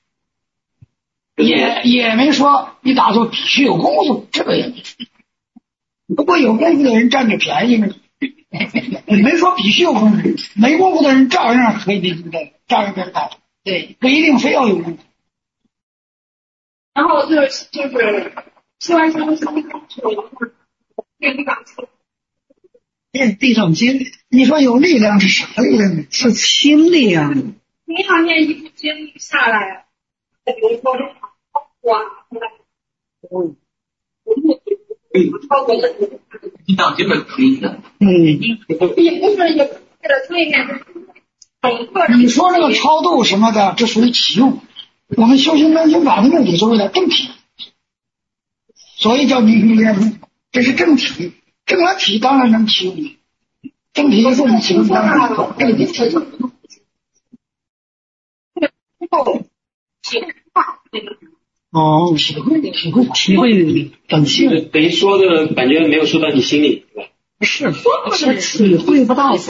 也也没说你打坐必须有功夫，这个也没说。不过有功夫的人占着便宜呢，没说必须有功夫，没功夫的人照样可以领的，照样可以打。对，不一定非要有功夫。 然后就是就是吃完什么什么之后，练地藏经。 练地藏经，你说有力量是啥力量呢？是心力啊。 你想念一部经下来，比如说哇， 嗯， 超过了地藏经是可以的。 嗯， 也不是也为了推荐，整个。 你说那个超度什么的，这属于启用。我们修行根心法的目的是为了正体，所以叫明心见性，这是正体。正了体当然能启用你，正体就是你启用当然能走。正体启用。哦，体会体会体会本性， 等于说的感觉没有说到你心里，对吧？ 是是体会不到。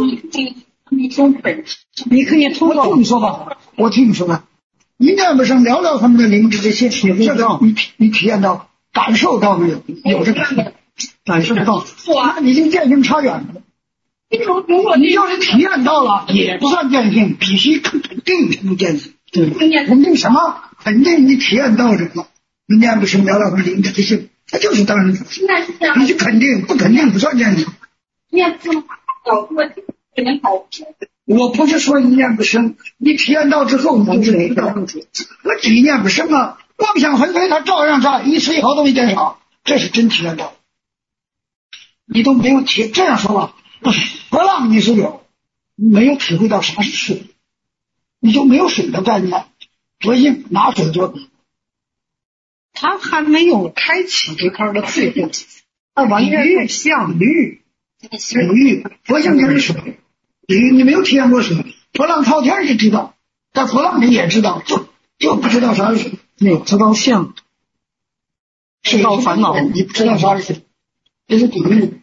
你可以通过我听你说吧，我听你说吧。一念不生，聊聊他们的灵智的性，体会到，你你体验到、感受到没有？有这个感受不到，那已经见性差远了。你要是体验到了，也不算见性，必须肯定才能见性。对，肯定什么？肯定你体验到这个，一念不生，聊聊他们灵智的性，那就是当然。 现在是这样， 必须肯定，不肯定不算见性。 念不生，有个只能保持。 我不是说一念不生，你体验到之后你就没到，我只一念不生啊，妄想回归它照样在，一丝一毫都没减少，这是真体验到。 你都没有体，这样说吧，波浪你是有，没有体会到啥是水，你就没有水的概念，所以拿水做比。 他还没有开启这块的最后， 那完全像鱼，鱼，佛性就是水，鱼你没有体验过水，波浪滔天是知道，但波浪你也知道，就就不知道啥是水， 你知道相，知道烦恼， 你不知道啥是水，这是比喻。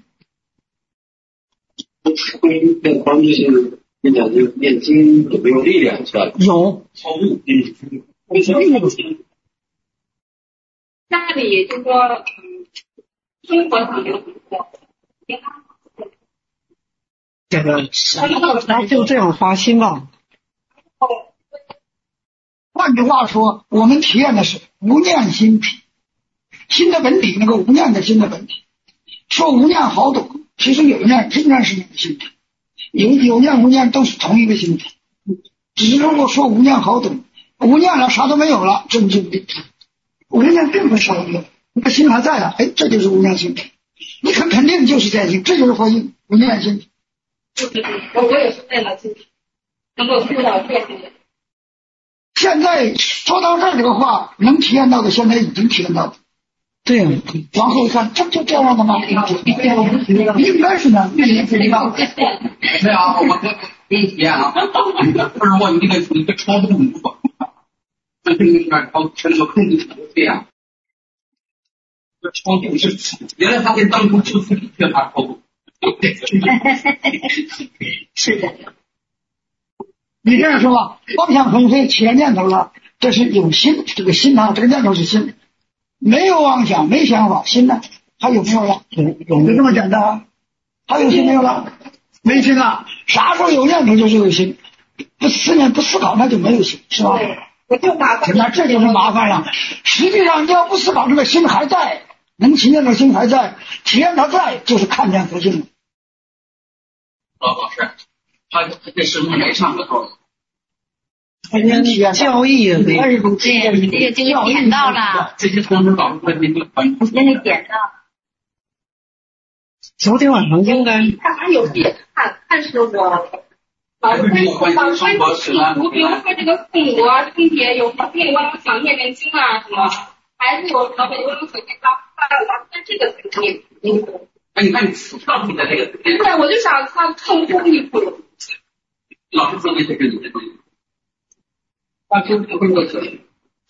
那方面是你讲这个念经有没有力量是吧？ 有超度，嗯，为什么？ 家里就说，嗯，生活上有很多， 这个他就这样发心吧。 换句话说，我们体验的是无念心体，心的本体，那个无念的心的本体。说无念好懂，其实有念仍然是那个心体，有有念无念都是同一个心体，只是如果说无念好懂，无念了啥都没有了，这就不对。无念并不是少有，那个心还在啊，哎，这就是无念心体。你很肯定就是在心，这就是佛性无念心体。 我我也是为了自己能够做到这样的。 现在说到这儿这个话，能体验到的现在已经体验到了。 对呀、啊， 往后一看，这就这样的吗？应该是呢。 没有，我我给你体验啊，不是我你那个你个超度很多，这个里面超全都控制这样。这超度是原来他给当初就是缺乏超度。 是的。 你这样说吧，妄想横飞起了念头了，这是有心，这个心啊，这个念头是心。没有妄想，没想法，心呢还有没有了？有有就这么简单啊？还有心没有了？没心了。啥时候有念头就是有心，不思念不思考那就没有心，是吧？ 我就麻烦。 那这就是麻烦了。实际上你要不思考，这个心还在，能体验的心还在，体验它在，就是看见佛性了。 老老师，他这师傅没上过头。 交易对，你这个就给点到了。 这些同志老师问题都很。 你先给点到。 昨天晚上应该。 他还有别看，但是我老是老是起伏，比如说这个父母啊、春节有病，我老想念念经啊什么，孩子有什么我老想念他，我老在这个层面。 哎，你看你跳出来这个。 对，我就想他透出一步。 老师说的就是你的东西。啊，就不会过去。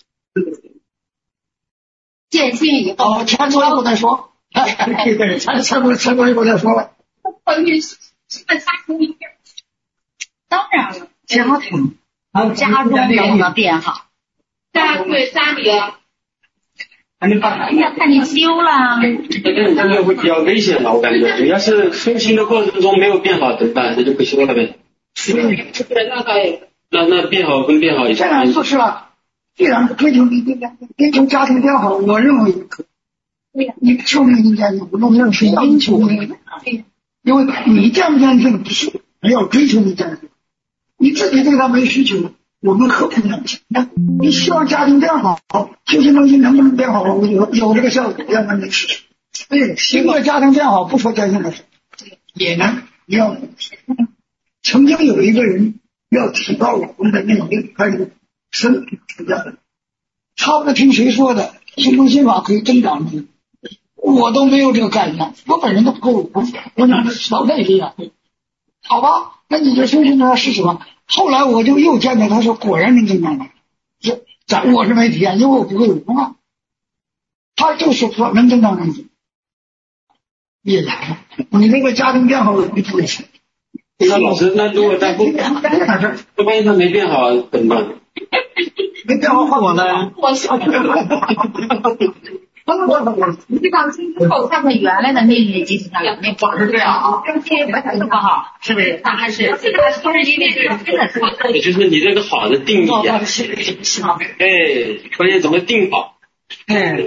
见性以后， 钱多以后再说。对对，钱钱多钱多以后再说了。 关于看家庭里面， 当然了，家庭家中能不能变好？ 家对家里。 哎呀，看你修了。 那这这个会比较危险吧？我感觉，你要是修行的过程中没有变好怎么办？那就不修了呗。 对，那倒也。 那那变好跟变好也这样就是了。既然追求你追求家庭变好，我认为也可以。你求命应该你不能认谁要你求命，因为你这样念经不是没有追求你这样，你自己对他没需求，我们何苦呢？你希望家庭变好，修行中心能不能变好？有有这个效果，要不然没事。对，希望家庭变好，不说家庭的事，也能要。曾经有一个人。要提高我们的念力，还有身体出家的，差不多听谁说的，心中心法可以增长的，我都没有这个概念，我本人都不够，我我哪能知道那力啊？好吧，那你就修行他试试吧。后来我就又见到他说，果然能增长的，这咱我是没体验，因为我不会文化，他就是说能增长能力。也来了，你那个家庭变好了，你不会行。 那老师，那如果他不，那万一他没变好怎么办？ 没变好我呢？ 我笑。 你这上清之后，看看原来的那个机器上有那光是这样啊，跟天不太不好，是不是？他还是他是因为这个真的是。 也就是你这个好的定义啊，哎，关键怎么定好？ 哎。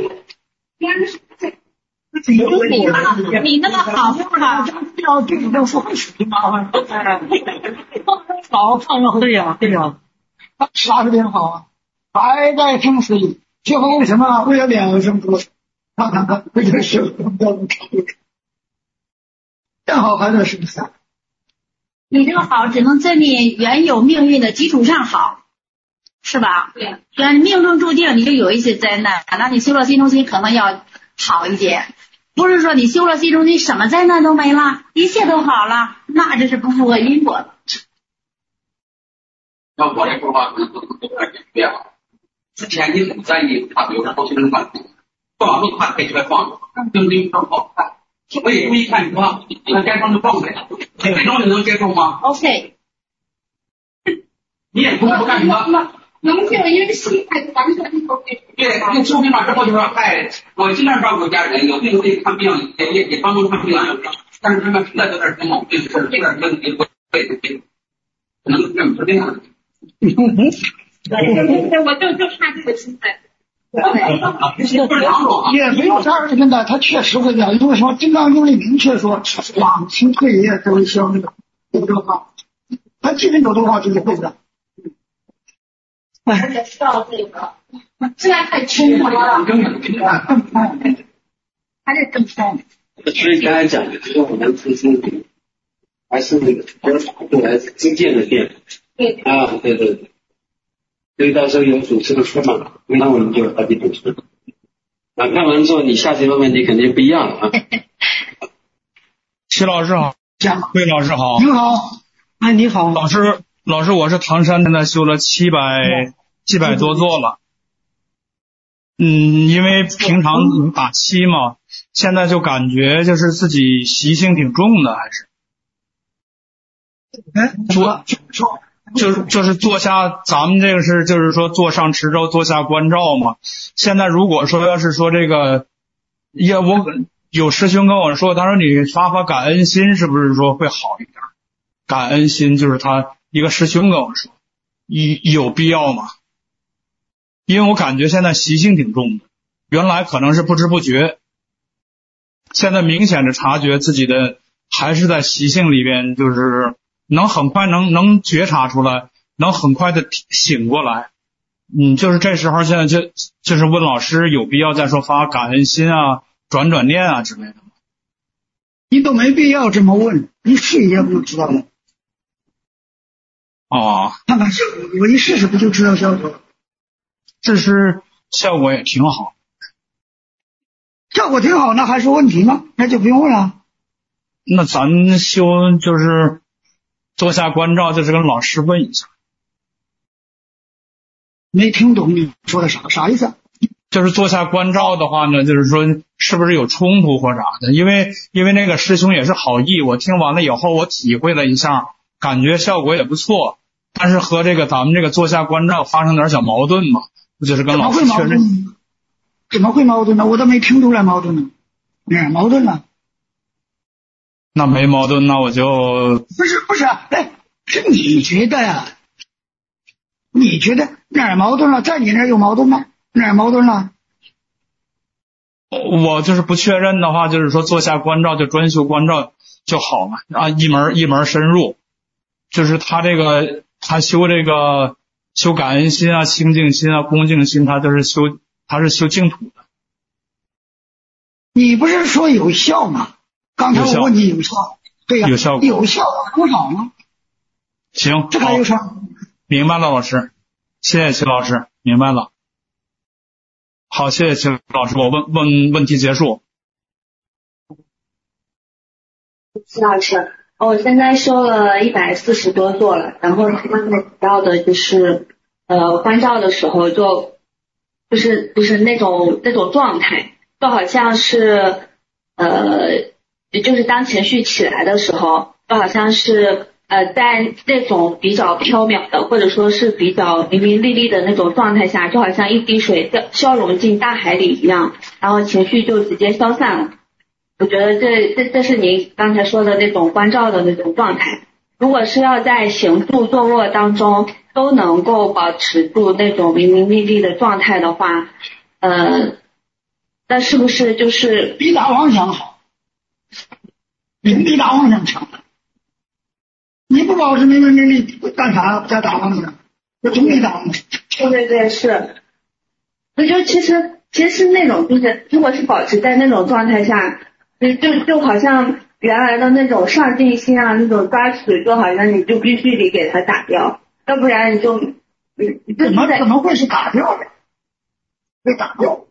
你你那个好不好？ 要这个是很属于麻烦。好，放了对呀，对呀。啥是变好啊？还在生死里，最后为什么为了两个生多？看看看，为这个事不要这么长。 正好还在生三。 你这个好只能在你原有命运的基础上好，是吧？ 对。 原命中注定你就有一些灾难，那你修了心中心可能要好一点。不是说你修了心中心什么灾难都没了，一切都好了，那这是不符合因果的。 要我来说的话，可能都都有点变了。之前你很在意他，比如说东西的款，做完路看可以就来放，对不对？不好看。我也注意看情况，你看该放就放呗，这种你能接受吗 ？OK。 你也不不干什么。 能这个因为心态完全不对。 对，用修平法之后就说，哎，我尽量照顾家人，有病可以看病，也也也帮助看病，但是他们实在有点什么毛病，有点问题，我也可能这么是这样的。 我就就差这个心态。 也没有啥二十分的，他确实会这样，因为什么？金刚经里明确说，往情退也则为消灭，有这个话，他基本有的话就是会的。 而且知道这个，现在太轻了， 还是正山。 所以刚才讲的，就是我们自身还是那个后来自建的店。 对啊，对对对。所以到时候有主持的出嘛，那我们就好几主持。啊，看完之后你下题的问题肯定不一样了啊。 齐老师好，魏老师好。 你好， 哎，你好，老师。老师，我是唐山，现在修了七百七百多座了。嗯，因为平常打七嘛，现在就感觉就是自己习性挺重的，还是。 哎， 坐就是就是坐下，咱们这个是就是说坐上持咒，坐下观照嘛。现在如果说要是说这个，也我有师兄跟我说，他说你发发感恩心，是不是说会好一点？感恩心就是他。一个师兄跟我说，有有必要吗？因为我感觉现在习性挺重的，原来可能是不知不觉，现在明显的察觉自己的还是在习性里边，就是能很快能能觉察出来，能很快的醒过来。嗯，就是这时候现在就就是问老师有必要再说发感恩心啊、转转念啊之类的吗？ 你都没必要这么问，你试一下不就知道了。 哦， 看看效果，我一试试不就知道效果了？ 这是效果也挺好， 效果挺好，那还是问题吗？那就不用问了。 那咱修就是坐下观照，就是跟老师问一下。 没听懂你说的啥啥意思？ 就是坐下观照的话呢，就是说是不是有冲突或啥的？因为因为那个师兄也是好意，我听完了以后，我体会了一下，感觉效果也不错。但是和这个咱们这个坐下观照发生点小矛盾嘛，就是跟老师确认。 怎么会矛盾呢？我都没听出来矛盾呢，哪矛盾了？ 那没矛盾，那我就不是不是，哎，是你觉得呀？你觉得哪儿矛盾了？在你那儿有矛盾吗？哪儿矛盾了？ 我就是不确认的话，就是说坐下观照就专修观照就好嘛，啊，一门一门深入，就是他这个。他修这个修感恩心啊、清净心啊、恭敬心，他就是修，他是修净土的。 你不是说有效吗？刚才我问你有效，对呀、啊， 有效果， 有效多少呢？ 行， 这还有啥？ 明白了，老师，谢谢齐老师，明白了。好，谢谢齐老师，我问问问题结束。 齐老师。我现在修了一百四十多座了，然后刚才提到的就是呃观照的时候就就是就是那种那种状态，就好像是呃就是当情绪起来的时候，就好像是呃在那种比较飘渺的或者说是比较明明丽丽的那种状态下，就好像一滴水掉消融进大海里一样，然后情绪就直接消散了。我觉得这这这是您刚才说的那种观照的那种状态。如果是要在行住坐卧当中都能够保持住那种明明丽丽的状态的话，呃，那是不是就是比打妄想好？比比打妄想强。你不保持明明丽丽干啥？在打妄想，这总比打妄想。 对对对，是。我就其实其实是那种就是，如果是保持在那种状态下。就就好像原来的那种上进心啊，那种抓取，就好像你就必须得给他打掉，要不然你就你你怎么怎么会是打掉的？被打掉，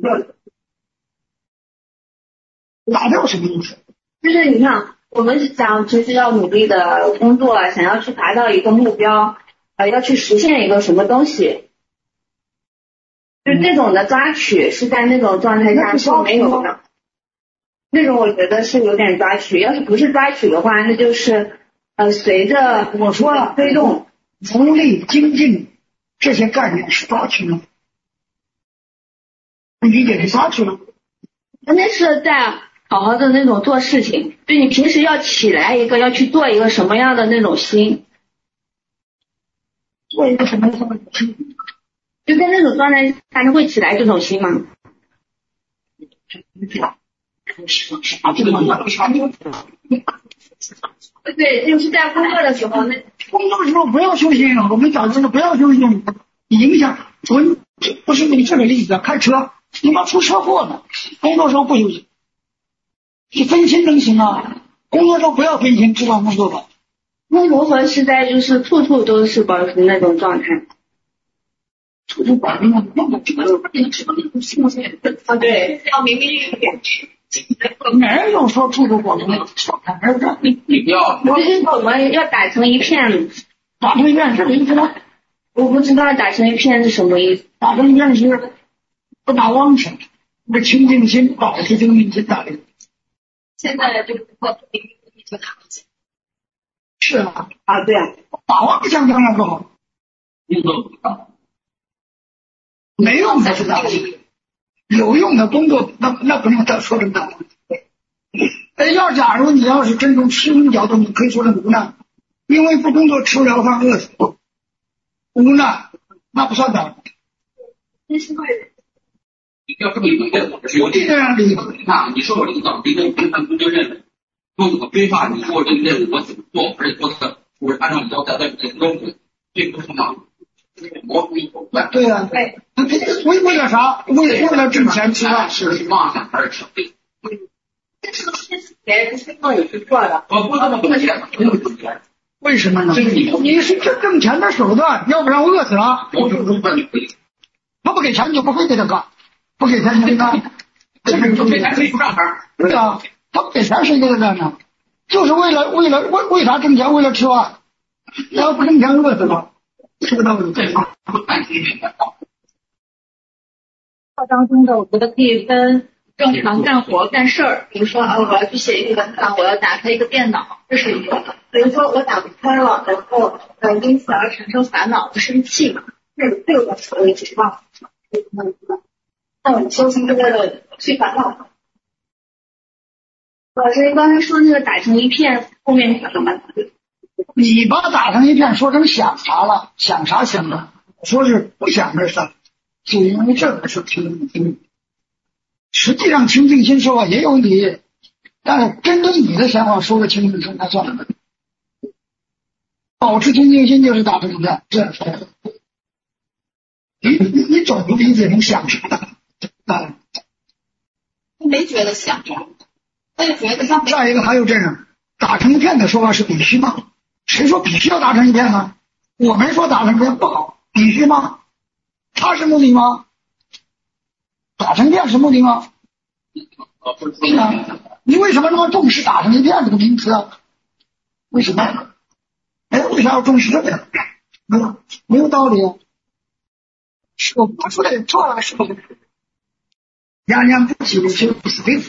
打掉什么意思？ 就是你看，我们想其实要努力的工作，想要去达到一个目标，呃，要去实现一个什么东西，就这种的抓取是在那种状态下是没有的。那种我觉得是有点抓取，要是不是抓取的话，那就是呃随着我说了推动努力精进这些概念是抓取吗？你理解是抓取吗？ 那是在好好的那种做事情，就你平时要起来一个要去做一个什么样的那种心， 做一个什么样的心， 就在那种状态下你会起来这种心吗？ 啥这个啥这个对，就是在工作的时候，那工作的时候不要休息，我们讲的不要休息，影响。我不是你这个例子，开车你妈出车祸了，工作时候不休息，你分心能行啊？工作时候不要分心，知道工作吧？ 那如何是在就是处处都是保持那种状态？ 处处保持那种状态， 啊，对，要明明一点。 没有说处处保持那种状态，没有这。 你你不要， 就是我们要打成一片， 打成一片是什么意思呢？ 我不知道打成一片是什么意思。 打成一片是不打妄想，那清净心，保持清净心打的。 现在就不破明明就打不起。 是啊， 啊，对啊， 打妄想当然不好。 工作不到。 没用的是大有用的工作，那那不能说成大哎，要假如你要是真从吃物角度，你可以说成无奈，因为不工作吃不了饭饿死，无奈那不算大。 那是坏人。 你要这么理解，我这样理解。那你说我领导今天跟他工作任务，都怎么规划？你说我这个任务我怎么做？而且做的我是按照你要带的这个标准，这不是吗？我不手段。 对啊，对，为为了啥？为为了挣钱吃饭， 是妄想还是成立？ 这是别人身上有去做的。 我不这么挣钱，不用挣钱。 为什么呢？你是这挣钱的手段，要不然饿死了。 我就说你可以。 他不给钱，你就不会给他干；不给钱，你就干。 这个不给钱谁不干活？ 对啊，他不给钱，谁给他干呢？就是为了为了为为啥挣钱？为了吃饭。要不挣钱，饿死了。这个道理。 这话不谈理。 当中的，我觉得可以分正常干活干事儿，比如说啊，我要去写一个文档，我要打开一个电脑，这是一个。比如说我打不开了，然后呃因此而产生烦恼、生气嘛，这个这个所谓是忘。那我修行是为了去烦恼。老师，您刚才说那个打成一片，后面是什么？ 你把打成一片说成想啥了？想啥想的？我说是不想的事，就因为这个是清净心。实际上清净心说话也有理，但是针对你的想法说的清净心，它算了。保持清净心就是打成一片，这样说。你你你总不理解成想啥的？啊， 没觉得想啥，我也觉得他。 再一个还有这样，打成一片的说法是必须吗？谁说必须要打成一片呢？我们说打成一片不好，必须吗？它是目的吗？打成一片是目的吗？啊，你为什么那么重视打成一片这个名词啊？为什么？哎，为啥要重视这个？没有没有道理啊！说不出来错了，是不是？洋洋不起的就不是对。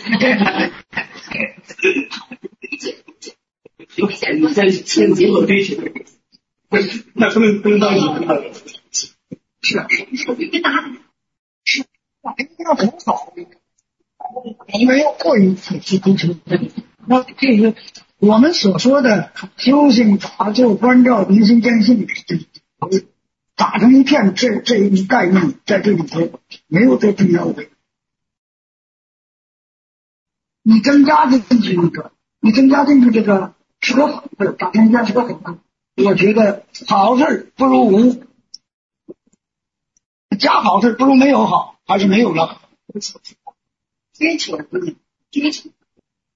你在千结合堆起来，那不能不能当你是啊，是打一个很好，因为要过于仔细追求。那这个我们所说的修行、法救、关照、明心见性，打成一片，这这一个概念在这里头没有多重要的。你增加进去一个，你增加进去这个是个好事，打成一片是个好事。我觉得好事不如无，加好事不如没有好，还是没有了。追求追求，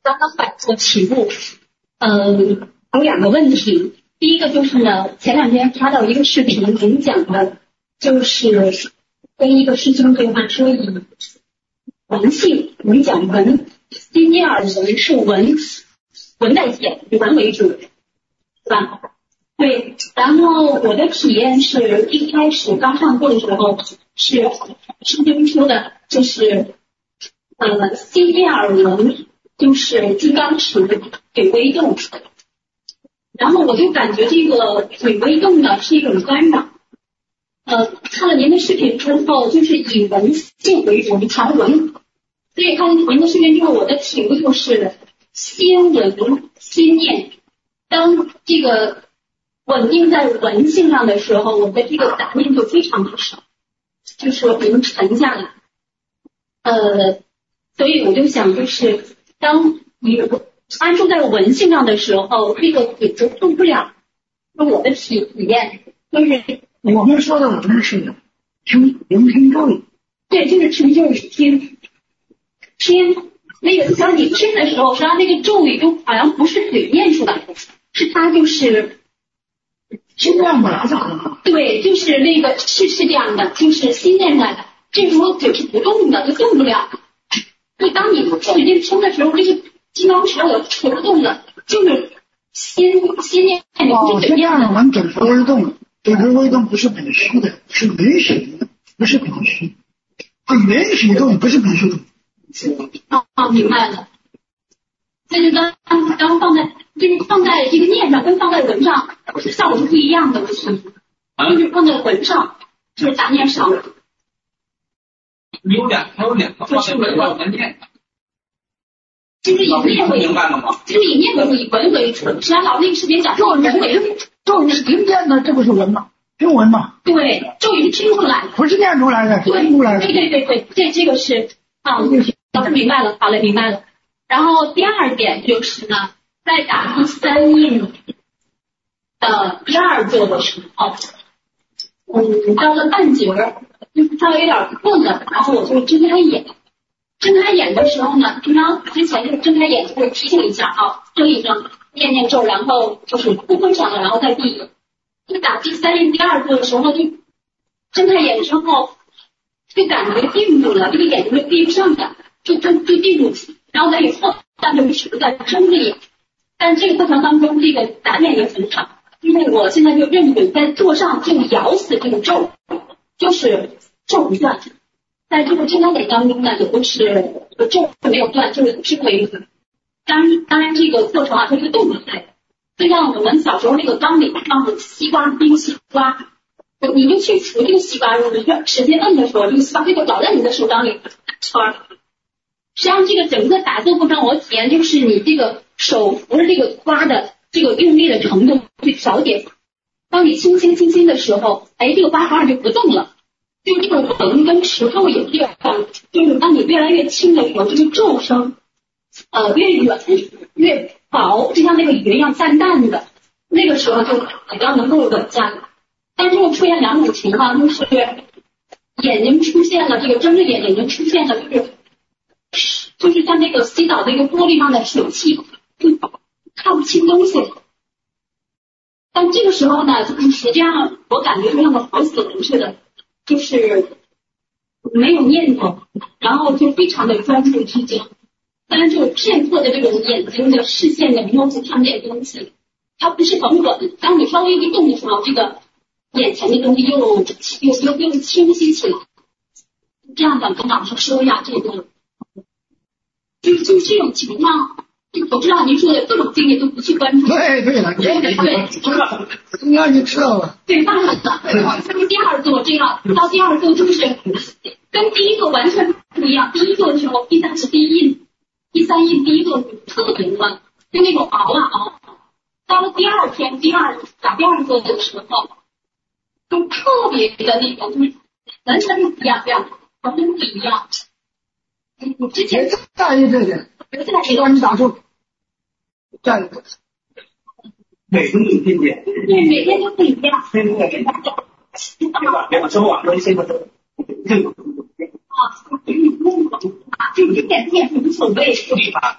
刚刚摆错题目，呃，有两个问题。第一个就是呢，前两天刷到一个视频，您讲的就是跟一个师兄对话，说以文性，我们讲文，第第二文是文，文代简，以文为主，是吧？对。然后我的体验是一开始刚上课的时候，是师兄说的，就是呃，新第二文就是金刚持给微动。然后我就感觉这个水微动呢是一种干扰。呃，看了您的视频之后，就是以文性为主，常文。所以看了您的视频之后，我的体会就是心文心念。当这个稳定在文性上的时候，我的这个杂念就非常的少，就是能沉下来。呃，所以我就想，就是当你安住在文性上的时候，这个也就动不了。我的体验就是， 我们说的文是听聆听咒语， 对，就是听咒语听听那个，当你听的时候，实际上那个咒语就好像不是嘴念出来的，是它就是心念出来的。 对，就是那个是是这样的，就是心念出来的。这时候嘴是不动的，就动不了。所以当你使劲听的时候，这个金刚持有不动了，就是心心念哦，是这样的，我们嘴不微动，嘴不微动不是本虚的，是允许的，不是本虚。它允许动，不是本虚动。 哦哦，明白了。这就当当放在就是放在这个念上，跟放在文上效果是不一样的。就是放在文上，就是杂念少了。 你有两，还有两个放在文上文念。 就是以念为主，就是以念为主，以文为主。实际上老师那个视频讲咒语为主， 咒语是听见的，这不是文吗？听文吗？ 对，咒语是听出来的， 不是念出来的， 对， 听出来的。 对对对对，这这个是啊，老师明白了，好嘞，明白了。然后第二点就是呢，在打第三印的第二个的时候，嗯，到了半截儿，就是稍微有点困了，然后我就睁开眼。睁开眼的时候呢，平常之前就是睁开眼就会提醒一下啊，睁一睁，念念咒，然后就是不分享了，然后再闭。就打第三印第二个的时候，就睁开眼之后，就感觉定住了，这个眼睛就闭不上的，就就就定住。然后在以后，但就一直在睁着眼。但这个过程当中，这个杂念也很少，因为我现在就认准在座上就咬死这个咒，就是咒不断。在这个睁开眼当中呢，也就是咒没有断，就是听为主。当然，当然这个过程啊，它是动起来的。就像我们小时候那个缸里放的西瓜冰西瓜，你就去除这个西瓜，你使劲摁的时候，这个西瓜就老在你的手缸里圈儿。实际上，这个整个打坐过程，我体验就是你这个手扶着这个瓜的这个用力的程度去调节。当你轻轻轻轻的时候，哎，这个瓜反而就不动了。就这个文跟持咒也这样，就是当你越来越轻的时候，这个咒声呃越远越薄，就像那个云一样淡淡的，那个时候就比较能够稳下来。但是又出现两种情况，就是眼睛出现了这个睁着眼，眼睛出现了就是就是像那个洗澡的一个玻璃上的水汽，就看不清东西。但这个时候呢，就是实际上我感觉就像个活死人似的。就是没有念头，然后就非常的专注去讲，当然就片刻的这种眼睛的视线的模糊看见东西，它不是很稳。当你稍微一动的时候，这个眼前的东西又又又又清晰起来。这样的跟老师说呀，这个就就这种情况，我知道您说的各种经历都不去关注。 对对了， 对对对， 应该你知道了。 对，当然了。就是第二座这样，到第二座就是跟第一个完全不一样。第一座的时候，第三是第一印，第三印第一座特别乱，就那种熬啊熬。到了第二天，第二打第二座的时候，就特别的那种，就是完全不一样，样完全不一样。你之前在意这点， 在让你打住。在意。 每个人听见。 对，每天都不一样。 对对对。对吧？别把说网络现在都这个。 啊，啊，就一点点无所谓。 对吧？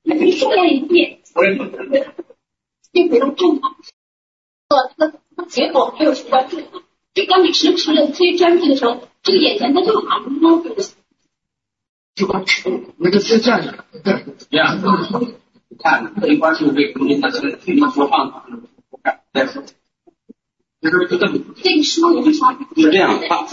那你训练一遍，就不用重它。呃，那那结果没有去关注。就当你时时的特别专注的时候，这个眼前它就马上摸住了。 就把吃，那个是这样的， 这样，你看，没关系，这个东西它是听你说话，我感再说，就是就这么。 这个书有啥？ 是这样，他。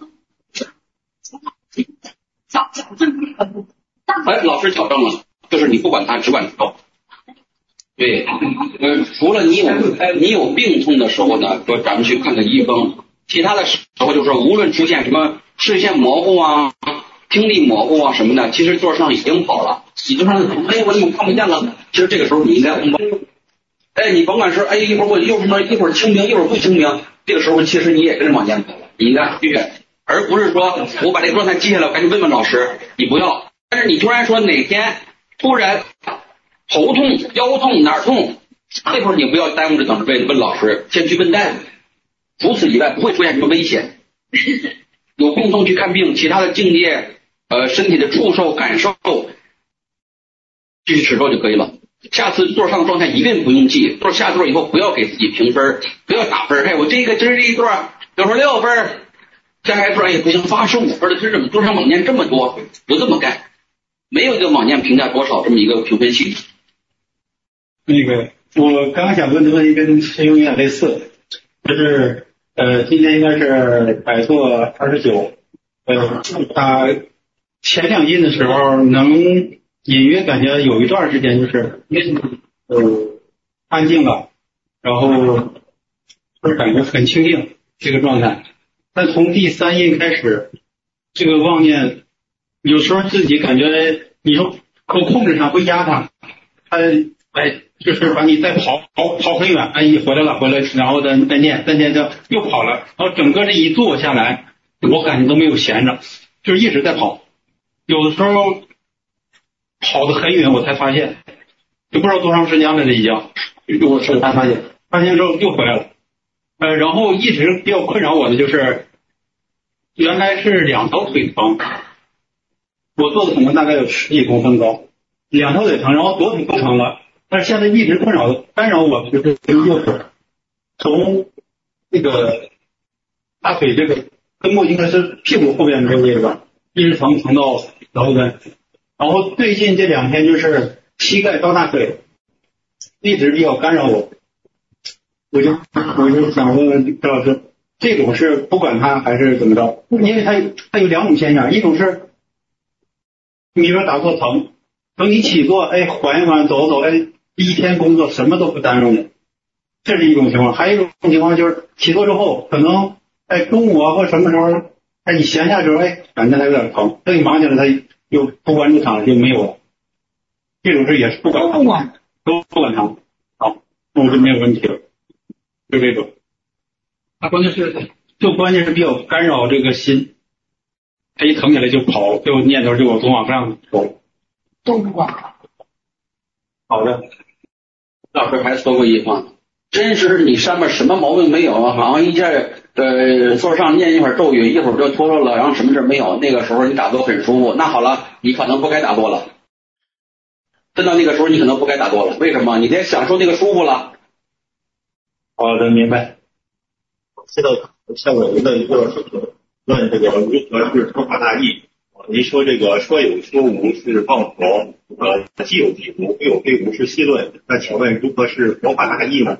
矫矫正那个。 哎，老师矫正了，就是你不管他，只管抽。对，呃，除了你有你有病痛的时候呢，说咱们去看看医生，其他的时候就是无论出现什么视线模糊啊、听力模糊啊什么的，其实座上已经跑了，已经上哎我怎么看不见了？其实这个时候你应该红包，哎你甭管是哎一会儿我又什么一会儿清明一会儿不清明，这个时候其实你也跟着往前跑了，你应该去，而不是说我把这个状态记下来，我赶紧问问老师，你不要。但是你突然说哪天突然头痛、腰痛哪儿痛，这会儿你不要耽误着等着问问老师，先去问大夫。除此以外，不会出现什么危险。有病痛去看病，其他的境界、呃身体的触受、感受，继续持咒就可以了。下次座上状态一定不用记，座下座以后不要给自己评分，不要打分。哎，我这个今儿这一座有时候六分，下下座也不行，八十五分的，这怎么座上往念这么多？不这么干，没有一个往念评价多少这么一个评分系统。 那个，我刚刚想问的问题跟师兄有点类似，就是呃，今天应该是百座二十九，呃，他前两印的时候，能隐约感觉有一段时间就是呃安静了，然后就是感觉很清静这个状态，但从第三印开始，这个妄念有时候自己感觉你说可控制它，不压它，它哎。就是把你再跑跑跑很远，哎，一回来了回来，然后再再念再念就又跑了，然后整个这一坐下来，我感觉都没有闲着，就是一直在跑，有的时候跑得很远，我才发现，就不知道多长时间了这已经，我是才发现，发现之后又回来了，呃，然后一直比较困扰我的就是，原来是两条腿疼，我坐的可能大概有十几公分高，两条腿疼，然后左腿不疼了。但是现在一直困扰干扰我就是右腿，从那个大腿这个根部应该是屁股后边的这个地方，一直疼疼到脚后跟，然后最近这两天就是膝盖到大腿，一直比较干扰我，我就我就想问问赵老师，这种是不管它还是怎么着？因为它它有两种现象，一种是你说打坐疼，等你起坐，哎缓一缓走走，哎。一天工作什么都不耽误你，这是一种情况。还有一种情况就是起坐之后，可能在中午啊或什么时候，哎你闲下之后，哎感觉还有点疼，等你忙起来，他又不关注它就没有了。这种是也是不管它，都不管它，好，那我就没有问题了，就这种。它关键是，就关键是比较干扰这个心，他一疼起来就跑，就念头就往总往上走， 都不管它。 好的。 老师还说过一句话，真是你上面什么毛病没有，好像一下呃座上念一会儿咒语，一会儿就脱落了，然后什么事没有，那个时候你打坐很舒服。那好了，你可能不该打坐了，真到那个时候你可能不该打坐了。为什么？你在享受那个舒服了。 好的，明白。 现在像我们的一个事情，问这个如何是说法大义？您说这个说有说无是妄佛，呃，既有既无，非有非无是戏论。那请问如何是佛法大义呢？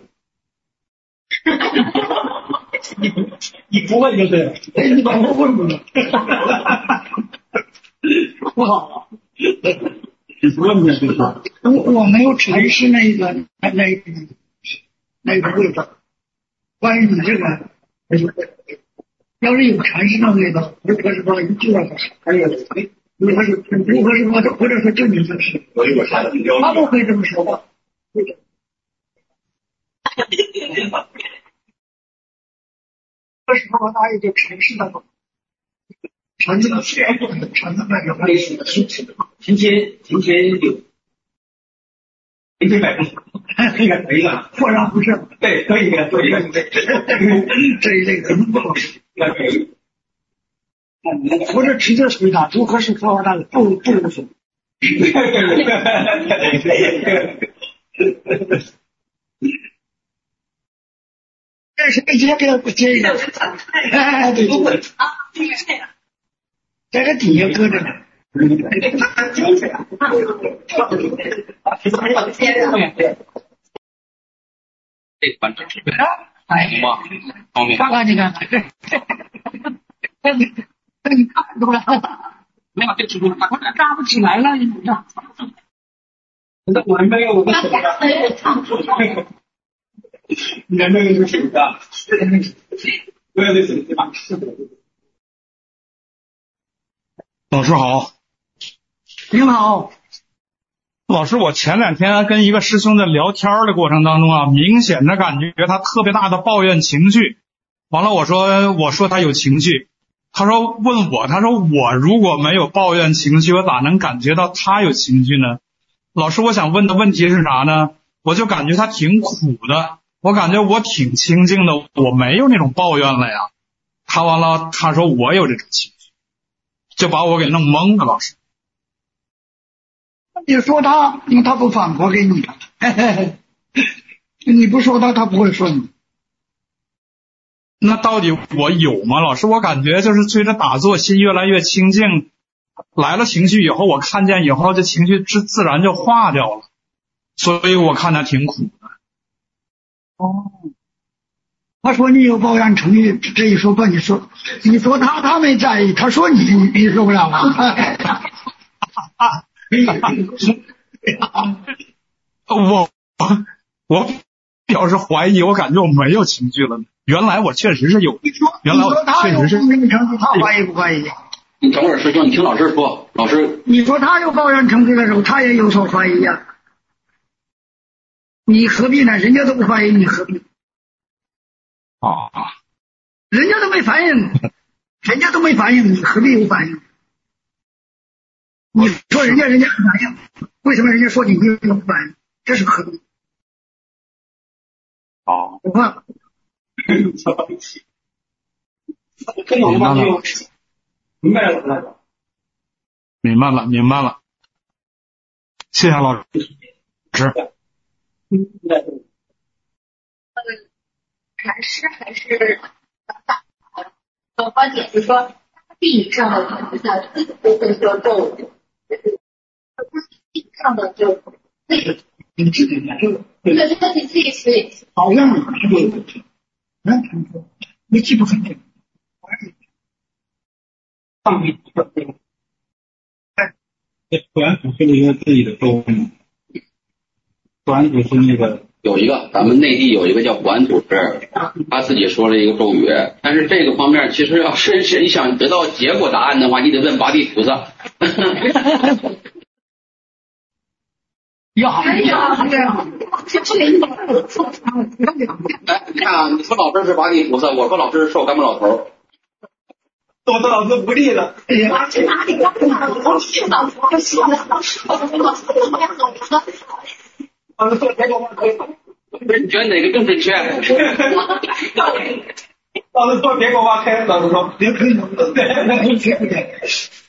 你你不问就是， 你把我问问了，不好， 你不问就是。 我我没有阐释那个那那个那个味道。关于你这个，要是有阐释的味道，如何是说一句话还有如何是如何是说或者说正经的事，他不会这么说吧？这时候大家就阐释了，阐释了全部的阐释那个历史的事情， 今天今天有。今天买不这个可以了， 豁然不是？ 对，可以的，对， 这一类可能不好。 那可以。 我这直接回答，如何是佛法大的不不无所。 这是没接给他不接一下，哎，对对对，在这底下搁着呢。 这反正是哎嘛，方便。 看看你看，这你这你看出来了？ 没有，这吃住了，他扎不起来了，你知道？ 那我没有，我没有。你那个是谁的？我也得怎么办？ 老师好。 您好。 老师，我前两天跟一个师兄在聊天的过程当中啊，明显的感觉他特别大的抱怨情绪。完了，我说我说他有情绪，他说问我，他说我如果没有抱怨情绪，我咋能感觉到他有情绪呢？老师，我想问的问题是啥呢？我就感觉他挺苦的，我感觉我挺清静的，我没有那种抱怨了呀。他完了，他说我有这种情绪，就把我给弄懵了。老师， 你说他，因为他不反驳给你，嘿嘿嘿，你不说他，他不会说你。 那到底我有吗？老师，我感觉就是随着打坐，心越来越清静，来了情绪以后，我看见以后，这情绪自自然就化掉了，所以我看他挺苦的。 哦，他说你有抱怨情绪，这一说把你说，你说他他没在意，他说你你受不了了。 我我表示怀疑，我感觉我没有情绪了。原来我确实是有，原来我确实是。 他怀疑不怀疑？ 你等会儿师兄，你听老师说，老师。 你说他有抱怨情绪的时候，他也有所怀疑呀、啊。你何必呢？人家都不怀疑，你何必？ 啊， 人家都没反应，人家都没反应，你何必有反应？你说人家人家有反应，为什么人家说你你有反应？这是何必？ 哦， 不怕。 跟我们完全有明白了， 明白了，明白了，谢谢老师。 禅师还是呃观点就是说，地以上的菩萨自己都会说咒语，就是地以上的就自己你自己感受， 对，他自己自己好像有问题，能听说，你记不很清。 上面这个，哎，普安祖是一个自己的咒语，普安祖是那个。 有一个，咱们内地有一个叫普安祖师，他自己说了一个咒语，但是这个方面其实要深深你想得到结果答案的话，你得问八地菩萨。 要好，这样。 哎，你看啊，你说老师是八地菩萨，我说老师是寿干部老头。 我的老师不利了。 哎呀，这哪里干部老头？我是老头，不是老师，我是老师， 老师说结果可以。 你觉得哪个更准确？ 老师说别给我挖开，老师说别可以，对，绝不对。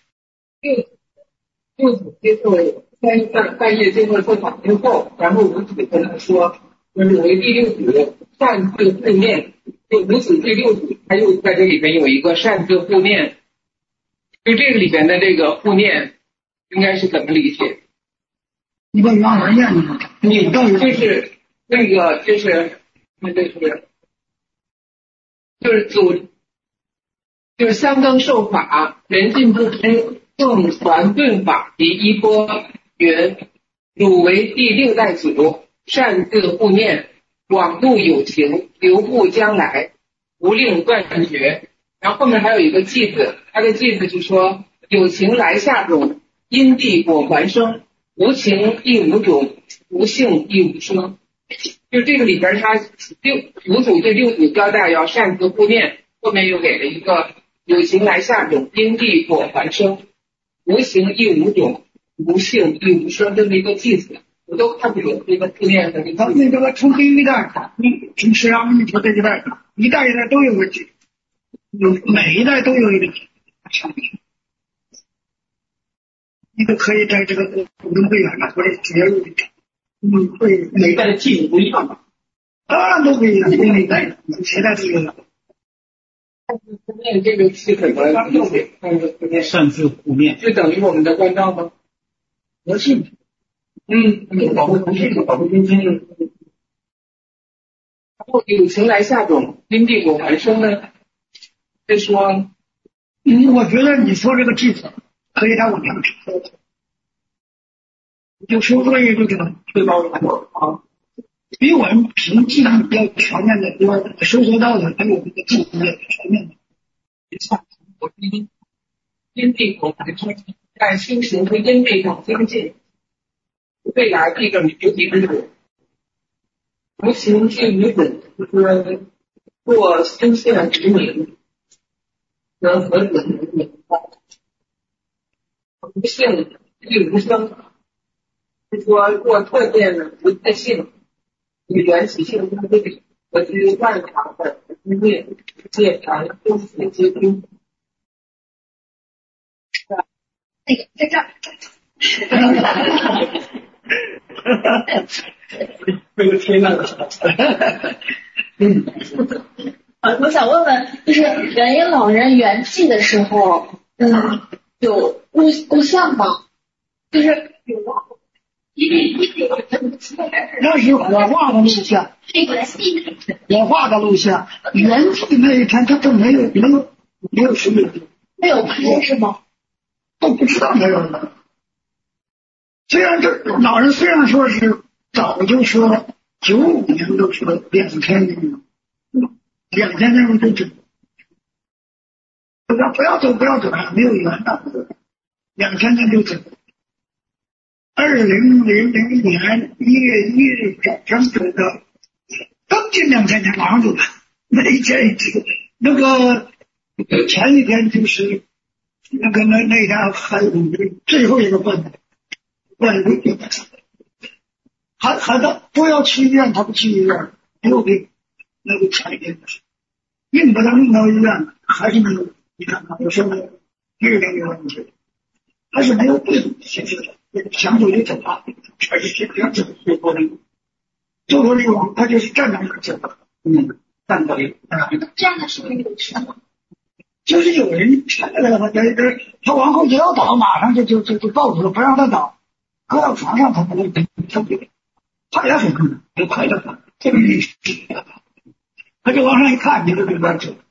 六祖接受三半半夜接受说法之后，然后五祖跟他说，就是为第六祖善自护念，就五祖第六祖，他又在这里边有一个善自护念，就这个里边的这个护念应该是怎么理解？ 你把原文念呢？ 你就是那个就是那就是就是祖就是香灯受法，人尽不知，众传顿法及衣钵云，汝为第六代祖，善自护念，广度有情，留步将来，无令断绝。然后后面还有一个偈子，他的偈子就说：有情来下种，因地果还生，无情亦无种，无性亦无生。就这个里边他六五祖对六祖交代要善自护念，后面又给了一个有情来下种，因地果还生，无形亦无种，无性亦无生，这么一个偈子，我都看不懂这个护念的这个。 那这个从第一代，你从释迦牟尼佛这一代，一代一代都有问题，有每一代都有一个问题。 你都可以在这个股东会员呢或者节入里，嗯，会每代的记录不一样吧？当然都不一样，每代谁在这个？ 那这个是什么？ 擅自负面， 就等于我们的关照吗？ 核心， 嗯， 保护核心，保护中心。然后友情来下种，因地果还生呢？就说， 嗯，我觉得你说这个句子可以在网上说，就说作业这个推包啊，比我们评技能要全面的多，收集到的比我们的技能也全面的。 我因因地果还生，在修行和因地上精进，未来这个有几个人。无形之于本，就是做修宪之名，能和本人明白。无性亦无生，是说做特见的不太性，与缘起性相对，和居万常的之灭，界常修习皆空。 那个在这儿。 这个天呐！ 嗯，呃，我想问问，就是元婴老人圆寂的时候，嗯，有录录像吗？就是有啊， 那是火化的录像，火化的录像，圆寂那一天他都没有没有没有什么， 没有拍是吗？ 都不知道没有了。虽然这老人虽然说是早就说九五年都说两千年，两千年就走，不要不要走不要走啊，没有缘的，两千年就走。二零零零年一月一日早上走的，刚进两千年马上走的，那一天一直那个前一天就是那个那那天还有最后一个奔的。问还还他不要去医院，他不去医院，又给那个前一天硬把他弄到医院，还是没有。你看看，有时候月龄有问题，还是没有病，现在想走就走啊，而且这样走最多的，最多的往他就是站着就走，嗯，站着啊。 这样的时候有什么？ 就是有人那个这这他往后就要倒，马上就就就就抱住了，不让他倒。搁到床上，他不会，他不会，他也很困难，就拍着他，这个历史，他就往上一看，你就明白这。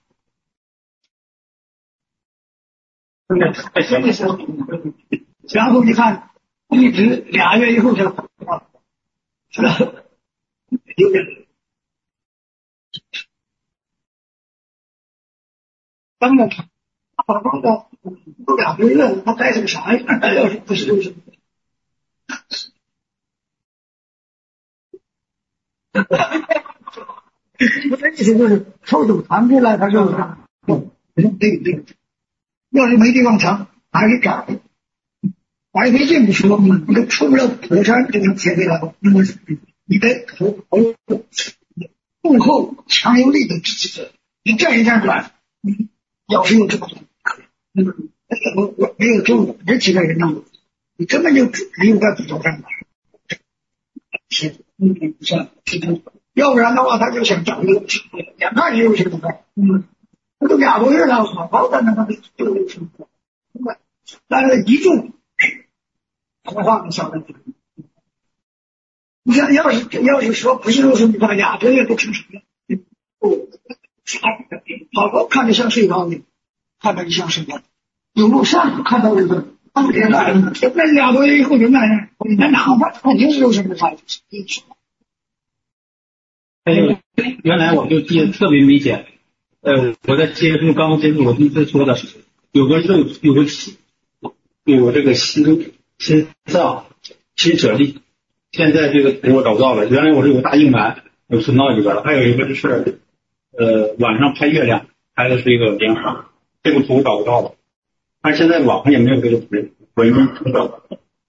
真的是，然后你看，一直俩月以后才跑，是吧？有点。当然，他好好的都俩个月，他该是个啥样？要是不是就是。我的意思就是抽走藏出来，他就是对对，要是没地方藏，还是找白费劲不说，你都出不了火山就能贴回来，那么你的头头幕后强有力的支持者，你站一站转，你要是有这么那么我我没有就这几个人呢，你根本就没有在骨头上的。是，嗯，是，是，要不然的话，他就想找一个机会，眼看就有什么的，嗯，那都俩多月了，好好的那个就有什么，但是一住，火化的小问题。你想要是要是说不是说你把俩多月都成什么样，哦，啥？好多看着像睡着的，看着像什么？有录像看到这个。那俩多月以后就那样，那哪怕肯定是有什么差异。 还有，原来我就记得特别明显，呃，我在接触刚接触我第一次说的，有个肉，有个心，有这个心心脏心舍利。现在这个图我找不到了，原来我是有个大硬盘，我存到里边了。还有一个就是呃晚上拍月亮，拍的是一个莲花，这个图我找不到了。但是现在网上也没有这个图，我应该找到。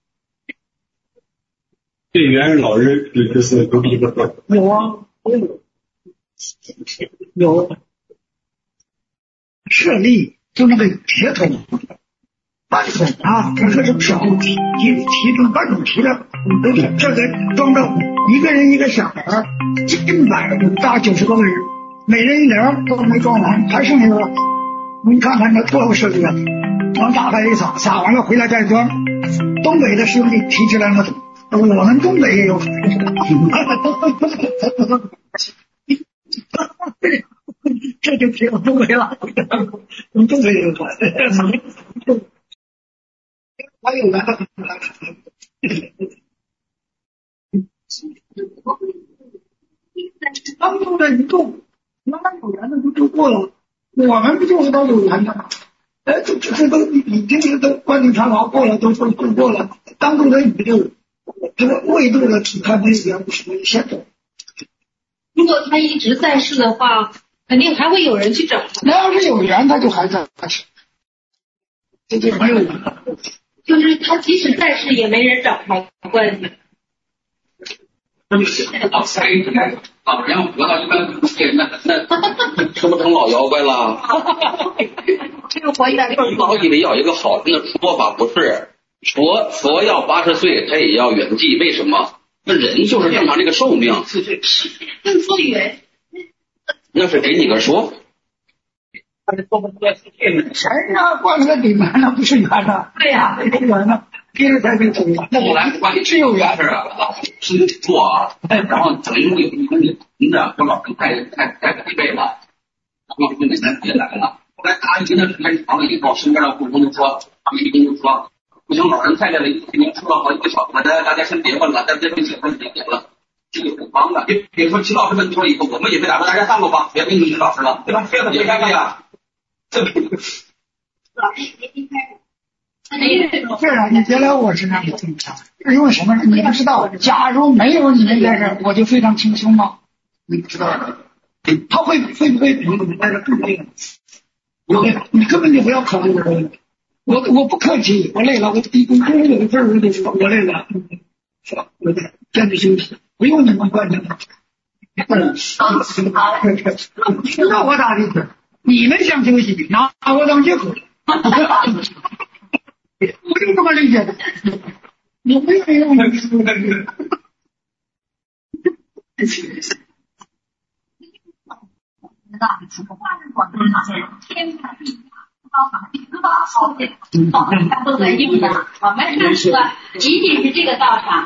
对原始老人就是独立一个个。 有啊，有，有舍利，就那个铁桶， 半桶啊，这可是不少，提提重半桶提的，这个装着一个人一个小篮，近百大九十多个人，每人一篮都没装完，还剩下个，你看看这多有设计啊！往打开一撒，撒完了回来再装。东北的兄弟提起来了，我们东北也有。这就挺东北了，我们东北也有。还有呢，当初的一动，原来有缘的就就过了，我们不就是都有缘的吗？哎，这这都已经是都关进长牢过了，都都都过了。当初的你就这个未度的体看没有缘，不是先走。 如果他一直在世的话，肯定还会有人去找他。 那要是有缘，他就还在世，这就没有缘。 就是他即使在世，也没人找他关系。 老三老人活到一般不变，那那吃不成老妖怪了。 这个活一点就是老以为要一个好听的说法，不是佛佛要八十岁，他也要圆寂，为什么？那人就是正常这个寿命。 更说圆， 那是给你个说。 神啊，光个顶完了不是圆了？ 对呀， 没圆了。别人才能走了， 那我来管你是有缘是啊，是做啊，然后等于有一个您的我老人太太太疲惫了，然后就给咱别来了。后来打一的时间长了以后，身边的护工就说，他们一兵就说，不行，老人太累了，已经出了好几个小时了，大家大家先别问了，咱别问解释别别了，这个很忙的。别别说齐老师问多了以后，我们也没打算大家上路吧，别跟你齐老师了，对吧？别别尴尬呀，这老师别离开我。 这样，你别来我身上也挺强，因为什么呢？你不知道，假如没有你们在这儿，我就非常轻松吗？你不知道，他会会不会比你在这更累了？我你根本就不要考虑这个，我我不客气，我累了，我我我有一份我就说我累了，是吧？我得坚持休息，不用你们管着。嗯，那我咋的？你们想休息，拿我当借口。我就这么理解的，我没有用的。 都在用的，我们上次仅仅是这个道场。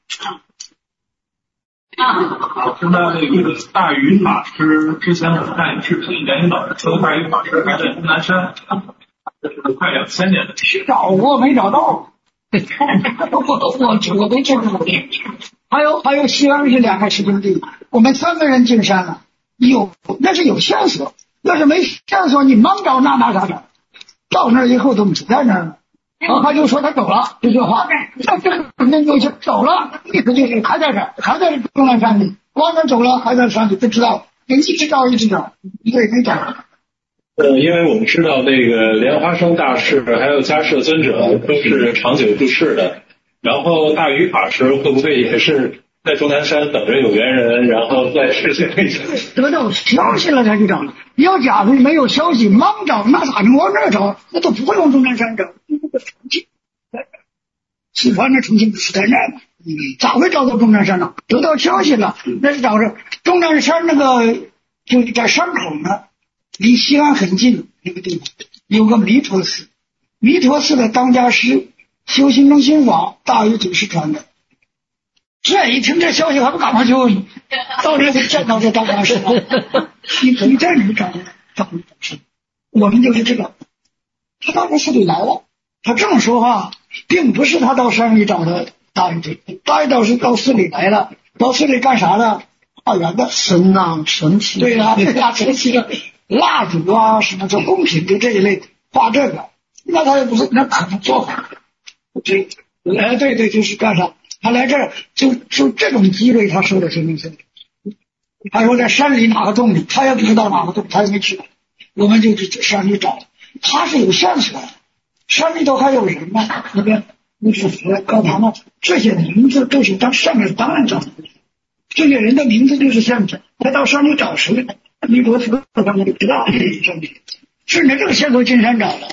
啊，现在那个大禹法师之前我看视频，连云老师说大禹法师还在终南山。这是快两千年的去找过没找到，我我我都见过。还有还有西安是两个师兄弟，我们三个人进山了，有那是有线索，要是没线索你忙找那哪啥找，到那以后都不在那儿了。然后他就说他走了，这句话，那这那就走了，意思就是还在这儿，还在终南山里，往哪走了还在山里，不知道，一直找一直找，一个也没找。 呃，因为我们知道那个莲花生大士还有迦摄尊者都是长久住世的，然后大禹法师会不会也是在终南山等着有缘人，然后再实现一下？ 得到消息了才去找，要假如没有消息忙找，那咋能往那儿找？那都不会往终南山找，那个重庆，四川的重庆不是在那儿吗？咋会找到终南山呢？得到消息了，那是找着终南山那个就是在山口呢。离西安很近那个地方有个弥陀寺，弥陀寺的当家师修行中心法大禹祖师传的。这一听这消息还不赶快去问，到这就见到这当家师了。你你在哪找的找的是？我们就是这个，他到这寺里来了，他这么说话，并不是他到山里找的大禹祖，大禹祖师到寺里来了，到寺里干啥呢？化缘的神啊神奇，对呀、啊，对呀、啊，神奇的。蜡烛啊，什么做贡品就这一类画这个，那他也不是那可能做法，这哎对对，就是干啥？他来这儿就就这种机会，他收的身份证。他说在山里哪个洞里，他也不知道哪个洞，他也没去过，我们就去山里找。他是有线索的，山里头还有人呢，那边那是佛告他们这些名字都是当上面当然找的，这些人的名字就是线索，他到山里找谁？弥陀寺他们就知道，顺着这个线索进山找了，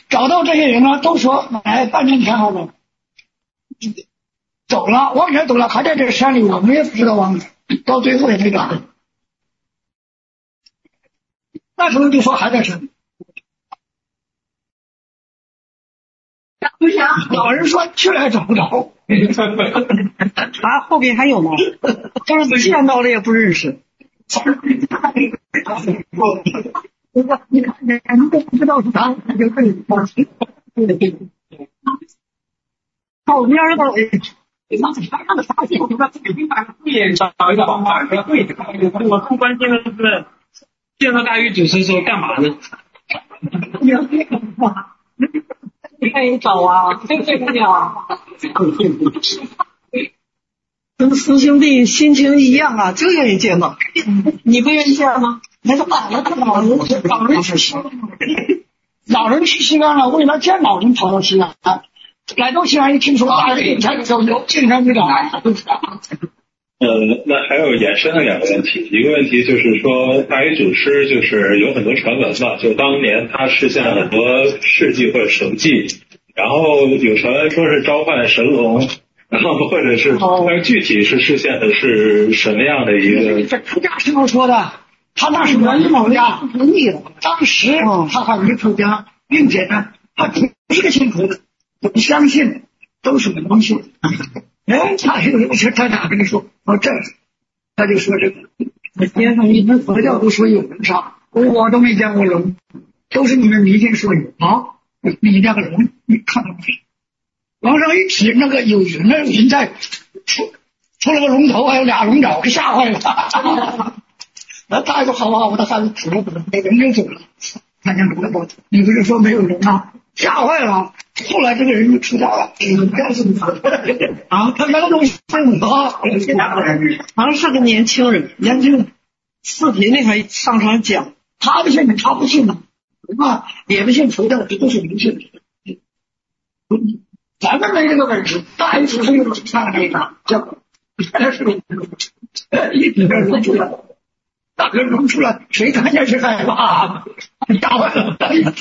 找到这些人呢，都说哎，半年前好了，走了，往哪走了？还在这山里，我们也不知道往哪，到最后也没找。那时候就说还在山里。老人说去了也找不着。 啊，后边还有吗？就是见到了也不认识。 你看人都不知道是他，他就可以放弃。后边的找一个方法，我更关心的是见到大禹主持的时候干嘛呢？ 可以找啊，这个呀，跟师兄弟心情一样啊，就愿意见到。你不愿意见吗？ 那个老人，老人，老人去西安，老人去西安了，为了见老人跑到西安，来到西安一听说大禹进山走有进山没找。 呃，那还有衍生的两个问题，一个问题就是说，大禹祖师就是有很多传闻嘛，就当年他实现了很多事迹或者神迹，然后有传闻说是召唤神龙，然后或者是，但是具体是实现的是什么样的一个？ 这出家时候说的，他那是元老家，当时他还没出家，并且呢，他不是个信徒，不相信，都是迷信。哎，他有一次他俩跟你说，说这，他就说这个，边上一般佛教都说有人杀，我都没见过龙，都是你们迷信说有。好，你那个龙，你看到没？往上一指，那个有云的云在出出了个龙头，还有俩龙爪，给吓坏了。那大夫好好，我的孩子指了指，那人就走了。看见龙了不？你不是说没有龙啊？吓坏了。后来这个人就出家了，告诉你啊，他原来都是我， 好像是个年轻人， 年轻人， 视频里还上传讲， 他不信，他不信呢，啊，也不信佛教，这都是迷信。咱们没这个本事，大禹祖师有上这个叫，原来是一直龙出来，大个龙出来，谁看见是害怕，吓坏了。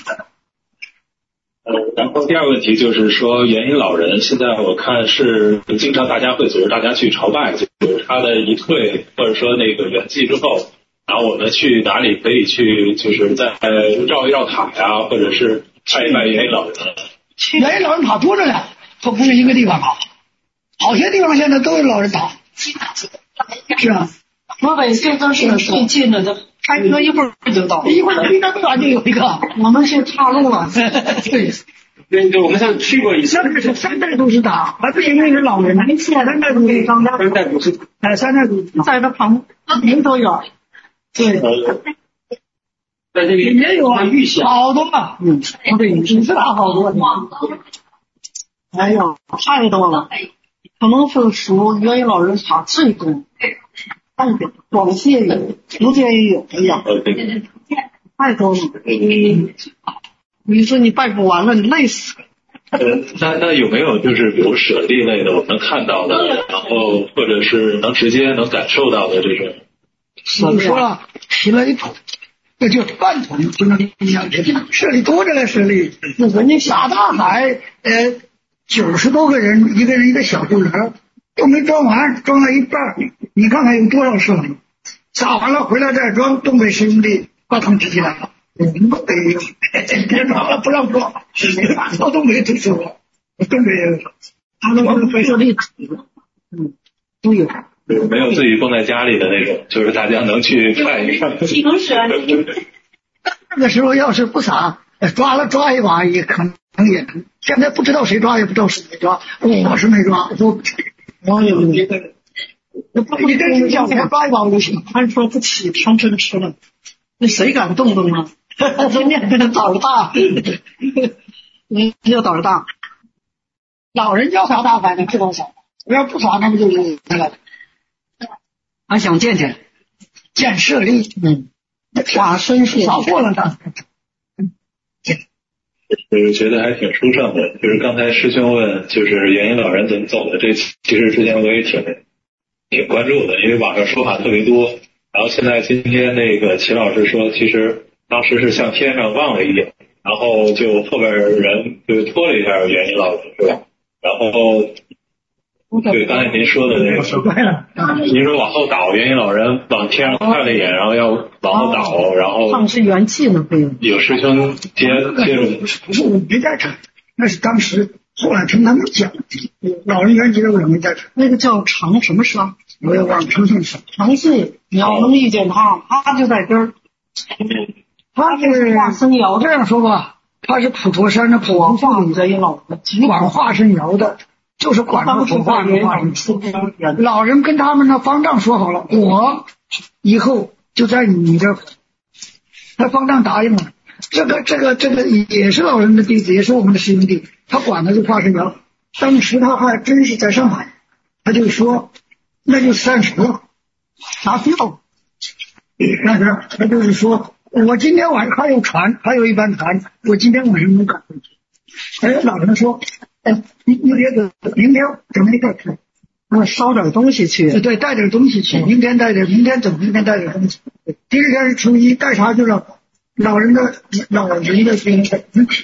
呃，然后第二个问题就是说，元婴老人现在我看是经常大家会组织大家去朝拜，就是他的一退或者说那个圆寂之后，然后我们去哪里可以去，就是在绕一绕塔呀，或者是拜一拜元婴老人。 元婴老人塔多着呢，它不是一个地方啊，好些地方现在都有老人塔。是啊， 河北现在是最近的，开车一会儿就到， 一会儿离那不远就有一个。 我们是岔路了。 对， 对对，我们上去过一次。 现在是三代都是塔，还不因为是老人，三代都是张家。 三代都是， 哎，三代都是在那旁边都有。对。 在这个也有啊， 玉玺好多嘛，嗯，对，你是塔好多。 哎呀，太多了，可能是属元婴老人塔最多。太多，广西也有，福建也有，哎呀，太多了。嗯，你说你拜不完了，你累死。 呃，那那有没有就是比如舍利类的，我们能看到的，然后或者是能直接能感受到的这种？ 我说了，提了一桶，这就半桶不能一样，舍利多着了，舍利。人家下大海，呃，九十多个人，一个人一个小布篮。都没装完，装了一半，你看看有多少舍利？撒完了回来再装，东北师兄弟把他们支起来了。哎呦，别装了，不让装，到东北都说了，东北也有，他们都是舍利，嗯，都有。 没有自己供在家里的那种，就是大家能去看一看。 那个时候要是不撒，抓了抓一把也可能也能。现在不知道谁抓，也不知道谁没抓，我是没抓，我。我有一个，那不你跟你讲，我抓一把就行。 按说不起，汤真吃了，那谁敢动动啊？今天胆儿大，你要胆儿大。 老人叫啥大，反正知道啥。要不啥，那不就是了？ 还想见见， 见舍利， 嗯，法身是少过了的。 我觉得还挺殊胜的，就是刚才师兄问，就是元婴老人怎么走的，这其实之前我也挺挺关注的，因为网上说法特别多。然后现在今天那个秦老师说，其实当时是向天上望了一眼，然然后就后边人就拖了一下袁一老师是吧？然后对刚才您说的那个，您说往后倒，袁一老人往天上看了一眼，然后要往后倒，然后他们是元气呢，对。 有师兄接接着， 不是我没在场，那是当时后来听他们讲，老人元气的我没在场。 那个叫常什么生？ 我也忘了常信生。 常信，你要能遇见他，他就在这儿。 他是化身瑶这样说吧，他是普陀山的普陀妇女的老管化身瑶的，就是管着普化的化身。老人跟他们的方丈说好了，我以后就在你这，他方丈答应了。这个这个这个也是老人的弟子，也是我们的师兄弟，他管的是化身瑶。当时他还真是在上海，他就说那就三十了，拿票。那是他就是说。我今天晚上还有船，还有一班船，我今天晚上能赶回去。哎，老人说，哎，你你别走，明天准备带去， 我烧点东西去。 对，带点东西去，明天带点，明天走，明天带点东西。第二天是初一，带啥去了？老人的老人的身体。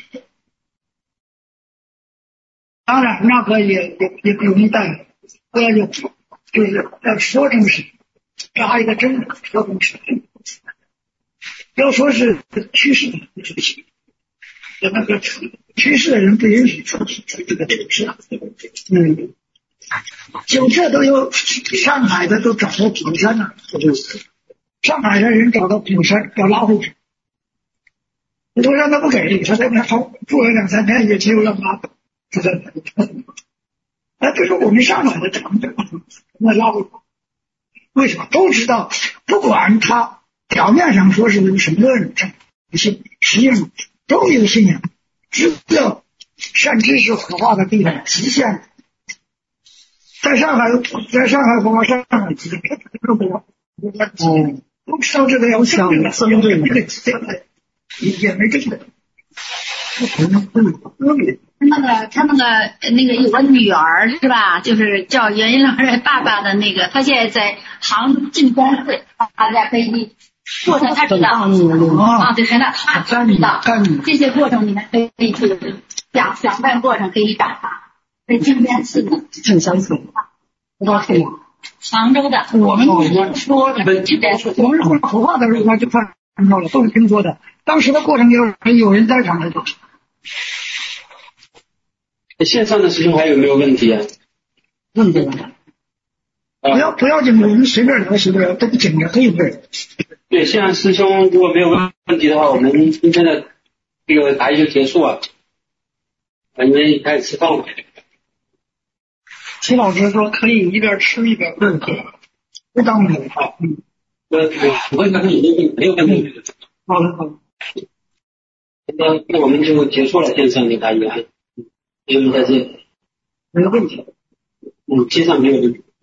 当然，那个也也也不容易带，不要就就是要说成是扎一个针，说成是。要说是去世的不行，那个去世的人不允许出出这个酒社。嗯，酒社都有上海的都找到普山了，上海的人找到普山要拉回去，普山他不给，他在那住住了两三天，也只有让拉走，就在那。那这是我们上海的常识，那拉回去，为什么都知道？不管他。表面上说是有什么信，实际上都有信仰，只有善知识火化的地方极限。在上海，在上海火化上海极限，都不多，嗯，都知道这个要想相对这个极限也没这个。 那个他那个那个有个女儿是吧？就是叫袁一老人爸爸的那个，他现在在杭晋光会，他在飞机。过程他知道啊，对，那他知道这些过程，你们可以去想想办过程可以找他。在今天是的， 挺相似，不知道是吗？ 杭州的， 我们说的，我们说火化的时候他就看到了，都是听说的。当时的过程有有人在场的。 线上的师兄还有没有问题啊？ 问题了。不要不要紧，我们随便聊随便聊，都不紧张，可以问。 对，线上师兄如果没有问题的话，我们今天的这个答疑就结束了。啊，因为开始吃饭了。 齐老师说可以一边吃一边问，不当没好。嗯。 我我问他们有没有问没有问题。 好的好的。 那那我们就结束了线上的答疑啊。嗯，再见。 没有问题。 嗯，线上没有问题。